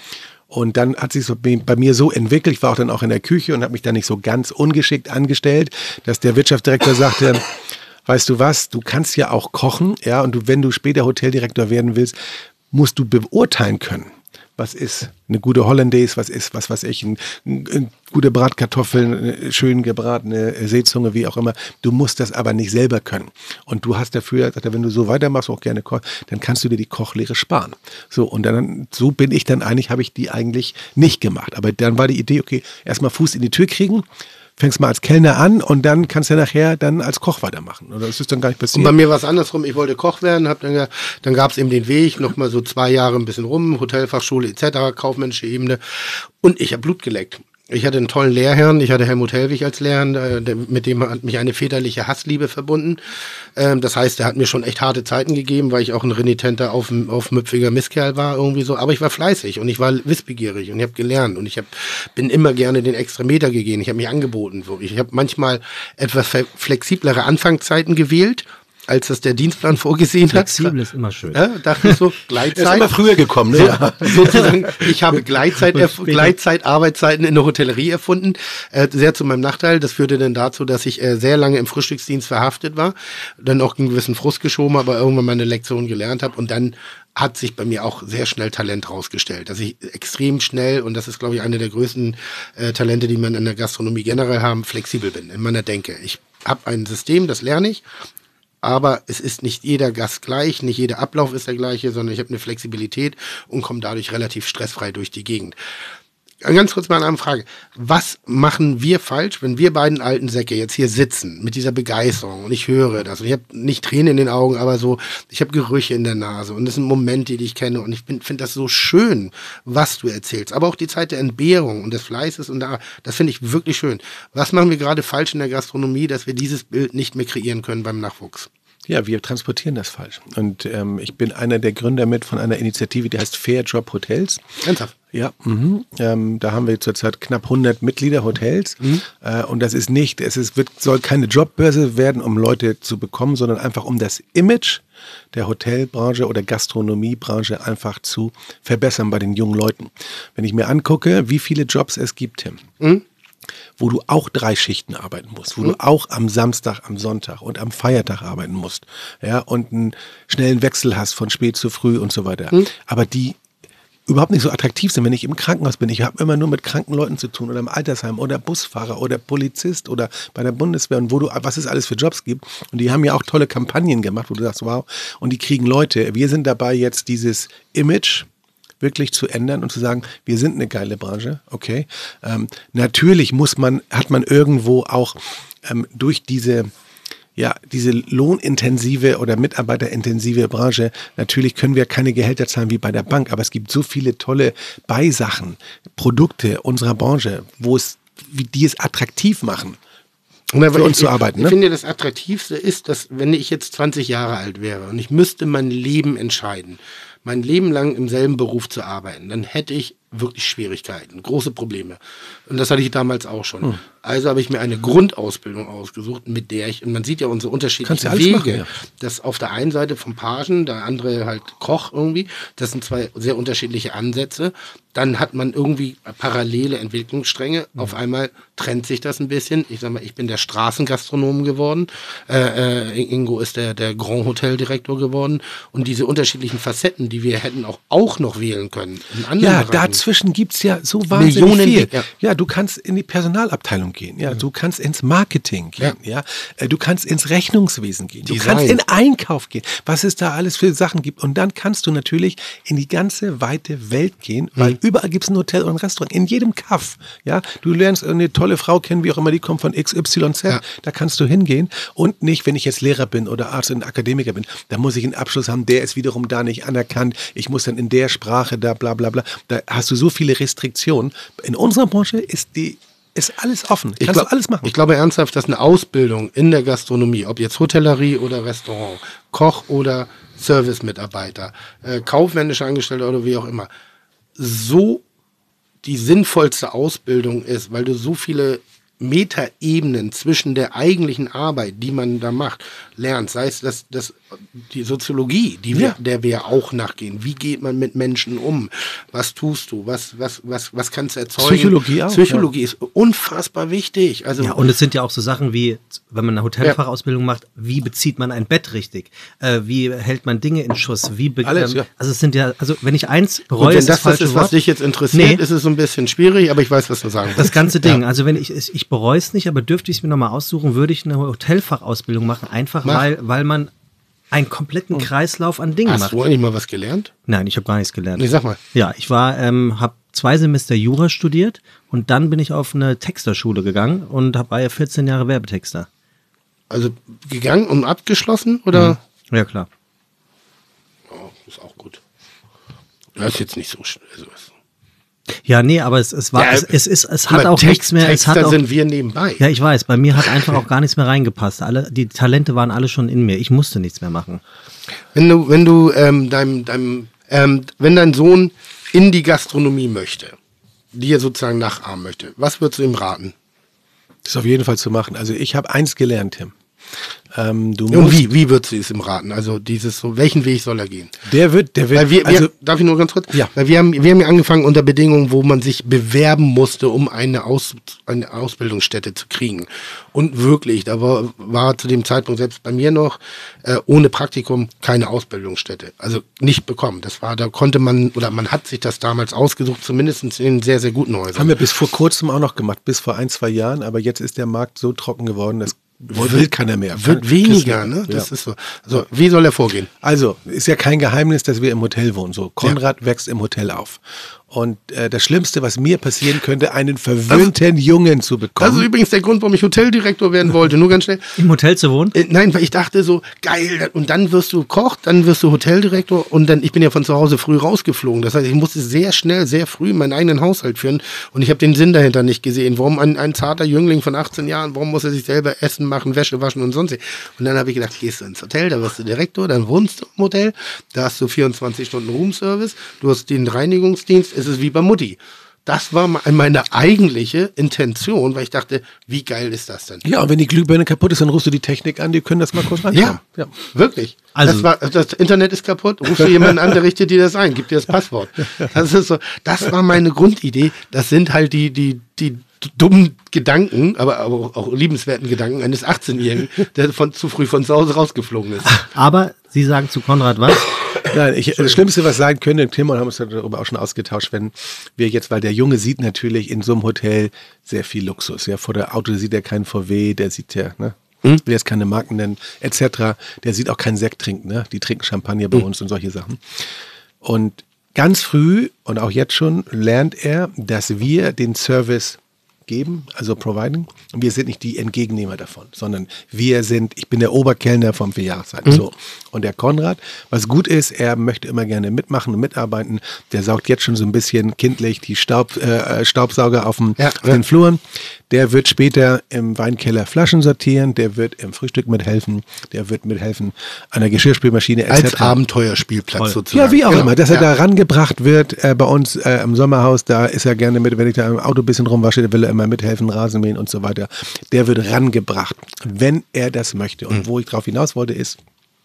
Und dann hat sich so bei mir so entwickelt, ich war auch dann auch in der Küche und habe mich dann nicht so ganz ungeschickt angestellt, dass der Wirtschaftsdirektor sagte, weißt du was, du kannst ja auch kochen, ja, und du, wenn du später Hoteldirektor werden willst, musst du beurteilen können. Was ist eine gute Hollandaise, was ist, was weiß ich, ein, ein, ein gute Bratkartoffeln, eine schön gebratene Seezunge, wie auch immer. Du musst das aber nicht selber können. Und du hast dafür, sagt er, wenn du so weitermachst, auch gerne kochen, dann kannst du dir die Kochlehre sparen. So, und dann, so bin ich dann eigentlich, habe ich die eigentlich nicht gemacht. Aber dann war die Idee, okay, erstmal Fuß in die Tür kriegen, fängst mal als Kellner an und dann kannst du nachher dann als Koch weitermachen. Oder das ist dann gar nicht passiert. Und bei mir war es andersrum. Ich wollte Koch werden, hab dann, ge- dann gab es eben den Weg, noch mal so zwei Jahre ein bisschen rum, Hotelfachschule et cetera, kaufmännische Ebene. Und ich habe Blut geleckt. Ich hatte einen tollen Lehrherrn, ich hatte Helmut Hellwig als Lehrherrn, äh, der, mit dem hat mich eine väterliche Hassliebe verbunden. Ähm, das heißt, er hat mir schon echt harte Zeiten gegeben, weil ich auch ein renitenter, auf, aufmüpfiger Misskerl war irgendwie so. Aber ich war fleißig und ich war wissbegierig und ich habe gelernt und ich hab, bin immer gerne den Extrameter gegangen. Ich habe mich angeboten. So. Ich habe manchmal etwas fe- flexiblere Anfangszeiten gewählt, als das der Dienstplan vorgesehen hat. Flexibel ist immer schön. Ja, dachte ich so, Er ist Gleitzeit. immer früher gekommen, ne? Ja, sozusagen, ich habe Gleitzeit, erf- Gleitzeit, Arbeitszeiten in der Hotellerie erfunden, äh, sehr zu meinem Nachteil. Das führte dann dazu, dass ich äh, sehr lange im Frühstücksdienst verhaftet war, dann auch einen gewissen Frust geschoben, aber irgendwann meine Lektion gelernt habe und dann hat sich bei mir auch sehr schnell Talent rausgestellt, dass ich extrem schnell, und das ist, glaube ich, eine der größten äh, Talente, die man in der Gastronomie generell haben, flexibel bin in meiner Denke. Ich habe ein System, das lerne ich, aber es ist nicht jeder Gast gleich, nicht jeder Ablauf ist der gleiche, sondern ich habe eine Flexibilität und komme dadurch relativ stressfrei durch die Gegend. Ganz kurz mal eine Frage. Was machen wir falsch, wenn wir beiden alten Säcke jetzt hier sitzen mit dieser Begeisterung und ich höre das und ich habe nicht Tränen in den Augen, aber so, ich habe Gerüche in der Nase und das sind Momente, die ich kenne und ich finde das so schön, was du erzählst. Aber auch die Zeit der Entbehrung und des Fleißes und da, das finde ich wirklich schön. Was machen wir gerade falsch in der Gastronomie, dass wir dieses Bild nicht mehr kreieren können beim Nachwuchs? Ja, wir transportieren das falsch. Und ähm, ich bin einer der Gründer mit von einer Initiative, die heißt Fair Job Hotels. Ernsthaft? Ja, mhm. ähm, da haben wir zurzeit knapp hundert Mitglieder Hotels. Mhm. Äh, und das ist nicht, es ist, wird, soll keine Jobbörse werden, um Leute zu bekommen, sondern einfach um das Image der Hotelbranche oder Gastronomiebranche einfach zu verbessern bei den jungen Leuten. Wenn ich mir angucke, wie viele Jobs es gibt, Tim, mhm. wo du auch drei Schichten arbeiten musst, wo mhm. du auch am Samstag, am Sonntag und am Feiertag arbeiten musst, ja, und einen schnellen Wechsel hast von spät zu früh und so weiter. Mhm. Aber die überhaupt nicht so attraktiv sind, wenn ich im Krankenhaus bin. Ich habe immer nur mit kranken Leuten zu tun oder im Altersheim oder Busfahrer oder Polizist oder bei der Bundeswehr und wo du, was es alles für Jobs gibt. Und die haben ja auch tolle Kampagnen gemacht, wo du sagst, wow, und die kriegen Leute. Wir sind dabei, jetzt dieses Image wirklich zu ändern und zu sagen, wir sind eine geile Branche, okay. Ähm, natürlich muss man, hat man irgendwo auch ähm, durch diese Ja, diese lohnintensive oder mitarbeiterintensive Branche, natürlich können wir keine Gehälter zahlen wie bei der Bank, aber es gibt so viele tolle Beisachen, Produkte unserer Branche, wo es, wie die es attraktiv machen, Na, für ich, uns zu arbeiten. Ich Ne? finde, das Attraktivste ist, dass wenn ich jetzt zwanzig Jahre alt wäre und ich müsste mein Leben entscheiden, mein Leben lang im selben Beruf zu arbeiten, dann hätte ich wirklich Schwierigkeiten, große Probleme. Und das hatte ich damals auch schon. Hm. Also habe ich mir eine Grundausbildung ausgesucht, mit der ich, und man sieht ja unsere unterschiedlichen ja Wege, machen, ja. das auf der einen Seite vom Pagen, der andere halt Koch irgendwie, das sind zwei sehr unterschiedliche Ansätze. Dann hat man irgendwie parallele Entwicklungsstränge. Mhm. Auf einmal trennt sich das ein bisschen. Ich sag mal, ich bin der Straßengastronom geworden. Äh, äh, Ingo ist der, der Grand Hotel Direktor geworden. Und diese unterschiedlichen Facetten, die wir hätten auch, auch noch wählen können. In anderen Ja, Bereichen. dazwischen gibt es ja so wahnsinnig Millionen, viel. ja. Ja, du kannst in die Personalabteilung gehen. Ja, du kannst ins Marketing gehen. Ja, Äh, du kannst ins Rechnungswesen gehen. Du Design. kannst in Einkauf gehen. Was es da alles für Sachen gibt. Und dann kannst du natürlich in die ganze weite Welt gehen, weil Mhm. überall gibt es ein Hotel und ein Restaurant. In jedem Kaff. Ja, du lernst eine tolle Frau kennen, wie auch immer, die kommt von X Y Z. Ja. Da kannst du hingehen. Und nicht, wenn ich jetzt Lehrer bin oder Arzt und Akademiker bin, da muss ich einen Abschluss haben, der ist wiederum da nicht anerkannt. Ich muss dann in der Sprache da bla bla bla. Da hast du so viele Restriktionen. In unserer Branche ist die ist alles offen. Ich Kannst glaub, du alles machen. Ich glaube ernsthaft, dass eine Ausbildung in der Gastronomie, ob jetzt Hotellerie oder Restaurant, Koch oder Servicemitarbeiter, äh, kaufmännische Angestellte oder wie auch immer, so die sinnvollste Ausbildung ist, weil du so viele Metaebenen zwischen der eigentlichen Arbeit, die man da macht, lernst. Sei es das, das, die Soziologie, die wir, Ja. der wir auch nachgehen. Wie geht man mit Menschen um? Was tust du? Was, was, was, was kannst du erzeugen? Psychologie auch, Psychologie ist unfassbar wichtig. Also Ja, und es sind ja auch so Sachen wie, wenn man eine Hotelfachausbildung macht, wie bezieht man ein Bett richtig? Äh, wie hält man Dinge in Schuss? Wie be- Alles, ähm, ja. Also es sind ja, also wenn ich eins Und bereue, wenn ist das das das falsche ist, was Wort. dich jetzt interessiert, Nee. ist es so ein bisschen schwierig, aber ich weiß, was du sagen willst. Das ganze Ding. Ja. Also wenn ich es, ich bereue es nicht, aber dürfte ich es mir nochmal aussuchen, würde ich eine Hotelfachausbildung machen, einfach Mach. weil, weil man einen kompletten Kreislauf an Dingen Hast macht. du eigentlich mal was gelernt? Nein, ich habe gar nichts gelernt. Nee, sag mal. Ja, ich war, ähm, habe zwei Semester Jura studiert und dann bin ich auf eine Texterschule gegangen und hab- war ja vierzehn Jahre Werbetexter. Also gegangen und abgeschlossen oder? Ja, klar. Oh, ist auch gut. Das ist jetzt nicht so schnell. Also, Ja, nee, aber es, es war, Ja, es, es ist, es guck hat mal, auch Text- nichts mehr, es hat Texter auch, sind wir nebenbei. ja, ich weiß, bei mir hat einfach auch gar nichts mehr reingepasst. Alle, die Talente waren alle schon in mir. Ich musste nichts mehr machen. Wenn du, wenn du ähm, deinem, deinem, ähm, wenn dein Sohn in die Gastronomie möchte, die er sozusagen nachahmen möchte, was würdest du ihm raten? Das ist auf jeden Fall zu machen. Also ich habe eins gelernt, Tim. Ähm, du Und musst, wie, wie würdest du es ihm raten? Also dieses so, welchen Weg soll er gehen? Der wird, der wird, Weil wir, also wir, darf ich nur ganz kurz? Ja. Weil wir haben, wir haben ja angefangen unter Bedingungen, wo man sich bewerben musste, um eine, Aus, eine Ausbildungsstätte zu kriegen. Und wirklich, da war, war zu dem Zeitpunkt selbst bei mir noch äh, ohne Praktikum keine Ausbildungsstätte. Also nicht bekommen. Das war, da konnte man, oder man hat sich das damals ausgesucht, zumindest in sehr, sehr guten Häusern. haben wir bis vor kurzem auch noch gemacht, bis vor ein, zwei Jahren, aber jetzt ist der Markt so trocken geworden, das will keiner mehr. Wird weniger, Kriegst du- ne? Das ja. ist so. Also, wie soll er vorgehen? Also, ist ja kein Geheimnis, dass wir im Hotel wohnen. So, Konrad wächst im Hotel auf. Und äh, das Schlimmste, was mir passieren könnte, einen verwöhnten Jungen zu bekommen. Das ist übrigens der Grund, warum ich Hoteldirektor werden wollte. Nur ganz schnell. Im Hotel zu wohnen? Äh, Nein, weil ich dachte so, geil, und dann wirst du Koch, dann wirst du Hoteldirektor und dann, ich bin ja von zu Hause früh rausgeflogen. Das heißt, ich musste sehr schnell, sehr früh meinen eigenen Haushalt führen und ich habe den Sinn dahinter nicht gesehen. Warum ein, ein zarter Jüngling von achtzehn Jahren, warum muss er sich selber Essen machen, Wäsche waschen und sonst was? Und dann habe ich gedacht, gehst du ins Hotel, da wirst du Direktor, dann wohnst du im Hotel, da hast du vierundzwanzig Stunden Roomservice, du hast den Reinigungsdienst, es ist wie bei Mutti. Das war meine eigentliche Intention, weil ich dachte, wie geil ist das denn? ja, und wenn die Glühbirne kaputt ist, dann rufst du die Technik an, die können das mal kurz reinkommen. Ja, wirklich. Also- das, war, das Internet ist kaputt, rufst du jemanden an, der richtet dir das ein, gibt dir das Passwort. Das ist so, das war meine Grundidee. Das sind halt die, die, die dummen Gedanken, aber, aber auch, auch liebenswerten Gedanken eines achtzehnjährigen, der von, zu früh von zu Hause rausgeflogen ist. Aber Sie sagen zu Konrad was? Nein, ich, das Schlimmste, was sein könnte, Tim und haben uns darüber auch schon ausgetauscht, wenn wir jetzt, weil der Junge sieht natürlich in so einem Hotel sehr viel Luxus. Ja, vor der Auto sieht er keinen V W, der sieht ja, ne? Hm? Will jetzt keine Marken nennen, et cetera. Der sieht auch keinen Sekt trinken, ne? Die trinken Champagner bei hm. uns und solche Sachen. Und ganz früh und auch jetzt schon lernt er, dass wir den Service geben, also providen. Und wir sind nicht die Entgegennehmer davon, sondern wir sind, ich bin der Oberkellner vom Vierjahreszeiten. Mhm. So. Und der Konrad, was gut ist, er möchte immer gerne mitmachen und mitarbeiten. Der saugt jetzt schon so ein bisschen kindlich die Staub, äh, Staubsauger auf, dem, ja, auf den Fluren. Der wird später im Weinkeller Flaschen sortieren, der wird im Frühstück mithelfen, der wird mithelfen an der Geschirrspülmaschine et cetera. Als Abenteuerspielplatz Toll. sozusagen. Ja, wie auch genau. immer, dass er ja. da rangebracht wird äh, bei uns äh, im Sommerhaus, da ist er gerne mit, wenn ich da im Auto ein bisschen rumwasche, der will er immer mithelfen, Rasenmähen und so weiter. Der wird rangebracht, wenn er das möchte. Und mhm. wo ich drauf hinaus wollte ist,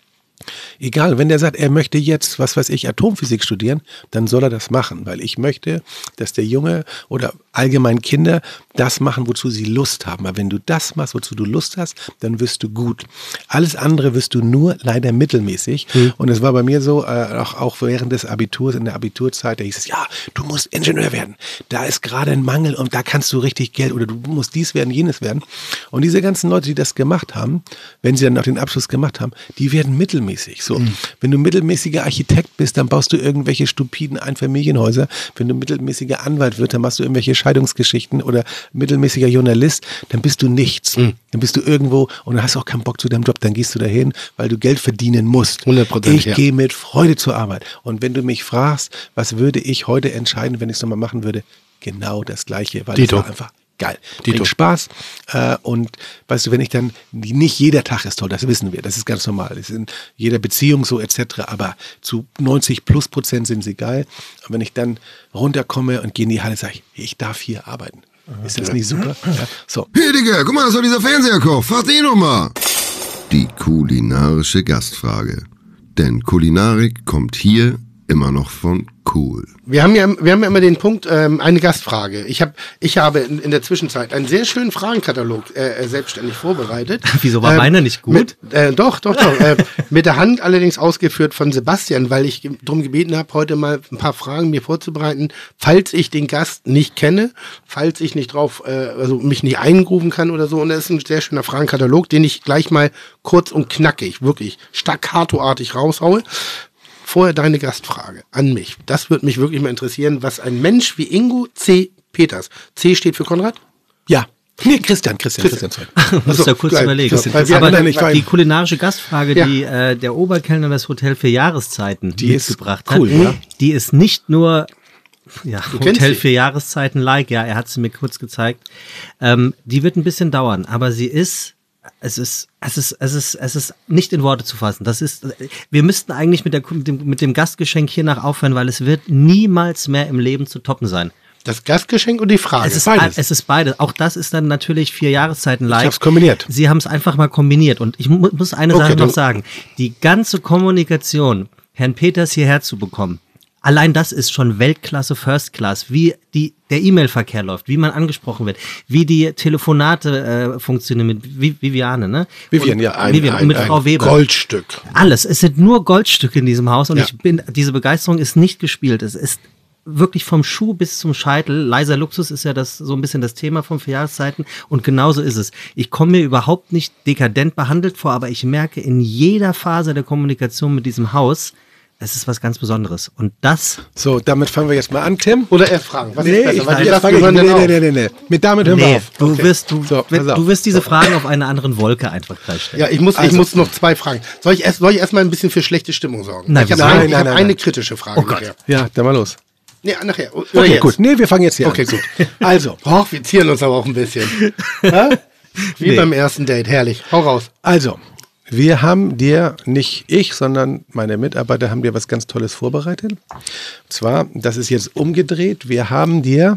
egal, wenn der sagt, er möchte jetzt, was weiß ich, Atomphysik studieren, dann soll er das machen, weil ich möchte, dass der Junge oder allgemein Kinder das machen, wozu sie Lust haben. Aber wenn du das machst, wozu du Lust hast, dann wirst du gut. Alles andere wirst du nur leider mittelmäßig. Mhm. Und es war bei mir so, äh, auch, auch während des Abiturs, in der Abiturzeit, da hieß es, ja, du musst Ingenieur werden. Da ist gerade ein Mangel und da kannst du richtig Geld oder du musst dies werden, jenes werden. Und diese ganzen Leute, die das gemacht haben, wenn sie dann auch den Abschluss gemacht haben, die werden mittelmäßig. So, mhm. Wenn du mittelmäßiger Architekt bist, dann baust du irgendwelche stupiden Einfamilienhäuser. Wenn du mittelmäßiger Anwalt wirst, dann machst du irgendwelche Scheidungsgeschichten oder mittelmäßiger Journalist, dann bist du nichts. Mhm. Dann bist du irgendwo und dann hast du auch keinen Bock zu deinem Job, dann gehst du dahin, weil du Geld verdienen musst. hundert Prozent, ich ja. gehe mit Freude zur Arbeit. Und wenn du mich fragst, was würde ich heute entscheiden, wenn ich es nochmal machen würde, genau das Gleiche, weil Dito. es war einfach geil. Bringt Spaß. Äh, und weißt du, wenn ich dann, nicht jeder Tag ist toll, das wissen wir, das ist ganz normal. Das ist in jeder Beziehung so et cetera. Aber zu neunzig plus Prozent sind sie geil. Und wenn ich dann runterkomme und gehe in die Halle, sage ich, ich darf hier arbeiten. Ist das nicht super? Ja. So. Hey Digga, guck mal, das war dieser Fernseherkoch. Frag den noch mal. Die kulinarische Gastfrage. Denn Kulinarik kommt hier immer noch von cool. Wir haben ja, wir haben ja immer den Punkt, ähm, eine Gastfrage. Ich, hab, ich habe in, in der Zwischenzeit einen sehr schönen Fragenkatalog äh, selbstständig vorbereitet. Wieso war ähm, meiner nicht gut? Mit, äh, doch, doch, doch. äh, mit der Hand allerdings ausgeführt von Sebastian, weil ich darum gebeten habe, heute mal ein paar Fragen mir vorzubereiten, falls ich den Gast nicht kenne, falls ich nicht drauf, äh, also mich nicht eingrooven kann oder so. Und das ist ein sehr schöner Fragenkatalog, den ich gleich mal kurz und knackig, wirklich staccatoartig raushaue. Vorher deine Gastfrage an mich. Das würde mich wirklich mal interessieren, was ein Mensch wie Ingo C. Peters. C steht für Konrad? Ja. Nee, Christian, Christian, Christian. Christian. Muss ja kurz gleich. überlegen. Christian, Christian. Aber Nein, die, nein, die kulinarische Gastfrage, ja. die äh, der Oberkellner das Hotel für Jahreszeiten die mitgebracht ist cool, hat, ja? die ist nicht nur ja, Hotel sie. für Jahreszeiten-like, ja, er hat sie mir kurz gezeigt. Ähm, die wird ein bisschen dauern, aber sie ist Es ist, es ist, es ist, es ist nicht in Worte zu fassen. Das ist, wir müssten eigentlich mit, der, mit, dem, mit dem Gastgeschenk hiernach aufhören, weil es wird niemals mehr im Leben zu toppen sein. Das Gastgeschenk und die Frage. Es ist beides. Es ist beides. Auch das ist dann natürlich vier Jahreszeiten live. Ich hab's kombiniert. Sie haben es einfach mal kombiniert. Und ich mu muss eine Okay, Sache dann- noch sagen. Die ganze Kommunikation, Herrn Peters hierher zu bekommen, allein das ist schon Weltklasse, First Class, wie die, der E-Mail-Verkehr läuft, wie man angesprochen wird, wie die Telefonate äh, funktionieren mit Vi Viviane, ne? Vivian, und, ja, ein- Vivian, ein, und mit ein Frau Weber. Goldstück. Alles. Es sind nur Goldstücke in diesem Haus und Ja. ich bin, diese Begeisterung ist nicht gespielt. Es ist wirklich vom Schuh bis zum Scheitel. Leiser Luxus ist ja das so ein bisschen das Thema von vier Jahreszeiten und genauso ist es. Ich komme mir überhaupt nicht dekadent behandelt vor, aber ich merke in jeder Phase der Kommunikation mit diesem Haus, es ist was ganz Besonderes. Und das, So, damit fangen wir jetzt mal an, Tim. Oder er fragen. Was Nee, ist besser? ich, Weil die jetzt Gast fange ich, gehören nee, dann nee, auch. nee, nee, nee. Mit damit hören wir nee, auf. du Okay. wirst, du, So, wenn, pass auf. du wirst diese Fragen auf einer anderen Wolke einfach gleich stellen. Ja, ich muss, ich Also- muss noch zwei Fragen. Soll ich erst, soll ich erst mal ein bisschen für schlechte Stimmung sorgen? Nein, ich habe nein, ein, nein, ich hab nein, eine nein. kritische Frage. Oh Gott. nachher. Ja, dann mal los. Nee, nachher. Oder Okay, jetzt. gut. Nee, wir fangen jetzt hier Okay, an. gut. Also, Och, wir zieren uns aber auch ein bisschen. Ja? Wie Nee. beim ersten Date. Herrlich. Hau raus. also, wir haben dir, nicht ich, sondern meine Mitarbeiter haben dir was ganz Tolles vorbereitet. Und zwar, das ist jetzt umgedreht. Wir haben dir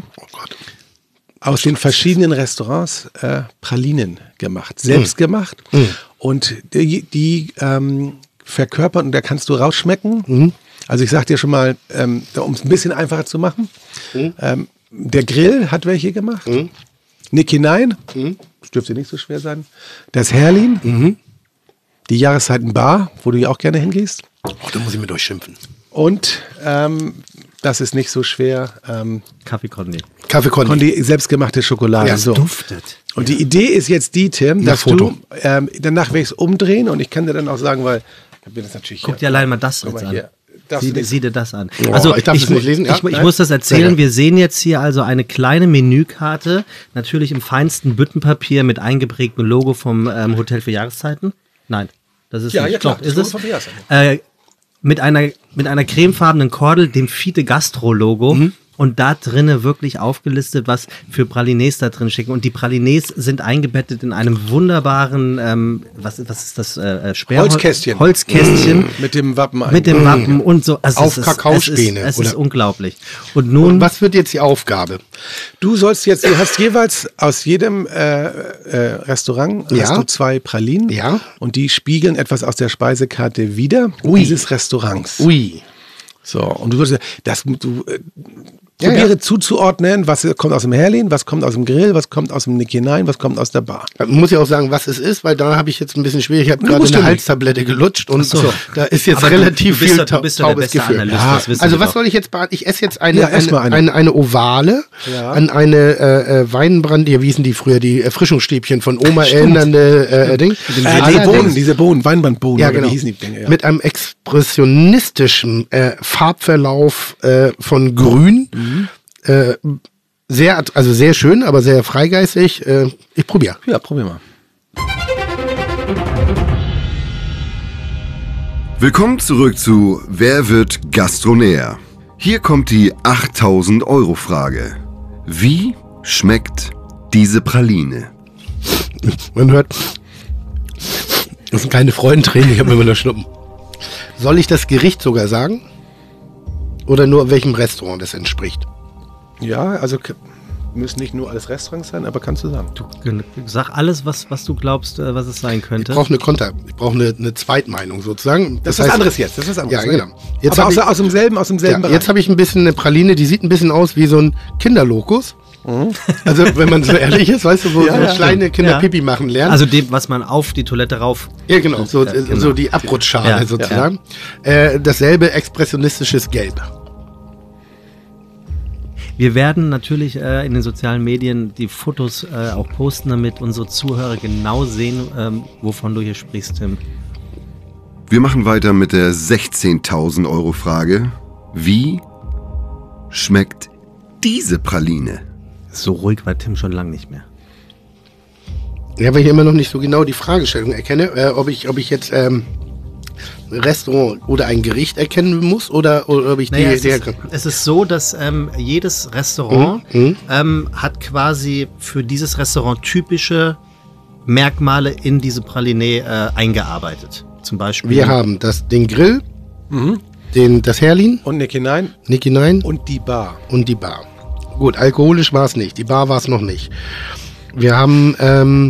aus den verschiedenen Restaurants äh, Pralinen gemacht, selbst gemacht. Und die, die ähm, verkörpern, und da kannst du rausschmecken. Also ich sag dir schon mal, ähm, um es ein bisschen einfacher zu machen, ähm, der Grill hat welche gemacht. Nick hinein, das dürfte nicht so schwer sein. Das Herlin, die Jahreszeitenbar, wo du ja auch gerne hingehst. Oh, da muss ich mit euch schimpfen. Und ähm, das ist nicht so schwer. Ähm, Kaffee Kondi. Kaffee Kondi. Kondi, selbstgemachte Schokolade. Ja, so. Duftet. Und die Idee ist jetzt die, Tim, Na, dass Foto. du ähm, danach werde ich es umdrehen und ich kann dir dann auch sagen, weil ich habe das natürlich Guck dir allein mal das Guck jetzt mal an. hier. Darfst Sieh, du nicht- sieh dir das an. Oh, also ich darf es mu- nicht lesen, ja? Ich, ich Nein? muss das Sehr erzählen. gerne. Wir sehen jetzt hier also eine kleine Menükarte, natürlich im feinsten Büttenpapier mit eingeprägtem Logo vom ähm, Hotel für Jahreszeiten. Nein, das ist Ja, nicht. ja, klar, Doch, das ist Logo es. vom für Jahreszeiten. Äh, mit einer mit einer cremefarbenen Kordel, dem Fiete Gastro Logo. Mhm. Und da drinnen wirklich aufgelistet, was für Pralines da drin stecken. Und die Pralines sind eingebettet in einem wunderbaren, ähm, was, was ist das? Äh, Sperrhol- Holzkästchen. Holzkästchen. mit dem Wappen ein. Mit dem Wappen und so. Also Auf es ist, Kakaospäne, Es ist, es ist oder? unglaublich. Und nun, Und was wird jetzt die Aufgabe? Du sollst jetzt, du hast jeweils aus jedem äh, äh, Restaurant Ja. hast du zwei Pralinen. Ja. Und die spiegeln etwas aus der Speisekarte wider Ui. dieses Restaurants. Ui. So, und du würdest, das, du äh, Ja, probiere ja. zuzuordnen, was kommt aus dem Herlin, was kommt aus dem Grill, was kommt aus dem Nick hinein, was kommt aus der Bar. Da muss ich auch sagen, was es ist, weil da habe ich jetzt ein bisschen schwierig. Ich habe Du gerade musst eine du nicht. Halstablette gelutscht und so. da ist jetzt Aber du- relativ du bist viel doch- du ta bist doch der taubes beste Gefühl. Analyst, Ja. das wissen Also wir was doch. soll ich jetzt beantworten? Ich esse jetzt eine, Ja, ess eine, mal eine. eine, eine Ovale Ja. an eine äh, äh, Weinbrand, ja, wie hießen die früher, die Erfrischungsstäbchen von Oma erinnernde äh, Ding. Äh, die Allerdings- Bohnen, diese Bohnen, Weinbandbohnen, Ja, oder genau. wie hießen die Dinge? Ja. Mit einem expressionistischen äh, Farbverlauf äh, von Grün. Mhm. Äh, sehr, att- also sehr schön, aber sehr freigeistig. Äh, ich probiere. ja, probier mal. Willkommen zurück zu Wer wird Gastronär? Hier kommt die achttausend Euro Frage. Wie schmeckt diese Praline? Man hört, das sind keine Freudentränen, ich habe immer nur Schnuppen. Soll ich das Gericht sogar sagen? Oder nur welchem Restaurant das entspricht? Ja, also k- müssen nicht nur alles Restaurants sein, aber kannst du sagen. du, sag alles, was, was du glaubst, äh, was es sein Ich könnte. brauche eine Konter, ich brauche eine, eine Zweitmeinung sozusagen. Das, ist was anderes jetzt. Das ist was anderes. Ja, ne? genau. Jetzt aber hab aus, ich- aus demselben, aus demselben Ja, Bereich. jetzt habe ich ein bisschen eine Praline, die sieht ein bisschen aus wie so ein Kinderlokus. Also wenn man so ehrlich ist, weißt du, wo Ja, so ja. kleine Kinder Ja. Pipi machen lernen. Also dem, was man auf die Toilette rauf. ja, genau, so, Ja, genau. so die Abrutschschale Ja, sozusagen. Äh, dasselbe expressionistisches Gelb. Wir werden natürlich äh, in den sozialen Medien die Fotos äh, auch posten, damit unsere Zuhörer genau sehen, ähm, wovon du hier sprichst, Tim. Wir machen weiter mit der sechzehntausend Euro Frage. Wie schmeckt diese Praline? So ruhig war Tim schon lange nicht mehr. Ja, weil ich immer noch nicht so genau die Fragestellung erkenne, äh, ob ich, ob ich jetzt ähm, ein Restaurant oder ein Gericht erkennen muss oder, oder ob ich Naja, die, es, die ist, es ist so, dass ähm, jedes Restaurant Mhm. ähm, hat quasi für dieses Restaurant typische Merkmale in diese Praline äh, eingearbeitet. Zum Beispiel. Wir haben das, den Grill, Mhm. den, das Herlin, Und Nick hinein Nick hinein und die Bar. und die Bar. Gut, alkoholisch war es nicht, die Bar war es noch nicht. Wir haben, ähm,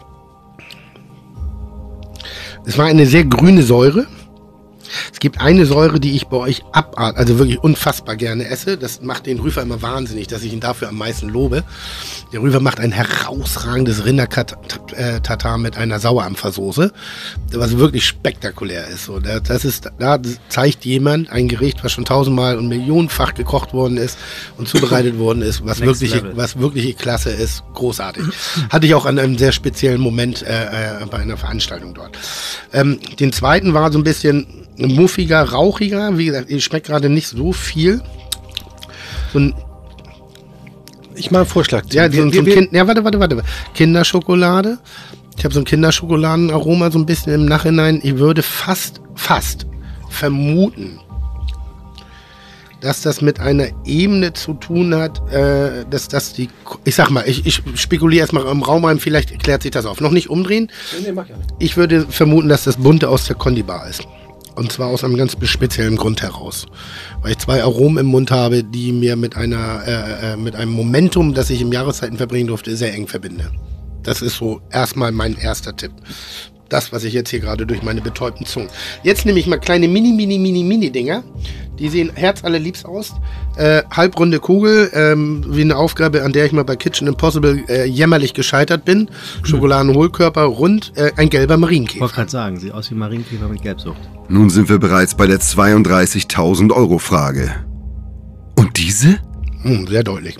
es war eine sehr grüne Säure. Es gibt eine Säure, die ich bei euch abartig, also wirklich unfassbar gerne esse. Das macht den Rüfer immer wahnsinnig, dass ich ihn dafür am meisten lobe. Der Rüfer macht ein herausragendes Rinder-Tatar mit einer Sauerampfersoße, was wirklich spektakulär ist. So, das ist, da zeigt jemand ein Gericht, was schon tausendmal und millionenfach gekocht worden ist und zubereitet worden ist, was Next wirklich, Level. was wirkliche Klasse ist. Großartig. Hatte ich auch an einem sehr speziellen Moment äh, äh, bei einer Veranstaltung dort. Ähm, den zweiten war so ein bisschen muffiger, rauchiger. Wie gesagt, ich schmeckt gerade nicht so viel. So ein, Ich mache einen Vorschlag. ja, so, Wir- ein- so wir- ein wir- kind, ja, warte, warte, warte. Kinderschokolade. Ich habe so ein Kinderschokoladenaroma so ein bisschen im Nachhinein. Ich würde fast, fast vermuten, dass das mit einer Ebene zu tun hat, äh, dass das die, ich sag mal, ich, ich spekuliere erstmal im Raum rein, vielleicht klärt sich das auf. Noch nicht umdrehen. Nee, nee, mach ja nicht. Ich würde vermuten, dass das Bunte aus der Kondi-Bar ist. Und zwar aus einem ganz speziellen Grund heraus. Weil ich zwei Aromen im Mund habe, die mir mit einer, äh, äh, mit einem Momentum, das ich im Jahreszeiten verbringen durfte, sehr eng verbinde. Das ist so erstmal mein erster Tipp. das, was ich jetzt hier gerade durch meine betäubten Zungen. Jetzt nehme ich mal kleine Mini, Mini, Mini, Mini-Dinger. Die sehen herzallerliebst aus. Äh, halbrunde Kugel, ähm, wie eine Aufgabe, an der ich mal bei Kitchen Impossible äh, jämmerlich gescheitert bin. Schokoladenhohlkörper, rund, äh, ein gelber Ich Marienkäfer. wollte gerade sagen, sieht aus wie Marienkäfer mit Gelbsucht. Nun sind wir bereits bei der zweiunddreißigtausend Euro Frage. Und diese? Hm, sehr deutlich.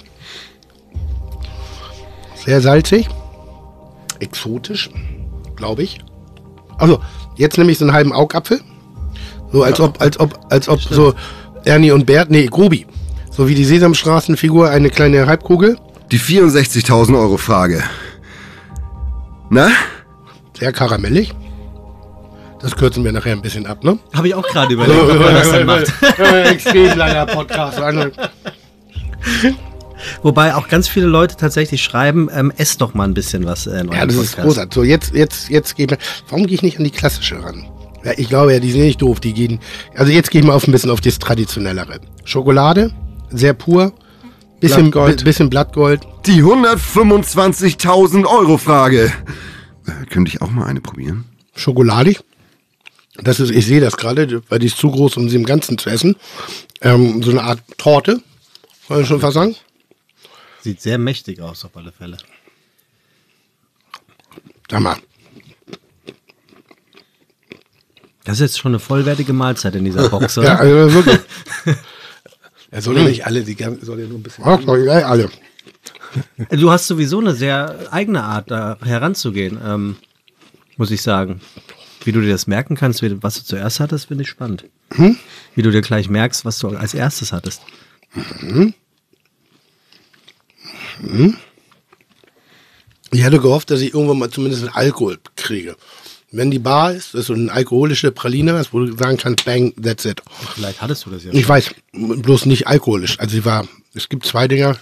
Sehr salzig. Exotisch, glaube ich. Also, jetzt nehme ich so einen halben Augapfel. So als ob, als ob, als ob so Ernie und Bert, nee, Grubi. So wie die Sesamstraßenfigur, eine kleine Halbkugel. Die vierundsechzigtausend Euro Frage. Na? Sehr karamellig. Das kürzen wir nachher ein bisschen ab, ne? Habe ich auch gerade überlegt, ob man das dann macht. Extrem langer Podcast. Wobei auch ganz viele Leute tatsächlich schreiben, ähm, ess doch mal ein bisschen was äh, in Ja, eurem das Podcast. ist großartig. So, jetzt, jetzt, jetzt gehen wir. Warum gehe ich nicht an die klassische ran? Ja, ich glaube ja, die sind nicht doof. Die gehen. Also jetzt gehen wir auf ein bisschen auf das Traditionellere. Schokolade, sehr pur. Bisschen Blattgold. bi- bisschen Blattgold. Die hundertfünfundzwanzigtausend Euro Frage. Äh, könnte ich auch mal eine probieren? Schokoladig. Das ist, ich sehe das gerade, weil die ist zu groß, um sie im Ganzen zu essen. Ähm, so eine Art Torte, soll ich schon fast sagen. Sieht sehr mächtig aus auf alle Fälle. Sag mal. Das ist jetzt schon eine vollwertige Mahlzeit in dieser Box, Ja, oder? also wirklich. Er soll ja nicht alle, die ganze, soll ja nur ein bisschen. Ach, doch, ja, alle. Du hast sowieso eine sehr eigene Art, da heranzugehen, ähm, muss ich sagen. Wie du dir das merken kannst, wie, was du zuerst hattest, finde ich spannend. Hm? Wie du dir gleich merkst, was du als erstes hattest. Ich hatte gehofft, dass ich irgendwann mal zumindest einen Alkohol kriege. Wenn die Bar ist, das ist so eine alkoholische Praline, was, wo du sagen kannst, bang, that's it. Vielleicht hattest du das ja Ich weiß, bloß nicht alkoholisch. Also sie war, es gibt zwei Dinger.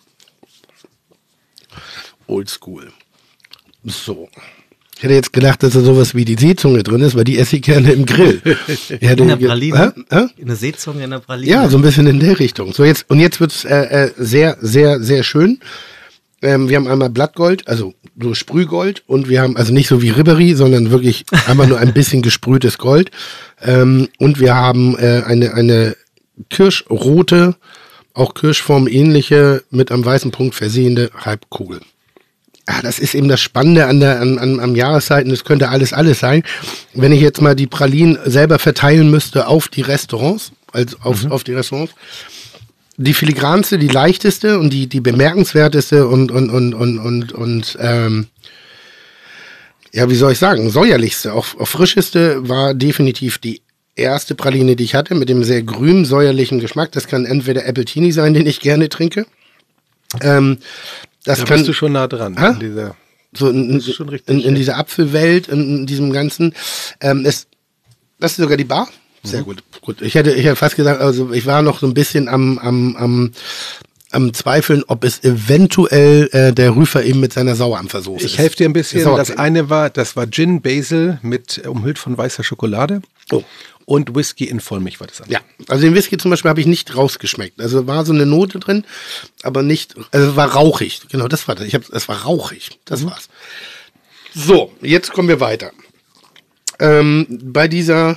Oldschool. So. Ich hätte jetzt gedacht, dass da sowas wie die Seezunge drin ist, weil die esse ich gerne im Grill. Ich hätte In der ge- Praline? Hä? Hä? Eine Seezunge in der Praline? Ja, so ein bisschen in der Richtung. So jetzt, und jetzt wird es äh, äh, sehr, sehr, sehr schön. Ähm, wir haben einmal Blattgold, also so Sprühgold, und wir haben, also nicht so wie Ribéry, sondern wirklich einmal nur ein bisschen gesprühtes Gold. Ähm, und wir haben äh, eine, eine kirschrote, auch Kirschform ähnliche, mit einem weißen Punkt versehende Halbkugel. Ja, das ist eben das Spannende an der, an, an, am Jahreszeiten. Das könnte alles, alles sein. Wenn ich jetzt mal die Pralinen selber verteilen müsste auf die Restaurants, also auf, auf die Restaurants, die filigranste, die leichteste und die, die bemerkenswerteste und, und, und, und, und, und ähm, ja, wie soll ich sagen, säuerlichste, auch, auch frischeste war definitiv die erste Praline, die ich hatte, mit dem sehr grünen, säuerlichen Geschmack. Das kann entweder Appletini sein, den ich gerne trinke. Ähm, das Da kann bist du schon nah dran. Hä? An dieser, so in, Das ist schon richtig, in, in ja. dieser Apfelwelt, in, in diesem Ganzen. Ähm, es, das ist sogar die Bar. Sehr gut. Gut. Ich hätte, ich hätte fast gesagt, also ich war noch so ein bisschen am, am, am, am Zweifeln, ob es eventuell äh, der Rüfer eben mit seiner Sauerampfersoße ist. ich helfe dir ein bisschen. Sauercreme. Das eine war, das war Gin Basil mit äh, umhüllt von weißer Schokolade. Oh. Und Whisky in Vollmilch war das andere. Ja, also den Whisky zum Beispiel habe ich nicht rausgeschmeckt. Also war so eine Note drin, aber nicht, also war rauchig. Genau, das war das. Ich hab, es war rauchig. Das war's. So, jetzt kommen wir weiter. Ähm, bei dieser,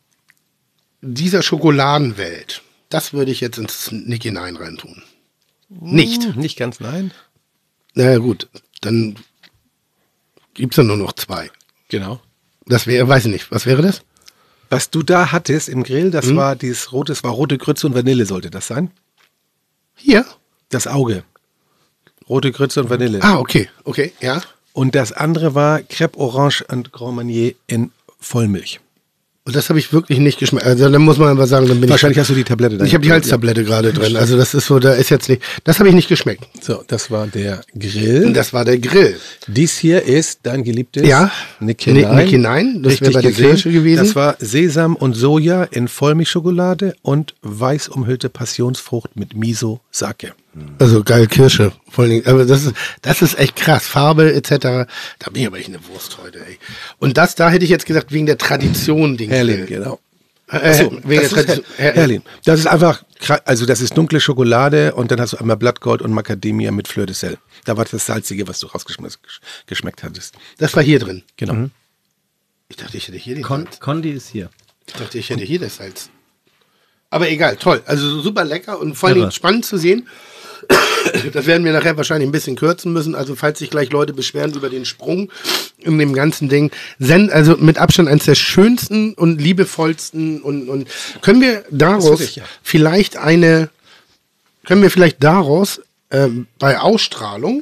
dieser Schokoladenwelt, das würde ich jetzt ins Nick hinein reintun. Nicht. Hm, Nicht ganz, nein. Na ja, gut, dann gibt es ja nur noch zwei. Genau. Das wäre, weiß ich nicht, was wäre das? Was du da hattest im Grill, das Hm? war dieses rote, das war rote Grütze und Vanille sollte das sein. Hier? Das Auge. Rote Grütze und Vanille. Ah, okay, okay, ja. Und das andere war Crêpe Orange und Grand Marnier in Vollmilch. Und das habe ich wirklich nicht geschmeckt. Also dann muss man aber sagen, dann bin Wahrscheinlich ich... hast du die Tablette da. Ich habe die Halstablette gerade drin. Also das ist so, da ist jetzt nicht... Das habe ich nicht geschmeckt. So, das war der Grill. Und das war der Grill. Dies hier ist dein geliebtes Ja, Nick Nick- hinein. Nick hinein, das Richtig wäre bei der gesehen. Kirsche gewesen. Das war Sesam und Soja in Vollmilchschokolade und weiß umhüllte Passionsfrucht mit Miso Sake. Also geil, Kirsche. Vor allen Dingen. Aber das ist, das ist echt krass. Farbe et cetera. Da bin ich aber echt eine Wurst heute, ey. Und das, da hätte ich jetzt gesagt, wegen der Tradition, den Herlin, Grill. genau. Äh, Achso, wegen das der ist Tradition. Her Herlin. Das ist einfach, kra- also das ist dunkle Schokolade und dann hast du einmal Blattgold und Macadamia mit Fleur de Sel. Da war das Salzige, was du rausgeschmeckt hattest. Das war hier drin. Genau. Ich dachte, ich hätte hier den Con Salz. Condi ist hier. Ich dachte, ich hätte hier das Salz. Aber egal, toll. Also super lecker und vor allem Irre. spannend zu sehen. Das werden wir nachher wahrscheinlich ein bisschen kürzen müssen. Also falls sich gleich Leute beschweren über den Sprung in dem ganzen Ding. Sen also mit Abstand eines der schönsten und liebevollsten. Und, und können wir daraus dich, ja. vielleicht eine, können wir vielleicht daraus ähm, bei Ausstrahlung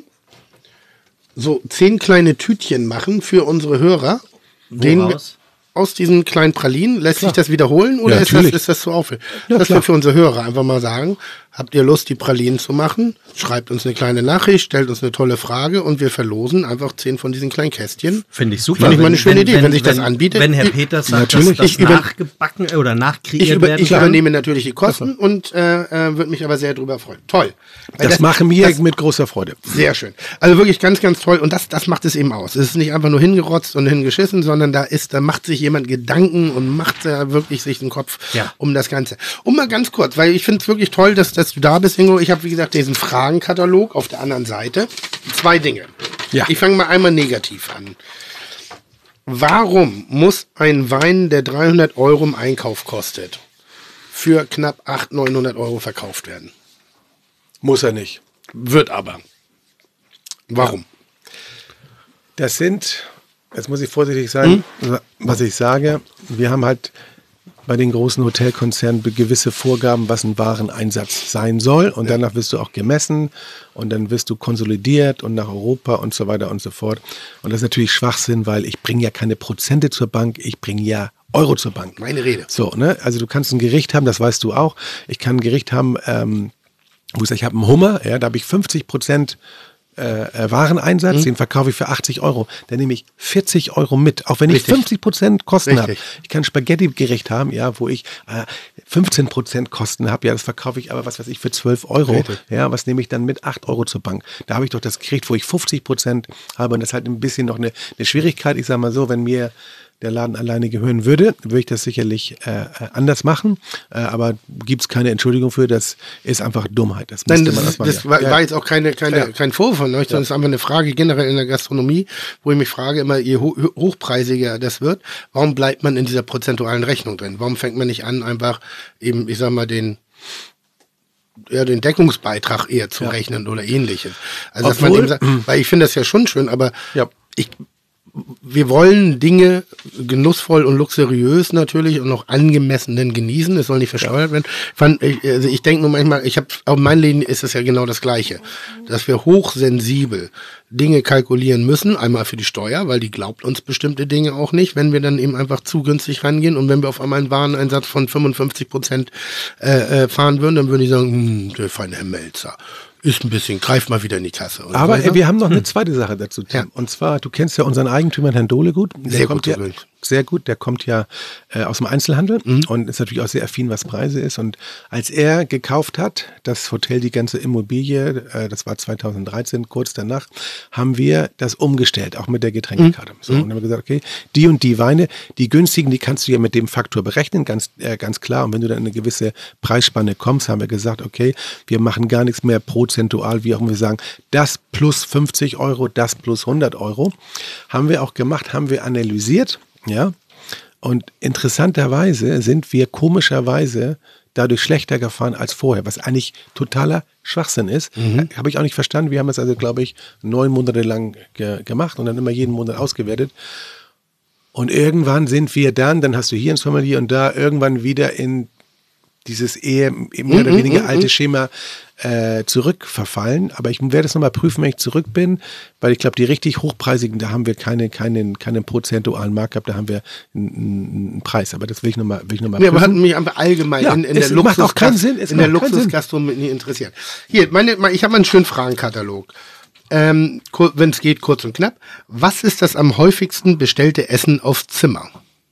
so zehn kleine Tütchen machen für unsere Hörer. denen wir- Woraus? Aus diesen kleinen Pralinen, lässt sich das wiederholen oder Ja, ist, das, natürlich. ist das zu aufwendig? Ja, das klar. wir für unsere Hörer einfach mal sagen. Habt ihr Lust, die Pralinen zu machen? Schreibt uns eine kleine Nachricht, stellt uns eine tolle Frage und wir verlosen einfach zehn von diesen kleinen Kästchen. Finde ich super. Finde ich mal eine schöne Idee, wenn sich das anbietet. Wenn Herr Ich- Peters sagt, Natürlich. dass das Ich über- nachgebacken äh, oder nachkreiert Ich, über, werden ich kann. übernehme natürlich die Kosten und äh, äh, würde mich aber sehr drüber freuen. Toll. Weil Das, machen wir das- mit großer Freude. Sehr schön. Also wirklich ganz, ganz toll. Und das, das macht es eben aus. Es ist nicht einfach nur hingerotzt und hingeschissen, sondern da ist, da macht sich jemand Gedanken und macht da wirklich sich den Kopf Ja. um das Ganze. Und mal ganz kurz, weil ich finde es wirklich toll, dass, dass du da bist, Ingo. Ich habe, wie gesagt, diesen Fragenkatalog auf der anderen Seite. Zwei Dinge. Ja. Ich fange mal einmal negativ an. Warum muss ein Wein, der dreihundert Euro im Einkauf kostet, für knapp achthundert, neunhundert Euro verkauft werden? Muss er nicht. Wird aber. Warum? Das sind, jetzt muss ich vorsichtig sein, Hm? was ich sage. Wir haben halt bei den großen Hotelkonzernen be- gewisse Vorgaben, was ein Wareneinsatz sein soll. Und danach wirst du auch gemessen und dann wirst du konsolidiert und nach Europa und so weiter und so fort. Und das ist natürlich Schwachsinn, weil ich bringe ja keine Prozente zur Bank, ich bringe ja Euro zur Bank. Meine Rede. So, ne? Also du kannst ein Gericht haben, das weißt du auch. Ich kann ein Gericht haben, ähm, wo ich sage, ich habe einen Hummer, ja, da habe ich fünfzig Prozent äh, Wareneinsatz, den verkaufe ich für achtzig Euro. Dann nehme ich vierzig Euro mit, auch wenn ich Richtig. fünfzig Prozent Kosten habe. Richtig. Ich kann ein Spaghetti-Gericht haben, ja, wo ich äh, fünfzehn Prozent Kosten habe, ja, das verkaufe ich aber, was weiß ich, für zwölf Euro. Richtig. Ja, was nehme ich dann mit? acht Euro zur Bank. Da habe ich doch das Gericht, wo ich fünfzig Prozent habe und das ist halt ein bisschen noch eine, eine Schwierigkeit. Ich sage mal so, wenn mir der Laden alleine gehören würde, würde ich das sicherlich äh, äh, anders machen. Äh, aber gibt es keine Entschuldigung für, das ist einfach Dummheit. Das Nein, müsste das, man ist, erstmal- das ja. war, Ja. war jetzt auch keine, keine, Ja. kein Vorwurf von euch, sondern es ist einfach eine Frage generell in der Gastronomie, wo ich mich frage, immer je ho hochpreisiger das wird, warum bleibt man in dieser prozentualen Rechnung drin? Warum fängt man nicht an, einfach eben, ich sag mal, den ja, den Deckungsbeitrag eher zu Ja. rechnen oder ähnliches. Also dass man Obwohl- eben sagt, weil ich finde das ja schon schön, aber Ja. ich wir wollen Dinge genussvoll und luxuriös natürlich und auch angemessen denn genießen. Es soll nicht versteuert werden. Fand, ich, also ich denke nur manchmal, ich habe, auch in meinem Leben ist es ja genau das Gleiche, dass wir hochsensibel Dinge kalkulieren müssen. Einmal für die Steuer, weil die glaubt uns bestimmte Dinge auch nicht, wenn wir dann eben einfach zu günstig rangehen. Und wenn wir auf einmal einen Wareneinsatz von fünfundfünfzig Prozent äh, äh, fahren würden, dann würde ich sagen, hm, der feine Herr Melzer. Ist ein bisschen, greift mal wieder in die Kasse. Oder Aber so, äh, wir haben noch eine zweite Sache dazu, Tim. Ja. Und zwar, du kennst ja unseren Eigentümer, Herrn Dohle, gut. Der Sehr kommt gut, ja, übrigens. sehr gut, der kommt ja äh, aus dem Einzelhandel Mhm. und ist natürlich auch sehr affin, was Preise ist. Und als er gekauft hat, das Hotel, die ganze Immobilie, äh, das war zweitausenddreizehn, kurz danach, haben wir das umgestellt, auch mit der Getränkekarte. Mhm. So, und dann haben wir gesagt, okay, die und die Weine, die günstigen, die kannst du ja mit dem Faktor berechnen, ganz, äh, ganz klar. Und wenn du dann in eine gewisse Preisspanne kommst, haben wir gesagt, okay, wir machen gar nichts mehr prozentual, wie auch immer wir sagen, das plus fünfzig Euro, das plus hundert Euro. Haben wir auch gemacht, haben wir analysiert, ja. Und interessanterweise sind wir komischerweise dadurch schlechter gefahren als vorher, was eigentlich totaler Schwachsinn ist. Mhm. Habe ich auch nicht verstanden. Wir haben es also, glaube ich, neun Monate lang ge gemacht und dann immer jeden Monat ausgewertet. Und irgendwann sind wir dann, dann hast du hier ein Sommelier und da irgendwann wieder in dieses eher mehr oder Mhm, weniger mhm, alte mhm. Schema äh, zurückverfallen. Aber ich werde es nochmal prüfen, wenn ich zurück bin, weil ich glaube, die richtig hochpreisigen, da haben wir keine, keinen, keinen prozentualen Markup, da haben wir einen, einen Preis. Aber das will ich nochmal will ich noch mal Ja, aber hat prüfen. mich einfach allgemein Ja, in, in es der macht auch keinen Luxusgas- Sinn, es in der macht keinen Sinn. Luxusgastronomie interessiert. Hier, meine, ich habe mal einen schönen Fragenkatalog. Ähm, wenn es geht, kurz und knapp. Was ist das am häufigsten bestellte Essen auf Zimmer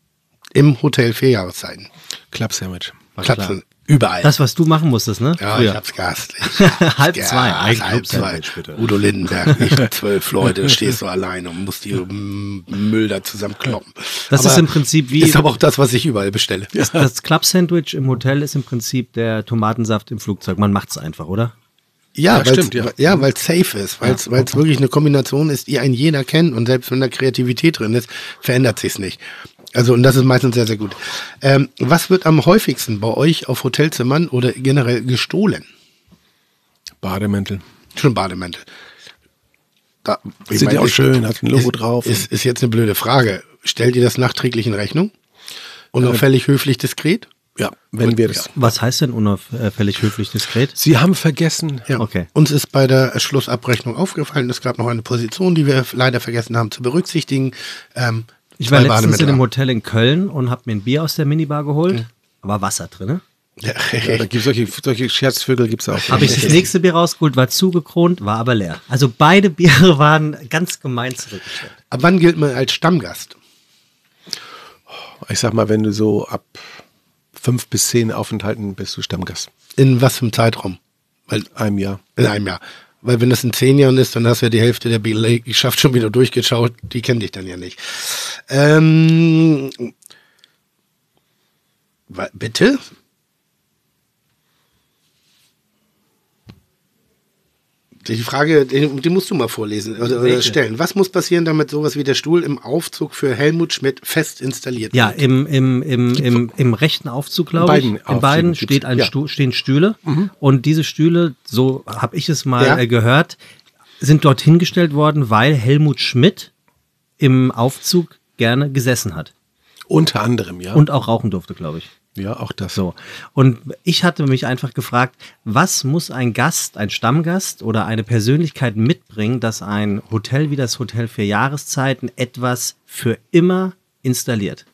im Hotel vier Jahreszeiten? Club-Sandwich. Klapsen. Überall. Das, was du machen musstest, ne? ja, Früher. ich hab's gehasst. Halb Ja, zwei. Ein halb zwei. Club-Sandwich, bitte. Udo Lindenberg, nicht zwölf Leute, stehst du alleine und musst die M- Müll da zusammenkloppen. Das Aber ist im Prinzip wie- Ist aber auch das, was ich überall bestelle. Das, das Club-Sandwich im Hotel ist im Prinzip der Tomatensaft im Flugzeug. Man macht es einfach, oder? Ja, Ja, weil's, stimmt, ja. ja, weil es safe ist, weil es wirklich eine Kombination ist, die ein jeder kennt und selbst wenn da Kreativität drin ist, verändert sich's nicht. Also und das ist meistens sehr, sehr gut. Ähm, was wird am häufigsten bei euch auf Hotelzimmern oder generell gestohlen? Bademäntel. Schon Bademäntel. Da, ich Sind meine, ja auch ist- schön, hat ein Logo ist, drauf. Ist, ist jetzt eine blöde Frage. Stellt ihr das nachträglich in Rechnung? Unauffällig, höflich, diskret? Ja, wenn wir das. Was heißt denn unauffällig, höflich, diskret? Sie haben vergessen. Ja. Okay. Uns ist bei der Schlussabrechnung aufgefallen, es gab noch eine Position, die wir leider vergessen haben zu berücksichtigen. Ähm, Ich zwei war letztens Bademäntel. in einem Hotel in Köln und habe mir ein Bier aus der Minibar geholt. War Wasser drin, ne? Ja, Ja, da gibt's solche, solche Scherzvögel gibt es auch. Habe ich das nächste Bier rausgeholt, war zugekront, war aber leer. Also beide Biere waren ganz gemein zurückgestellt. Ab wann gilt man als Stammgast? Ich sag mal, wenn du so ab fünf bis zehn Aufenthalten bist du Stammgast. In was für einem Zeitraum? Weil Einem Jahr. in einem Jahr. Weil wenn das in zehn Jahren ist, dann hast du ja die Hälfte der Belegschaft schon wieder durchgeschaut. Die kennen dich dann ja nicht. Ähm, wa- bitte? Die Frage, die, die musst du mal vorlesen oder, oder Welche? stellen. Was muss passieren, damit sowas wie der Stuhl im Aufzug für Helmut Schmidt fest installiert Ja, wird? im, im, im, im, im rechten Aufzug, glaube ich, beiden in Aufzügen beiden gibt's- steht ein ja. Stuhl, stehen Stühle. Und diese Stühle, so habe ich es mal Ja. äh, gehört, sind dort hingestellt worden, weil Helmut Schmidt im Aufzug gerne gesessen hat. Unter anderem, ja. Und auch rauchen durfte, glaube ich. ja, auch das. So. Und ich hatte mich einfach gefragt, was muss ein Gast, ein Stammgast oder eine Persönlichkeit mitbringen, dass ein Hotel wie das Hotel für Jahreszeiten etwas für immer installiert?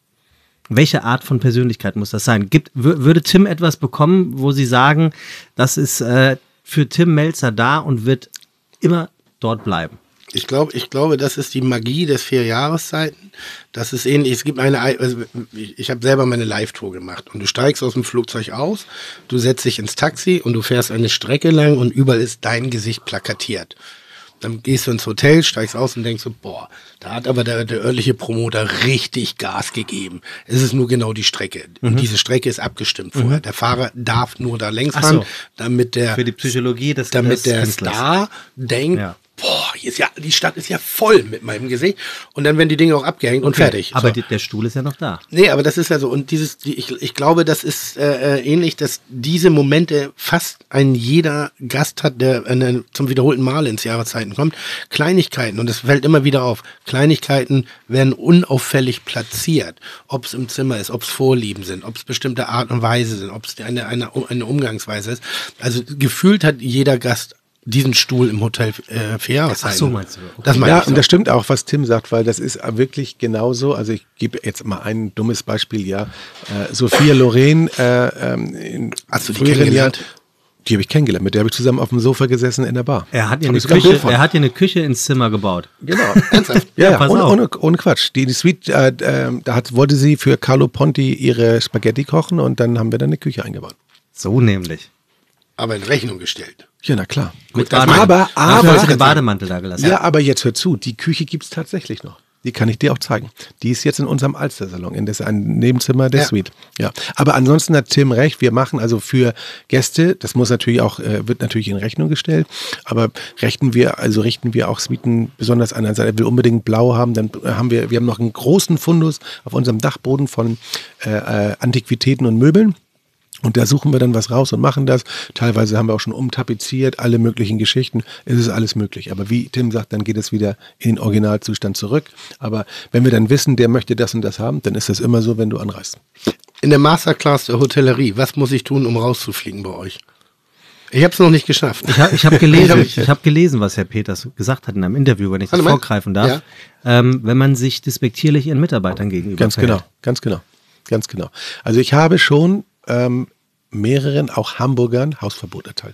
Welche Art von Persönlichkeit muss das sein? Gibt, wür- würde Tim etwas bekommen, wo Sie sagen, das ist äh, für Tim Melzer da und wird immer dort bleiben? Ich glaube, ich glaube, das ist die Magie des vier Jahreszeiten. Das ist ähnlich. Es gibt eine, also ich, ich habe selber meine Live-Tour gemacht und du steigst aus dem Flugzeug aus, du setzt dich ins Taxi und du fährst eine Strecke lang und überall ist dein Gesicht plakatiert. Dann gehst du ins Hotel, steigst aus und denkst so, boah, da hat aber der, der örtliche Promoter richtig Gas gegeben. Es ist nur genau die Strecke. Mhm. Und diese Strecke ist abgestimmt vorher. Der Fahrer darf nur da längs Ach fahren, so. damit der Für die Psychologie des damit des der Künstlers. Star denkt, Ja. boah, hier ist ja, die Stadt ist ja voll mit meinem Gesicht. Und dann werden die Dinge auch abgehängt und fertig. Aber so. die, der Stuhl ist ja noch da. Nee, aber das ist ja so. Und dieses, die, ich, ich glaube, das ist äh, äh, ähnlich, dass diese Momente fast ein jeder Gast hat, der äh, zum wiederholten Mal ins Jahreszeiten kommt. Kleinigkeiten, und es fällt immer wieder auf, Kleinigkeiten werden unauffällig platziert. Ob es im Zimmer ist, ob es Vorlieben sind, ob es bestimmte Art und Weise sind, ob es eine, eine, eine Umgangsweise ist. Also gefühlt hat jeder Gast diesen Stuhl im Hotel äh, für Jahreszeiten. Ach so, meinst du? Okay. Das meine Ja, ich so. und das stimmt auch, was Tim sagt, weil das ist wirklich genauso. Also ich gebe jetzt mal ein dummes Beispiel, ja. Äh, Sophia Loren äh, ähm, in Hast du die früheren kennengelernt? Jahren, die habe ich kennengelernt, mit der habe ich zusammen auf dem Sofa gesessen in der Bar. Er hat ihr Hab eine ich sogar ein Küche, Bild von. er hat ihr eine Küche ins Zimmer gebaut. Genau. Ernsthaft? Ja, ja, pass ohne, auf. ohne, ohne Quatsch. Die, die Suite, äh, äh, da hat, wollte sie für Carlo Ponti ihre Spaghetti kochen und dann haben wir dann eine Küche eingebaut. So nämlich. Aber in Rechnung gestellt. Ja, na klar. Mit das- Bademantel. aber, Dafür hast du den aber, Bademantel da gelassen. ja, aber jetzt hör zu, die Küche gibt es tatsächlich noch. Die kann ich dir auch zeigen. Die ist jetzt in unserem Alster-Salon, in das ein Nebenzimmer der Ja. Suite. Ja. Aber ansonsten hat Tim recht, wir machen also für Gäste, das muss natürlich auch, äh, wird natürlich in Rechnung gestellt, aber richten wir, also richten wir auch Suiten besonders an. Also er will unbedingt blau haben, dann haben wir, wir haben noch einen großen Fundus auf unserem Dachboden von äh, äh, Antiquitäten und Möbeln. Und da suchen wir dann was raus und machen das. Teilweise haben wir auch schon umtapeziert, alle möglichen Geschichten. Es ist alles möglich. Aber wie Tim sagt, dann geht es wieder in den Originalzustand zurück. Aber wenn wir dann wissen, der möchte das und das haben, dann ist das immer so, wenn du anreist. In der Masterclass der Hotellerie, was muss ich tun, um rauszufliegen bei euch? Ich habe es noch nicht geschafft. Ich habe ich hab gelesen, Ich hab- ich hab gelesen, was Herr Peters gesagt hat in einem Interview, wenn ich das Warte mal. vorgreifen darf. Ja. Ähm, wenn man sich despektierlich ihren Mitarbeitern gegenüber Ganz verhält. genau, ganz genau, ganz genau. Also ich habe schon ähm, mehreren, auch Hamburgern, Hausverbot erteilt.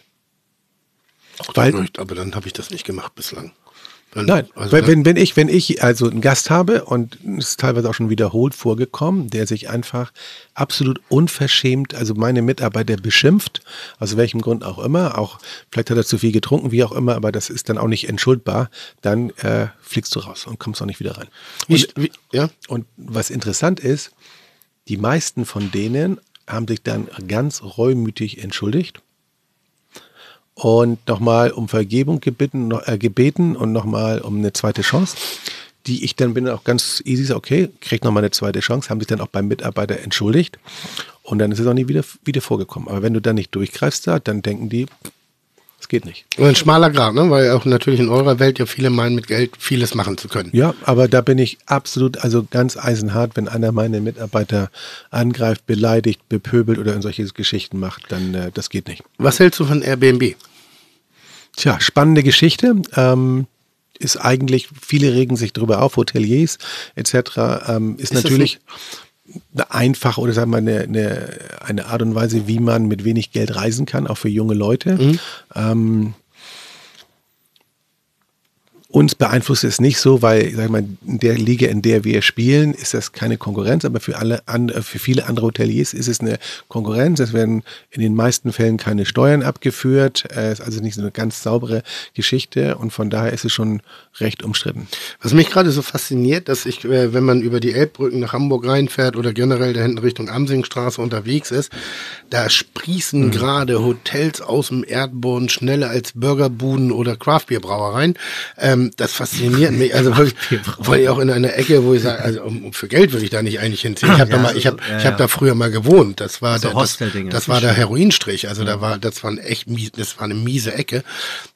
Weil, Nicht, aber dann habe ich das nicht gemacht bislang. Dann, Nein, also weil da- wenn, wenn ich, wenn ich also einen Gast habe, und es ist teilweise auch schon wiederholt vorgekommen, der sich einfach absolut unverschämt, also meine Mitarbeiter beschimpft, aus welchem Grund auch immer, auch vielleicht hat er zu viel getrunken, wie auch immer, aber das ist dann auch nicht entschuldbar, dann äh, fliegst du raus und kommst auch nicht wieder rein. wie, Und, wie, ja? und was interessant ist, die meisten von denen haben sich dann ganz reumütig entschuldigt. und nochmal um Vergebung gebeten, noch, äh, gebeten und nochmal um eine zweite Chance, die ich dann bin auch ganz easy, so, okay, krieg nochmal eine zweite Chance, haben sich dann auch beim Mitarbeiter entschuldigt und dann ist es auch nie wieder, wieder vorgekommen. Aber wenn du dann nicht durchgreifst da, dann denken die, es geht nicht. Und ein schmaler Grad, ne? Weil auch natürlich in eurer Welt ja viele meinen, mit Geld vieles machen zu können. Ja, aber da bin ich absolut, also ganz eisenhart, wenn einer meine Mitarbeiter angreift, beleidigt, bepöbelt oder in solche Geschichten macht, dann äh, das geht nicht. Was hältst du von Airbnb? Tja, spannende Geschichte. Ähm, ist eigentlich, viele regen sich drüber auf, Hoteliers et cetera. Ähm, ist, ist natürlich eine einfache oder sagen wir mal eine, eine, eine Art und Weise, wie man mit wenig Geld reisen kann, auch für junge Leute. Mhm. Ähm, Uns beeinflusst es nicht so, weil, sag ich mal, in der Liga, in der wir spielen, ist das keine Konkurrenz, aber für alle andere, für viele andere Hoteliers ist es eine Konkurrenz. Es werden in den meisten Fällen keine Steuern abgeführt. Es ist also nicht so eine ganz saubere Geschichte und von daher ist es schon recht umstritten. Was mich gerade so fasziniert, dass ich, wenn man über die Elbbrücken nach Hamburg reinfährt oder generell da hinten Richtung Amsingstraße unterwegs ist, da sprießen mhm. gerade Hotels aus dem Erdboden schneller als Burgerbuden oder Craftbeer-Brauereien. Ähm, Das fasziniert mich, also wirklich, weil ich auch in einer Ecke, wo ich sage, also um, für Geld würde ich da nicht eigentlich hinziehen. Ich habe ja, da mal, ich habe, ja, ich habe da früher mal gewohnt. Das war so der, das, das war der Heroinstrich. Also da war, das war ein echt mies, das war eine miese Ecke.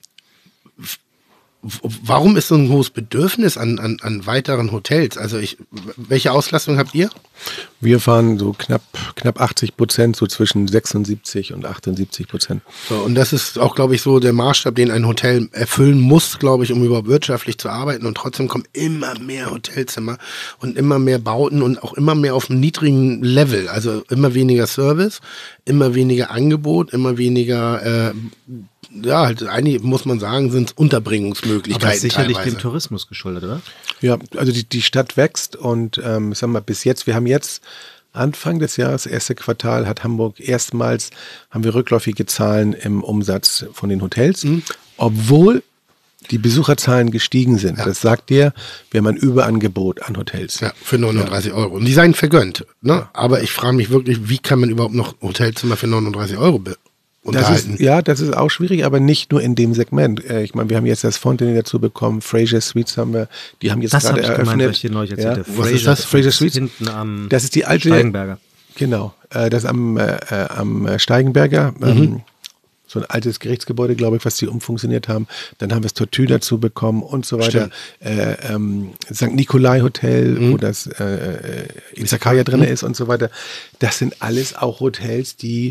Warum ist so ein hohes Bedürfnis an, an, an weiteren Hotels? Also ich, welche Auslastung habt ihr? Wir fahren so knapp, knapp achtzig Prozent, so zwischen sechsundsiebzig und achtundsiebzig Prozent. So, und das ist auch, glaube ich, so der Maßstab, den ein Hotel erfüllen muss, glaube ich, um überhaupt wirtschaftlich zu arbeiten. Und trotzdem kommen immer mehr Hotelzimmer und immer mehr Bauten und auch immer mehr auf einem niedrigen Level. Also immer weniger Service, immer weniger Angebot, immer weniger... Äh, ja, halt eigentlich muss man sagen, sind es Unterbringungsmöglichkeiten. Aber das ist sicherlich teilweise dem Tourismus geschuldet, oder? Ja, also die, die Stadt wächst und ähm, sagen wir mal, bis jetzt, wir haben jetzt Anfang des Jahres, erste Quartal, hat Hamburg erstmals, haben wir rückläufige Zahlen im Umsatz von den Hotels, mhm. obwohl die Besucherzahlen gestiegen sind. Ja. Das sagt dir, wir haben ein Überangebot an Hotels. Ja, für neununddreißig ja. Euro. Und die seien vergönnt. Ne? Ja. Aber ich frage mich wirklich, wie kann man überhaupt noch Hotelzimmer für neununddreißig Euro be- Das ist, ja, das ist auch schwierig, aber nicht nur in dem Segment. Ich meine, wir haben jetzt das Fontenay dazu bekommen, Fraser Suites haben wir, die haben jetzt das gerade hab ich eröffnet. Gemeint, ich dir neulich erzählte. Ja. Was ist das? Fraser Suites? Hinten am das ist die alte Steigenberger. Genau, das ist am, äh, am Steigenberger. Mhm. Ähm, so ein altes Gerichtsgebäude, glaube ich, was die umfunktioniert haben. Dann haben wir das Tortue dazu bekommen und so weiter. Äh, ähm, Sankt Nikolai Hotel, mhm. wo das äh, Izakaya drin mhm. ist und so weiter. Das sind alles auch Hotels, die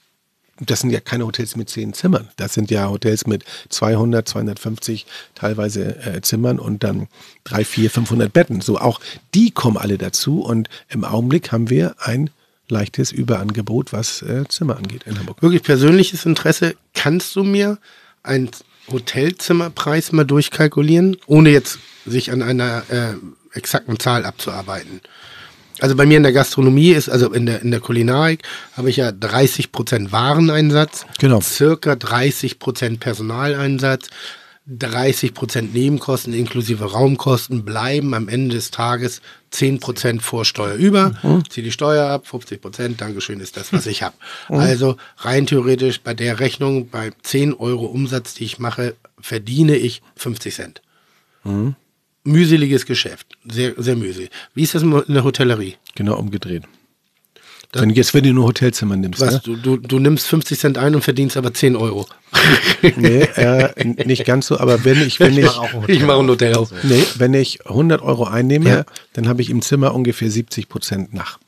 das sind ja keine Hotels mit zehn Zimmern. Das sind ja Hotels mit zweihundert, zweihundertfünfzig teilweise äh, Zimmern und dann dreihundert, vierhundert, fünfhundert Betten. So auch die kommen alle dazu und im Augenblick haben wir ein leichtes Überangebot, was äh, Zimmer angeht in Hamburg. Wirklich persönliches Interesse. Kannst du mir einen Hotelzimmerpreis mal durchkalkulieren, ohne jetzt sich an einer äh, exakten Zahl abzuarbeiten? Also bei mir in der Gastronomie ist, also in der, in der Kulinarik, habe ich ja dreißig Prozent Wareneinsatz, genau. circa dreißig Prozent Personaleinsatz, dreißig Prozent Nebenkosten inklusive Raumkosten bleiben am Ende des Tages zehn Prozent vor Steuer über. Mhm. Zieh die Steuer ab, fünfzig Prozent, Dankeschön, ist das, was ich habe. Mhm. Also rein theoretisch bei der Rechnung, bei zehn Euro Umsatz, die ich mache, verdiene ich fünfzig Cent. Mhm. Mühseliges Geschäft, sehr, sehr mühselig. Wie ist das in der Hotellerie? Genau umgedreht. Das wenn, jetzt, wenn du nur Hotelzimmer nimmst. Was, ne? du, du, du nimmst fünfzig Cent ein und verdienst aber zehn Euro. Nee, äh, nicht ganz so, aber wenn ich... Wenn ich, ich, ich mache ein Hotel auf. Nee, wenn ich hundert Euro einnehme, ja. dann habe ich im Zimmer ungefähr siebzig Prozent nach.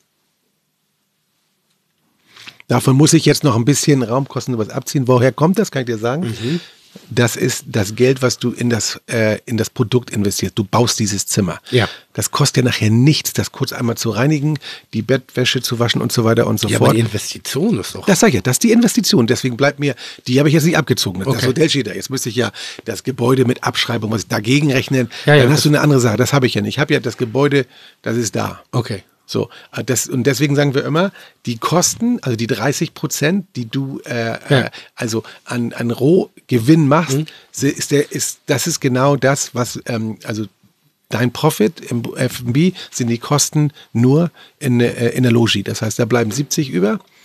Davon muss ich jetzt noch ein bisschen Raumkosten was abziehen. Woher kommt das, kann ich dir sagen? Mhm. Das ist das Geld, was du in das, äh, in das Produkt investierst. Du baust dieses Zimmer. Ja. Das kostet ja nachher nichts, das kurz einmal zu reinigen, die Bettwäsche zu waschen und so weiter und so ja, fort. Aber die Investition ist doch... Das sag ich ja, das ist die Investition. Deswegen bleibt mir, die habe ich jetzt nicht abgezogen. Das okay. Hotel steht da. Jetzt müsste ich ja das Gebäude mit Abschreibung, was ich dagegen rechnen. Ja, ja, dann hast du eine andere Sache. Das habe ich ja nicht. Ich habe ja das Gebäude, das ist da. Okay. So, das, und deswegen sagen wir immer, die Kosten, also die dreißig Prozent, die du äh, ja. äh, also an, an Rohgewinn machst, mhm. ist der, ist, das ist genau das, was, ähm, also dein Profit im F und B sind die Kosten nur in, äh, in der Logie. Das heißt, da bleiben siebzig über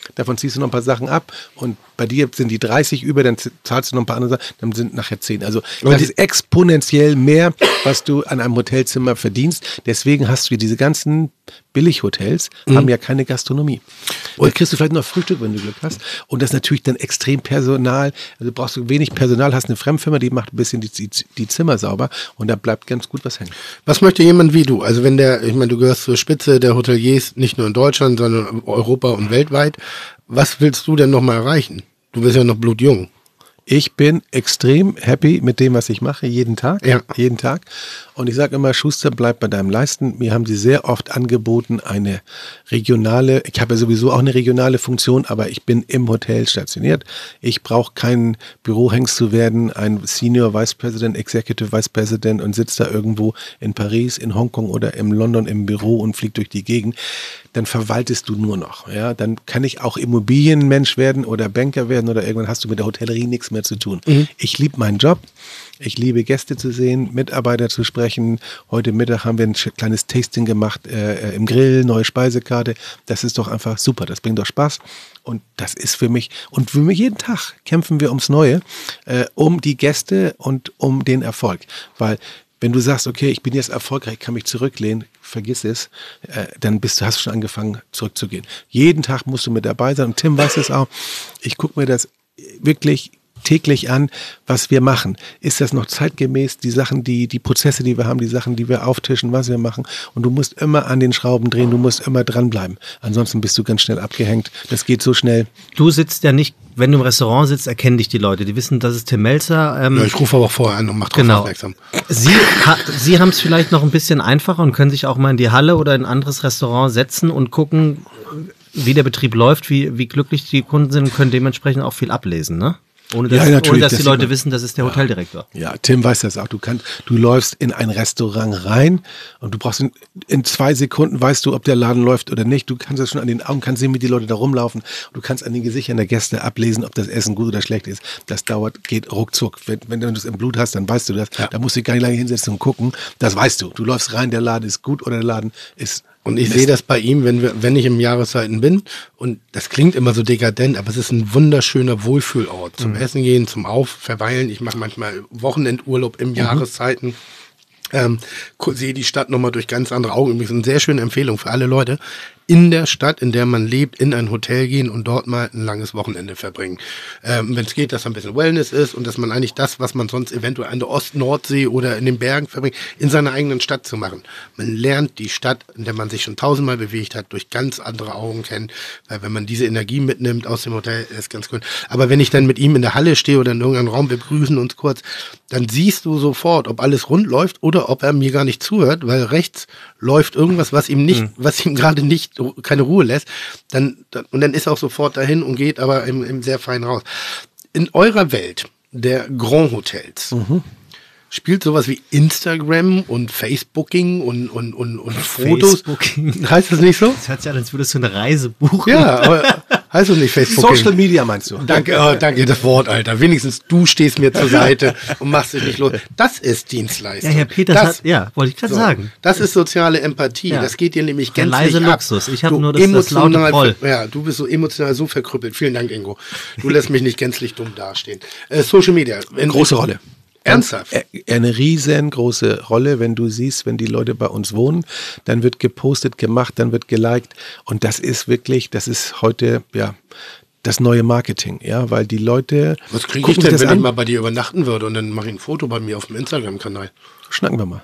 davon ziehst du noch ein paar Sachen ab und bei dir sind die dreißig über, dann zahlst du noch ein paar andere Sachen, dann sind nachher zehn. Also das ist exponentiell mehr, was du an einem Hotelzimmer verdienst. Deswegen hast du diese ganzen Billighotels, mhm. haben ja keine Gastronomie. Und da kriegst du vielleicht noch Frühstück, wenn du Glück hast. Und das ist natürlich dann extrem Personal. Also brauchst du wenig Personal, hast eine Fremdfirma, die macht ein bisschen die, die, die Zimmer sauber und da bleibt ganz gut was hängen. Was möchte jemand wie du? Also wenn der, ich meine, du gehörst zur Spitze der Hoteliers, nicht nur in Deutschland, sondern Europa und weltweit. Was willst du denn noch mal erreichen? Du bist ja noch blutjung. Ich bin extrem happy mit dem, was ich mache, jeden Tag. Ja. Jeden Tag. Und ich sage immer, Schuster, bleib bei deinem Leisten. Mir haben sie sehr oft angeboten, eine regionale, ich habe ja sowieso auch eine regionale Funktion, aber ich bin im Hotel stationiert. Ich brauche kein Bürohengst zu werden, ein Senior Vice President, Executive Vice President und sitze da irgendwo in Paris, in Hongkong oder in London im Büro und fliege durch die Gegend. Dann verwaltest du nur noch. Ja? Dann kann ich auch Immobilienmensch werden oder Banker werden oder irgendwann hast du mit der Hotellerie nichts mehr zu tun. Mhm. Ich liebe meinen Job. Ich liebe Gäste zu sehen, Mitarbeiter zu sprechen. Heute Mittag haben wir ein kleines Tasting gemacht äh, im Grill, neue Speisekarte. Das ist doch einfach super. Das bringt doch Spaß. Und das ist für mich, und für mich jeden Tag kämpfen wir ums Neue, äh, um die Gäste und um den Erfolg. Weil wenn du sagst, okay, ich bin jetzt erfolgreich, kann mich zurücklehnen, vergiss es, äh, dann bist du, hast du schon angefangen zurückzugehen. Jeden Tag musst du mit dabei sein und Tim weiß es auch. Ich gucke mir das wirklich täglich an, was wir machen. Ist das noch zeitgemäß, die Sachen, die, die Prozesse, die wir haben, die Sachen, die wir auftischen, was wir machen. Und du musst immer an den Schrauben drehen, du musst immer dranbleiben. Ansonsten bist du ganz schnell abgehängt. Das geht so schnell. Du sitzt ja nicht, wenn du im Restaurant sitzt, erkennen dich die Leute. Die wissen, das ist Tim Melzer. Ähm, ja, ich rufe aber auch vorher an und mache drauf genau. aufmerksam. Sie, ha, Sie haben es vielleicht noch ein bisschen einfacher und können sich auch mal in die Halle oder in ein anderes Restaurant setzen und gucken, wie der Betrieb läuft, wie, wie glücklich die Kunden sind und können dementsprechend auch viel ablesen, ne? Ohne dass, ja, ohne dass das die Leute wissen, das ist der ja. Hoteldirektor. Ja, Tim weiß das auch. Du kannst, du läufst in ein Restaurant rein und du brauchst in, in zwei Sekunden weißt du, ob der Laden läuft oder nicht. Du kannst das schon an den Augen, kannst sehen, wie die Leute da rumlaufen. Du kannst an den Gesichtern der Gäste ablesen, ob das Essen gut oder schlecht ist. Das dauert, geht ruckzuck. Wenn, wenn du das im Blut hast, dann weißt du das. Ja. Da musst du gar nicht lange hinsetzen und gucken. Das weißt du. Du läufst rein, der Laden ist gut oder der Laden ist. Und ich sehe das bei ihm, wenn wir, wenn ich im Jahreszeiten bin, und das klingt immer so dekadent, aber es ist ein wunderschöner Wohlfühlort. Zum mhm. Essen gehen, zum Auf, verweilen. Ich mache manchmal Wochenendurlaub im mhm. Jahreszeiten. Ähm, sehe die Stadt nochmal durch ganz andere Augen. Übrigens eine sehr schöne Empfehlung für alle Leute. In der Stadt, in der man lebt, in ein Hotel gehen und dort mal ein langes Wochenende verbringen. Ähm, wenn es geht, dass ein bisschen Wellness ist und dass man eigentlich das, was man sonst eventuell an der Ost-Nordsee oder in den Bergen verbringt, in seiner eigenen Stadt zu machen. Man lernt die Stadt, in der man sich schon tausendmal bewegt hat, durch ganz andere Augen kennen. Weil wenn man diese Energie mitnimmt aus dem Hotel, ist ganz cool. Aber wenn ich dann mit ihm in der Halle stehe oder in irgendeinem Raum, wir begrüßen uns kurz, dann siehst du sofort, ob alles rund läuft oder ob er mir gar nicht zuhört, weil rechts läuft irgendwas, was ihm nicht, mhm. was ihm gerade nicht keine Ruhe lässt, dann, dann und dann ist er auch sofort dahin und geht aber im, im sehr fein raus. In eurer Welt der Grand Hotels mhm. spielt sowas wie Instagram und Facebooking und, und, und, und Fotos. Facebooking. Heißt das nicht so? Das hört sich an, als würdest du eine Reise buchen. Ja, aber heißt das nicht Facebooking? Social Media meinst du? Danke, oh, danke, das Wort, Alter. Wenigstens du stehst mir zur Seite und machst dich nicht los. Das ist Dienstleistung. Ja, Herr Peters das, hat, ja, wollte ich gerade so, sagen. Das ist soziale Empathie. Ja. Das geht dir nämlich Der gänzlich leise ab. Luxus. Ich habe Du nur das, das laute Voll. Ja, du bist so emotional so verkrüppelt. Vielen Dank, Ingo. Du lässt mich nicht gänzlich dumm dastehen. Äh, Social Media. Wenn, Große Rolle. Ernsthaft? Eine riesengroße Rolle, wenn du siehst, wenn die Leute bei uns wohnen, dann wird gepostet, gemacht, dann wird geliked und das ist wirklich, das ist heute, ja, das neue Marketing, ja, weil die Leute. Was kriege ich denn, wenn an? ich mal bei dir übernachten würde und dann mache ich ein Foto bei mir auf dem Instagram-Kanal? Schnacken wir mal.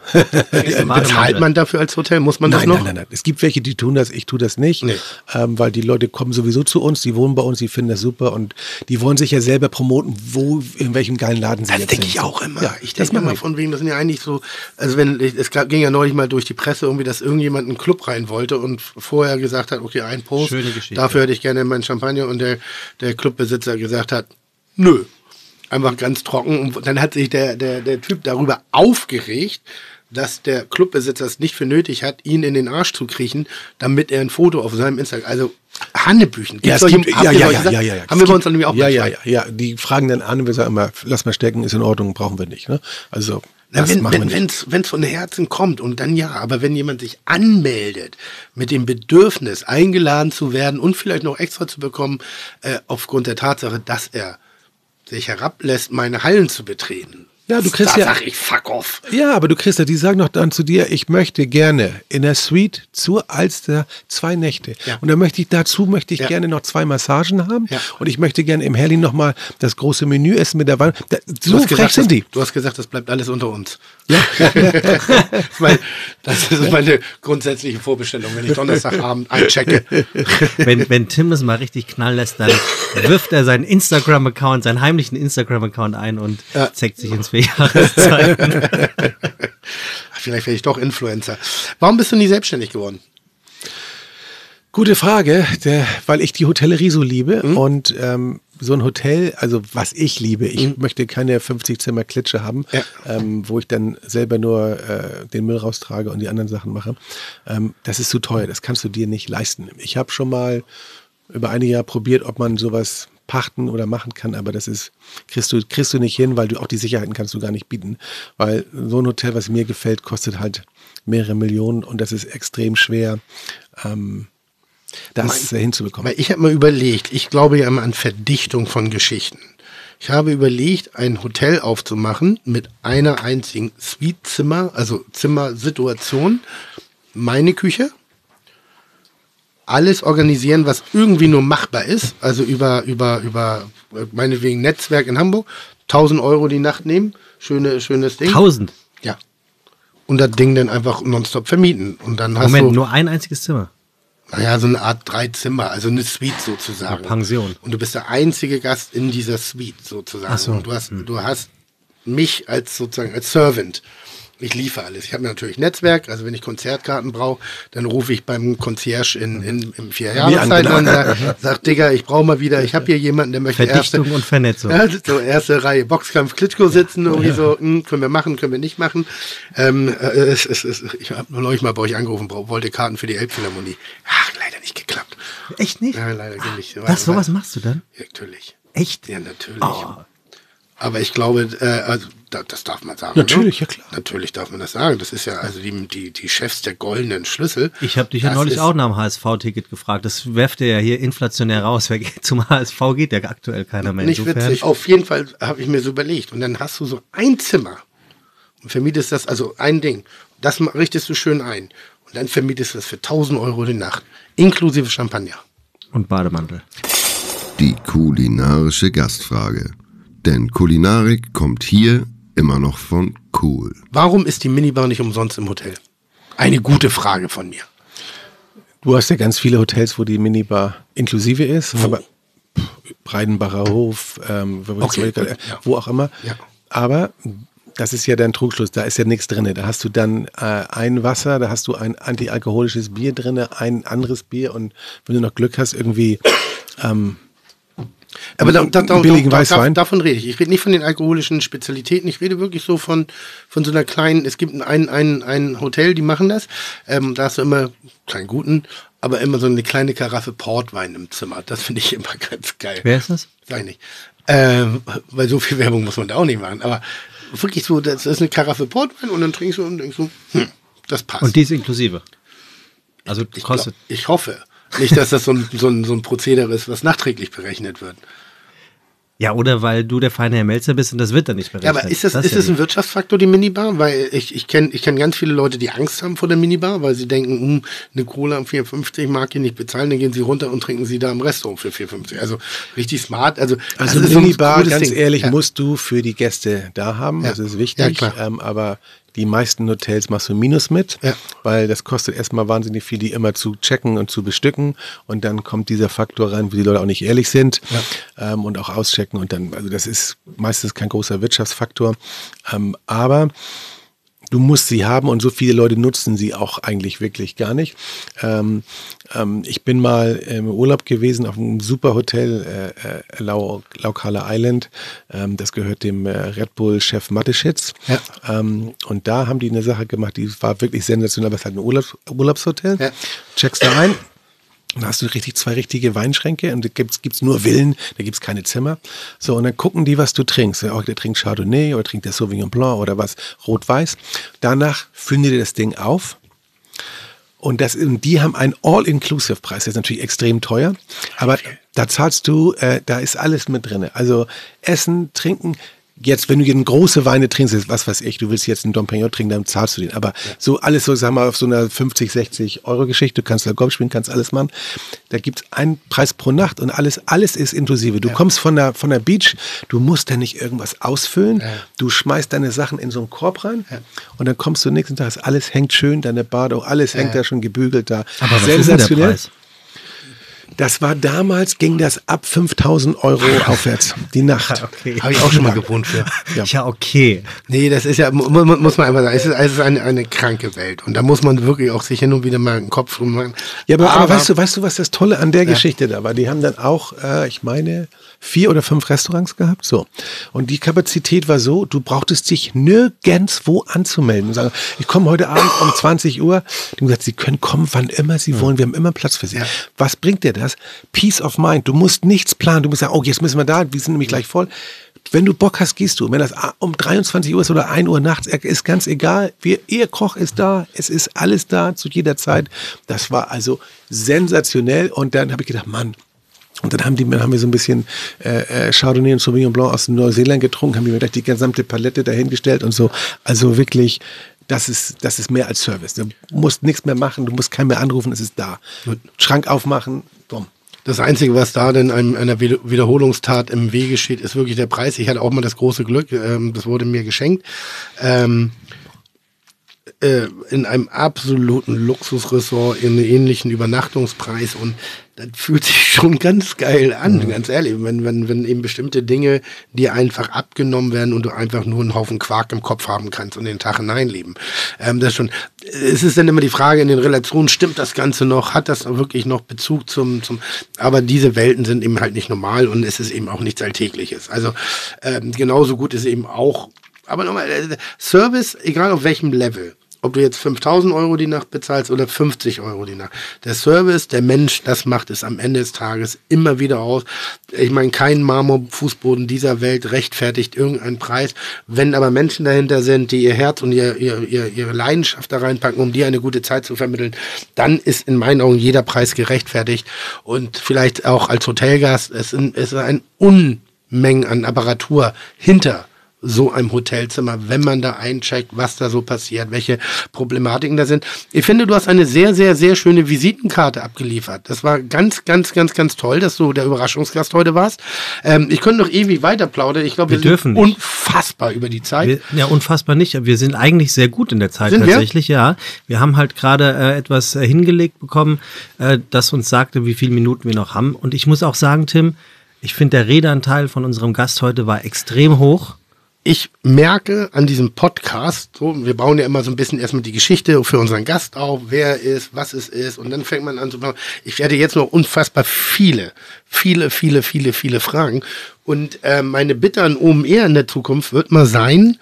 Bezahlt man dafür als Hotel? Muss man nein, das noch? Nein, nein, nein. Es gibt welche, die tun das, ich tue das nicht, nee. ähm, weil die Leute kommen sowieso zu uns, die wohnen bei uns, die finden das super und die wollen sich ja selber promoten, wo, in welchem geilen Laden sie das jetzt sind. sind. Das denke ich auch immer. Ja, ich denke immer von wegen, das sind ja eigentlich so, also wenn, es ging ja neulich mal durch die Presse irgendwie, dass irgendjemand in einen Club rein wollte und vorher gesagt hat, okay, ein Post, schöne Geschichte. Dafür hätte ich gerne meinen Champagner und der, der Clubbesitzer gesagt hat, nö. Einfach ganz trocken und dann hat sich der, der, der Typ darüber aufgeregt, dass der Clubbesitzer es nicht für nötig hat, ihn in den Arsch zu kriechen, damit er ein Foto auf seinem Instagram, also Hannebüchen. Ja, es solche- gibt, habt ja, ihr ja, solche ja, Sachen? ja, ja, ja. Haben wir bei uns dann nämlich auch ja, bei ja, zwei. ja, ja, die fragen dann an und wir sagen immer, lass mal stecken, ist in Ordnung, brauchen wir nicht. Ne? Also, Na, das wenn machen wir wenn nicht. wenn's, wenn's von Herzen kommt und dann ja, aber wenn jemand sich anmeldet mit dem Bedürfnis, eingeladen zu werden und vielleicht noch extra zu bekommen, äh, aufgrund der Tatsache, dass er sich herablässt, meine Hallen zu betreten. Ja, du kriegst da ja- sag ich, fuck off. Ja, aber du kriegst ja, die sagen doch dann zu dir, ich möchte gerne in der Suite zur Alster zwei Nächte. Ja. Und dann möchte ich, dazu möchte ich Ja. gerne noch zwei Massagen haben. Ja. Und ich möchte gerne im Herlin nochmal das große Menü essen mit der Wein. Da, Du so hast frech gesagt, sind die. Das, du hast gesagt, das bleibt alles unter uns. Ja. Weil das ist meine grundsätzliche Vorbestellung, wenn ich Donnerstagabend einchecke. Wenn, wenn Tim es mal richtig knallen lässt, dann wirft er seinen Instagram-Account, seinen heimlichen Instagram-Account ein und Ja. zeigt sich ins Vierjahreszeiten. Vielleicht werde ich doch Influencer. Warum bist du nie selbstständig geworden? Gute Frage, der, weil ich die Hotellerie so liebe Mhm. und ähm, so ein Hotel, also was ich liebe, ich möchte keine fünfzig Zimmer Klitsche haben, Ja. ähm, wo ich dann selber nur äh, den Müll raustrage und die anderen Sachen mache. Ähm, das ist zu teuer, das kannst du dir nicht leisten. Ich habe schon mal über einige Jahre probiert, ob man sowas pachten oder machen kann, aber das ist, kriegst du, kriegst du nicht hin, weil du auch die Sicherheiten kannst du gar nicht bieten. Weil so ein Hotel, was mir gefällt, kostet halt mehrere Millionen und das ist extrem schwer, ähm, das Mein- hinzubekommen. Weil ich habe mal überlegt, ich glaube ja immer an Verdichtung von Geschichten. Ich habe überlegt, ein Hotel aufzumachen mit einer einzigen Suite-Zimmer, also Zimmersituation, meine Küche, alles organisieren, was irgendwie nur machbar ist, also über, über, über äh, meinetwegen Netzwerk in Hamburg, tausend Euro die Nacht nehmen, schöne, schönes Ding. Tausend. Ja. Und das Ding dann einfach nonstop vermieten. Und dann hast Moment, du, nur ein einziges Zimmer. naja, so eine Art drei Zimmer, also eine Suite sozusagen. Eine Pension. Und du bist der einzige Gast in dieser Suite sozusagen. Ach so. Und du hast, du hast mich als sozusagen als Servant. Ich liefere alles. Ich habe natürlich Netzwerk, also wenn ich Konzertkarten brauche, dann rufe ich beim Concierge in, in, im Vierjahreszeit Wie an, an, sag, sag, Digga, ich brauche mal wieder, ich habe hier jemanden, der möchte Verdichtung erste, und Vernetzung. ja, so erste Reihe Boxkampf Klitschko sitzen, irgendwie so, hm, können wir machen, können wir nicht machen. Ähm, äh, es, es, es, ich habe neulich mal bei euch angerufen, brauch- wollte Karten für die Elbphilharmonie. Ach, leider nicht geklappt. Echt nicht? Ja, leider ging nicht. Was, sowas machst du dann? Ja, natürlich. Echt? Ja, natürlich. Oh. Aber ich glaube, äh, also, da, das darf man sagen. Natürlich, ne? ja klar. Natürlich darf man das sagen. Das ist ja also die, die, die Chefs der goldenen Schlüssel. Ich habe dich ja Das neulich ist- auch nach dem H S V-Ticket gefragt. Das werft ihr ja hier inflationär raus. Wer geht zum H S V geht ja aktuell keiner mehr. Nicht Insofern- witzig. Auf jeden Fall habe ich mir so überlegt. Und dann hast du so ein Zimmer und vermietest das, also ein Ding. Das ma- richtest du schön ein. Und dann vermietest du das für tausend Euro die Nacht. Inklusive Champagner. Und Bademantel. Die kulinarische Gastfrage. Denn Kulinarik kommt hier immer noch von cool. Warum ist die Minibar nicht umsonst im Hotel? Eine gute Frage von mir. Du hast ja ganz viele Hotels, wo die Minibar inklusive ist, Wo? aber pff, Breidenbacher Hof, ähm, wo, Okay, wo- gut, ja. wo auch immer. Ja. Aber das ist ja dein Trugschluss, da ist ja nichts drin. Da hast du dann äh, ein Wasser, da hast du ein antialkoholisches Bier drin, ein anderes Bier und wenn du noch Glück hast, irgendwie ähm, Aber da, da, da, billigen da, da, Weißwein. davon rede ich. Ich rede nicht von den alkoholischen Spezialitäten. Ich rede wirklich so von, von so einer kleinen, es gibt ein, ein, ein Hotel, die machen das. Ähm, da hast du immer, keinen guten, aber immer so eine kleine Karaffe Portwein im Zimmer. Das finde ich immer ganz geil. Wer ist das? Sag ich nicht. Ähm, weil so viel Werbung muss man da auch nicht machen. Aber wirklich so, das ist eine Karaffe Portwein und dann trinkst du und denkst so, hm, das passt. Und die ist inklusive. Also ich, kostet. glaub, ich hoffe. Nicht, dass das so ein, so, ein, so ein Prozedere ist, was nachträglich berechnet wird. Ja, oder weil du der feine Herr Melzer bist und das wird dann nicht berechnet. Ja, aber ist das, ist ja das ein die- Wirtschaftsfaktor, die Minibar? Weil ich, ich kenne ich kenn ganz viele Leute, die Angst haben vor der Minibar, weil sie denken, hm, eine Cola um vier fünfzig mag ich nicht bezahlen, dann gehen sie runter und trinken sie da im Restaurant für vier fünfzig. Also richtig smart. Also, Also das ist so ein Minibar, cooles ganz Ding. ehrlich, Ja. musst du für die Gäste da haben. Ja. Das ist wichtig. Ja, klar. Ähm, aber die meisten Hotels machst du Minus mit, Ja. weil das kostet erstmal wahnsinnig viel, die immer zu checken und zu bestücken. Und dann kommt dieser Faktor rein, wo die Leute auch nicht ehrlich sind ähm, und auch auschecken. Und dann, also das ist meistens kein großer Wirtschaftsfaktor. Ähm, aber du musst sie haben und so viele Leute nutzen sie auch eigentlich wirklich gar nicht. Ähm, Ähm, ich bin mal im Urlaub gewesen auf einem super Hotel, äh, äh, Lau, Laukala Island. Ähm, das gehört dem äh, Red Bull-Chef Mateschitz. Ja. Ähm, und da haben die eine Sache gemacht, die war wirklich sensationell. Aber es ist halt ein Urlaubs Urlaubshotel. Ja. Checkst da rein. Da hast du richtig zwei richtige Weinschränke und da gibt's, gibt's nur Villen, da gibt's keine Zimmer. So, und dann gucken die, was du trinkst. Oh, der trinkt Chardonnay oder trinkt der Sauvignon Blanc oder was, Rot-Weiß. Danach füllen die dir das Ding auf. Und, das, und die haben einen All-Inclusive-Preis. Das ist natürlich extrem teuer, aber da zahlst du, äh, da ist alles mit drin. Also Essen, Trinken. Jetzt, wenn du jetzt große Weine trinkst, was weiß ich, du willst jetzt einen Dom Pérignon trinken, dann zahlst du den. Aber ja. so alles so, sagen wir mal, auf so einer fünfzig, sechzig Euro Geschichte, du kannst da Golf spielen, kannst alles machen. Da gibt's einen Preis pro Nacht und alles, alles ist inklusive. Du ja. kommst von der, von der Beach, du musst da nicht irgendwas ausfüllen. Ja. Du schmeißt deine Sachen in so einen Korb rein ja. und dann kommst du nächsten Tag, alles hängt schön, deine Bade, alles hängt ja. da schon gebügelt da. Aber was ist denn der Preis? Das war damals, ging das ab fünftausend Euro aufwärts, die Nacht. Okay. Habe ich auch schon mal gewohnt für. Ja. ja, okay. Nee, das ist ja, mu muss man einfach sagen, es ist, es ist eine, eine kranke Welt. Und da muss man wirklich auch sich hin und wieder mal einen Kopf drum machen. Ja, aber, aber, aber weißt du, weißt du, was das Tolle an der ja. Geschichte da war? Die haben dann auch, äh, ich meine, vier oder fünf Restaurants gehabt. So. Und die Kapazität war so, du brauchtest dich nirgendwo anzumelden. Und sagen, ich komme heute Abend um zwanzig Uhr. Die haben gesagt, sie können kommen, wann immer sie wollen. Wir haben immer Platz für sie. Ja. Was bringt dir das? Peace of Mind. Du musst nichts planen. Du musst sagen, oh, jetzt müssen wir da, wir sind nämlich gleich voll. Wenn du Bock hast, gehst du. Wenn das um dreiundzwanzig Uhr ist oder ein Uhr nachts, ist ganz egal. Wir, ihr Koch ist da. Es ist alles da zu jeder Zeit. Das war also sensationell. Und dann habe ich gedacht, Mann. Und dann haben, die, dann haben wir so ein bisschen äh, Chardonnay und Sauvignon Blanc aus Neuseeland getrunken, haben wir gleich die gesamte Palette dahingestellt und so. Also wirklich, das ist, das ist mehr als Service. Du musst nichts mehr machen, du musst keinen mehr anrufen, es ist da. Schrank aufmachen, bumm. Das Einzige, was da denn einem, einer Wiederholungstat im Wege steht, ist wirklich der Preis. Ich hatte auch mal das große Glück, ähm, das wurde mir geschenkt. Ähm, äh, in einem absoluten Luxusressort, in einem ähnlichen Übernachtungspreis, und das fühlt sich schon ganz geil an, mhm. ganz ehrlich, wenn, wenn, wenn eben bestimmte Dinge dir einfach abgenommen werden und du einfach nur einen Haufen Quark im Kopf haben kannst und den Tag hineinleben. Ähm, das schon. Es ist dann immer die Frage in den Relationen, stimmt das Ganze noch, hat das wirklich noch Bezug zum, zum, aber diese Welten sind eben halt nicht normal und es ist eben auch nichts Alltägliches. Also ähm, genauso gut ist eben auch, aber nochmal, äh, Service, egal auf welchem Level, ob du jetzt fünftausend Euro die Nacht bezahlst oder fünfzig Euro die Nacht. Der Service, der Mensch, das macht es am Ende des Tages immer wieder aus. Ich meine, kein Marmorfußboden dieser Welt rechtfertigt irgendeinen Preis. Wenn aber Menschen dahinter sind, die ihr Herz und ihr, ihr, ihr, ihre Leidenschaft da reinpacken, um dir eine gute Zeit zu vermitteln, dann ist in meinen Augen jeder Preis gerechtfertigt. Und vielleicht auch als Hotelgast, es ist ein Unmengen an Apparatur hinter so einem Hotelzimmer, wenn man da eincheckt, was da so passiert, welche Problematiken da sind. Ich finde, du hast eine sehr, sehr, sehr schöne Visitenkarte abgeliefert. Das war ganz, ganz, ganz, ganz toll, dass du der Überraschungsgast heute warst. Ähm, ich könnte noch ewig weiter plaudern. Ich glaube, wir, wir dürfen sind nicht. Unfassbar über die Zeit. Wir, ja, unfassbar nicht. Wir sind eigentlich sehr gut in der Zeit sind tatsächlich, wir? ja. Wir haben halt gerade äh, etwas äh, hingelegt bekommen, äh, das uns sagte, wie viele Minuten wir noch haben. Und ich muss auch sagen, Tim, ich finde, der Redeanteil von unserem Gast heute war extrem hoch. Ich merke an diesem Podcast, so, wir bauen ja immer so ein bisschen erstmal die Geschichte für unseren Gast auf, wer ist, was es ist, und dann fängt man an zu bauen. Ich werde jetzt noch unfassbar viele, viele, viele, viele, viele Fragen. Und äh, meine Bitte an O M R in der Zukunft wird mal sein,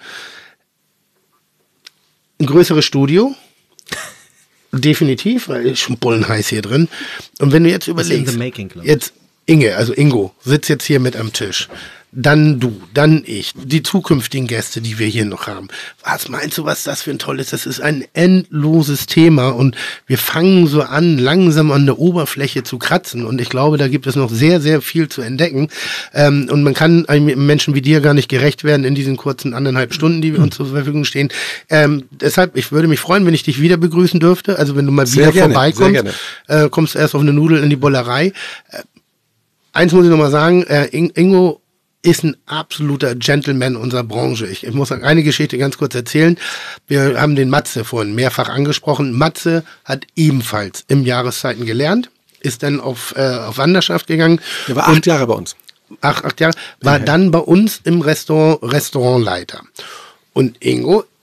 ein größeres Studio. Definitiv, weil es schon bullenheiß hier drin. Und wenn du jetzt überlegst, jetzt Inge, also Ingo, sitzt jetzt hier mit am Tisch. Dann du, dann ich, die zukünftigen Gäste, die wir hier noch haben. Was meinst du, was das für ein tolles? Das ist ein endloses Thema und wir fangen so an, langsam an der Oberfläche zu kratzen, und ich glaube, da gibt es noch sehr, sehr viel zu entdecken, ähm, und man kann einem Menschen wie dir gar nicht gerecht werden in diesen kurzen anderthalb Stunden, die wir uns zur Verfügung stehen. Ähm, deshalb, ich würde mich freuen, wenn ich dich wieder begrüßen dürfte, also wenn du mal sehr wieder gerne, vorbeikommst, äh, kommst du erst auf eine Nudel in die Bollerei. Äh, eins muss ich noch mal sagen, äh, Ingo ist ein absoluter Gentleman unserer Branche. Ich, ich muss eine Geschichte ganz kurz erzählen. Wir haben den Matze vorhin mehrfach angesprochen. Matze hat ebenfalls im Jahreszeiten gelernt, ist dann auf, äh, auf Wanderschaft gegangen. Der war acht Jahre bei uns. Acht, acht Jahre. War ja. dann bei uns im Restaurant Restaurantleiter. Und Ingo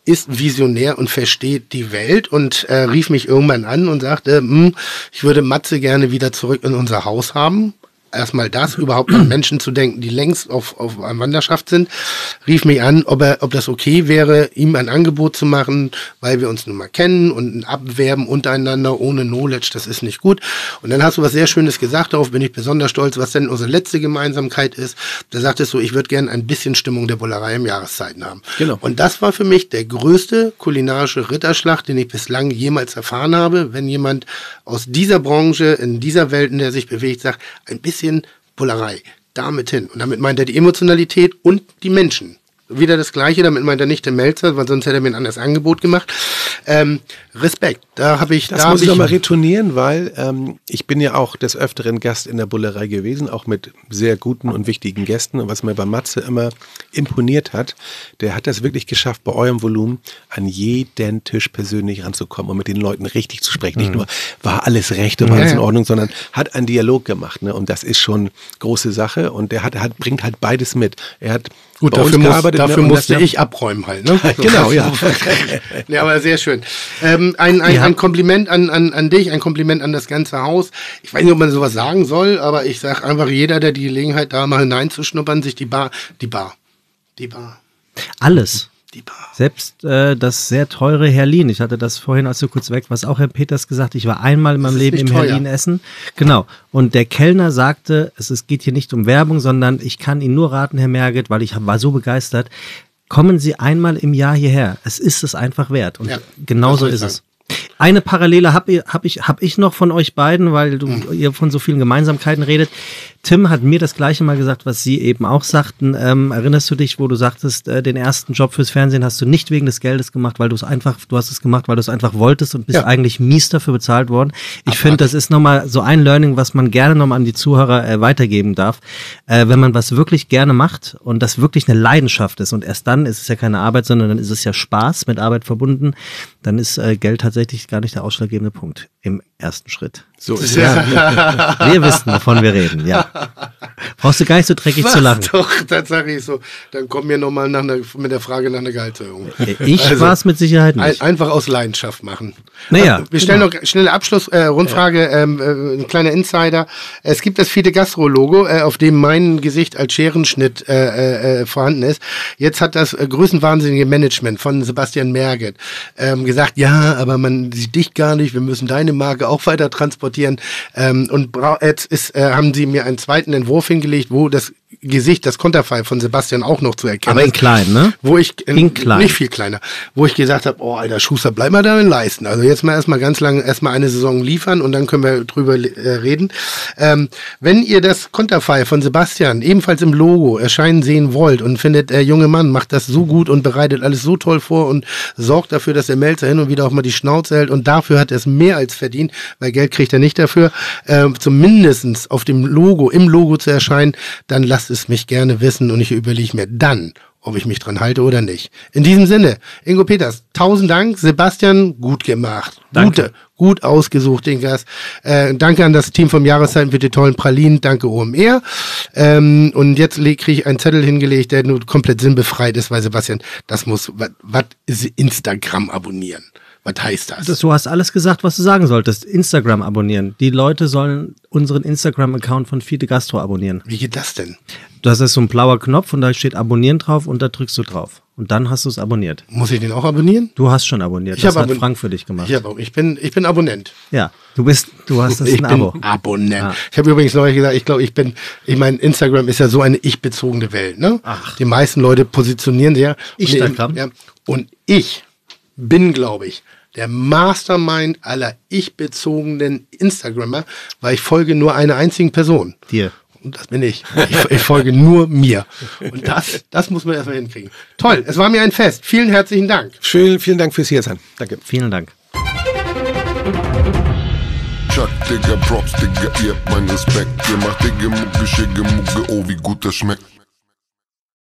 ist visionär und versteht die Welt und äh, rief mich irgendwann an und sagte, hm, ich würde Matze gerne wieder zurück in unser Haus haben. Erstmal das, überhaupt an Menschen zu denken, die längst auf, auf einer Wanderschaft sind, rief mich an, ob er, ob das okay wäre, ihm ein Angebot zu machen, weil wir uns nun mal kennen und ein Abwerben untereinander ohne Knowledge, das ist nicht gut. Und dann hast du was sehr Schönes gesagt, darauf bin ich besonders stolz, was denn unsere letzte Gemeinsamkeit ist. Da sagtest du, ich würde gerne ein bisschen Stimmung der Bullerei im Jahreszeiten haben. Genau. Und das war für mich der größte kulinarische Ritterschlag, den ich bislang jemals erfahren habe, wenn jemand aus dieser Branche, in dieser Welt, in der er sich bewegt, sagt, ein bisschen Bullerei, damit hin. Und damit meint er die Emotionalität und die Menschen. Wieder das Gleiche, damit meint er nicht den Melzer, weil sonst hätte er mir ein anderes Angebot gemacht. Ähm, Respekt, da habe ich... Das da muss hab ich nochmal retournieren, weil ähm, ich bin ja auch des Öfteren Gast in der Bullerei gewesen, auch mit sehr guten und wichtigen Gästen. Und was mir bei Matze immer imponiert hat, der hat das wirklich geschafft, bei eurem Volumen an jeden Tisch persönlich ranzukommen und mit den Leuten richtig zu sprechen. Mhm. Nicht nur, war alles recht und war alles in Ordnung, sondern hat einen Dialog gemacht. Ne? Und das ist schon große Sache. Und der hat, hat, bringt halt beides mit. Er hat Gut, bei uns dafür, muss, gearbeitet, dafür ne? musste das, ich abräumen halt. Ne? Genau, ja. Ja, aber sehr schön. Ähm, ein, ein, Ja. ein Kompliment an, an, an dich, ein Kompliment an das ganze Haus. Ich weiß nicht, ob man sowas sagen soll, aber ich sage einfach, jeder, der die Gelegenheit da mal hineinzuschnuppern, sich die Bar, die Bar, die Bar, Alles. die Bar. Selbst äh, das sehr teure Herlin. Ich hatte das vorhin, als du kurz weg warst, auch Herr Peters gesagt. Ich war einmal in meinem ist Leben nicht im teuer. Herlin essen. Genau. Und der Kellner sagte, es, es geht hier nicht um Werbung, sondern ich kann Ihnen nur raten, Herr Merget, weil ich hab, war so begeistert. Kommen Sie einmal im Jahr hierher. Es ist es einfach wert. Und Ja, genauso das ist soll ich es. Eine Parallele habe hab ich, hab ich noch von euch beiden, weil du, ihr von so vielen Gemeinsamkeiten redet. Tim hat mir das Gleiche mal gesagt, was Sie eben auch sagten. Ähm, erinnerst du dich, wo du sagtest, äh, den ersten Job fürs Fernsehen hast du nicht wegen des Geldes gemacht, weil du es einfach, du hast es gemacht, weil du es einfach wolltest und bist Ja. eigentlich mies dafür bezahlt worden. Ich finde, das ist nochmal so ein Learning, was man gerne nochmal an die Zuhörer äh, weitergeben darf. Äh, wenn man was wirklich gerne macht und das wirklich eine Leidenschaft ist und erst dann ist es ja keine Arbeit, sondern dann ist es ja Spaß mit Arbeit verbunden, dann ist äh, Geld tatsächlich gar nicht der ausschlaggebende Punkt im ersten Schritt. So ist es. Ja. Wir wissen, wovon wir reden, ja. Brauchst du gar nicht so dreckig Was zu lachen. doch, das sage ich so. Dann komm mir nochmal mit der Frage nach einer Gehaltserhöhung. Ich Also, war es mit Sicherheit Ein, nicht. einfach aus Leidenschaft machen. Naja, Äh, Wir stellen noch schnelle Abschlussrundfrage, äh, Rundfrage, ähm, äh, ein kleiner Insider. Es gibt das Fide Gastro Logo, äh, auf dem mein Gesicht als Scherenschnitt äh, äh, vorhanden ist. Jetzt hat das äh, größenwahnsinnige Management von Sebastian Merget ähm, gesagt, ja, aber man sieht dich gar nicht, wir müssen deine Marke auch weiter transportieren. Ähm, und bra- jetzt ist, äh, haben sie mir einen zweiten Entwurf hingelegt, wo das Gesicht, das Konterfei von Sebastian auch noch zu erkennen Aber in ist. klein, ne? Wo ich, In klein. nicht viel kleiner, wo ich gesagt habe, oh alter Schuster, bleib mal da in Leisten. Also jetzt mal erstmal ganz lang, erstmal eine Saison liefern und dann können wir drüber äh, reden. Ähm, wenn ihr das Konterfei von Sebastian ebenfalls im Logo erscheinen sehen wollt und findet, der junge Mann macht das so gut und bereitet alles so toll vor und sorgt dafür, dass der Melzer hin und wieder auch mal die Schnauze hält und dafür hat er es mehr als verdient, weil Geld kriegt er nicht dafür, äh, zumindest auf dem Logo, im Logo zu erscheinen, dann lasst es mich gerne wissen und ich überlege mir dann, ob ich mich dran halte oder nicht. In diesem Sinne, Ingo Peters, tausend Dank. Sebastian, gut gemacht. Danke. Gute, gut ausgesucht, den Gast. Äh, danke an das Team vom Jahreszeiten für die tollen Pralinen. Danke O M R. Ähm, und jetzt kriege ich einen Zettel hingelegt, der nur komplett sinnbefreit ist, weil Sebastian, das muss, was ist Instagram abonnieren? Was heißt das? Das, du hast alles gesagt, was du sagen solltest. Instagram abonnieren. Die Leute sollen unseren Instagram-Account von Fide Gastro abonnieren. Wie geht das denn? Das ist so ein blauer Knopf und da steht Abonnieren drauf und da drückst du drauf. Und dann hast du es abonniert. Muss ich den auch abonnieren? Du hast schon abonniert. Ich das hab hat abon- Frank für dich gemacht. Ich, hab, auch- ich, bin, ich bin Abonnent. Ja, du bist, du hast das Ich ein Abo. bin Abonnent. Ah. Ich habe übrigens neulich gesagt, ich glaube, ich bin, ich meine, Instagram ist ja so eine ich-bezogene Welt, ne? Ach. Die meisten Leute positionieren sich ja. Instagram? Ja. Und ich bin, glaube ich, der Mastermind aller ich-bezogenen Instagrammer, weil ich folge nur einer einzigen Person. Dir. Und das bin ich. Ich, ich folge nur mir. Und das, das muss man erstmal hinkriegen. Toll, es war mir ein Fest. Vielen herzlichen Dank. Schön, vielen Dank fürs Hiersein. Danke. Vielen Dank. Chuck, Digga, Props, Digga, ihr habt meinen Respekt. Ihr macht Digga, Mucke, Schicke, Mucke, oh, wie gut das schmeckt.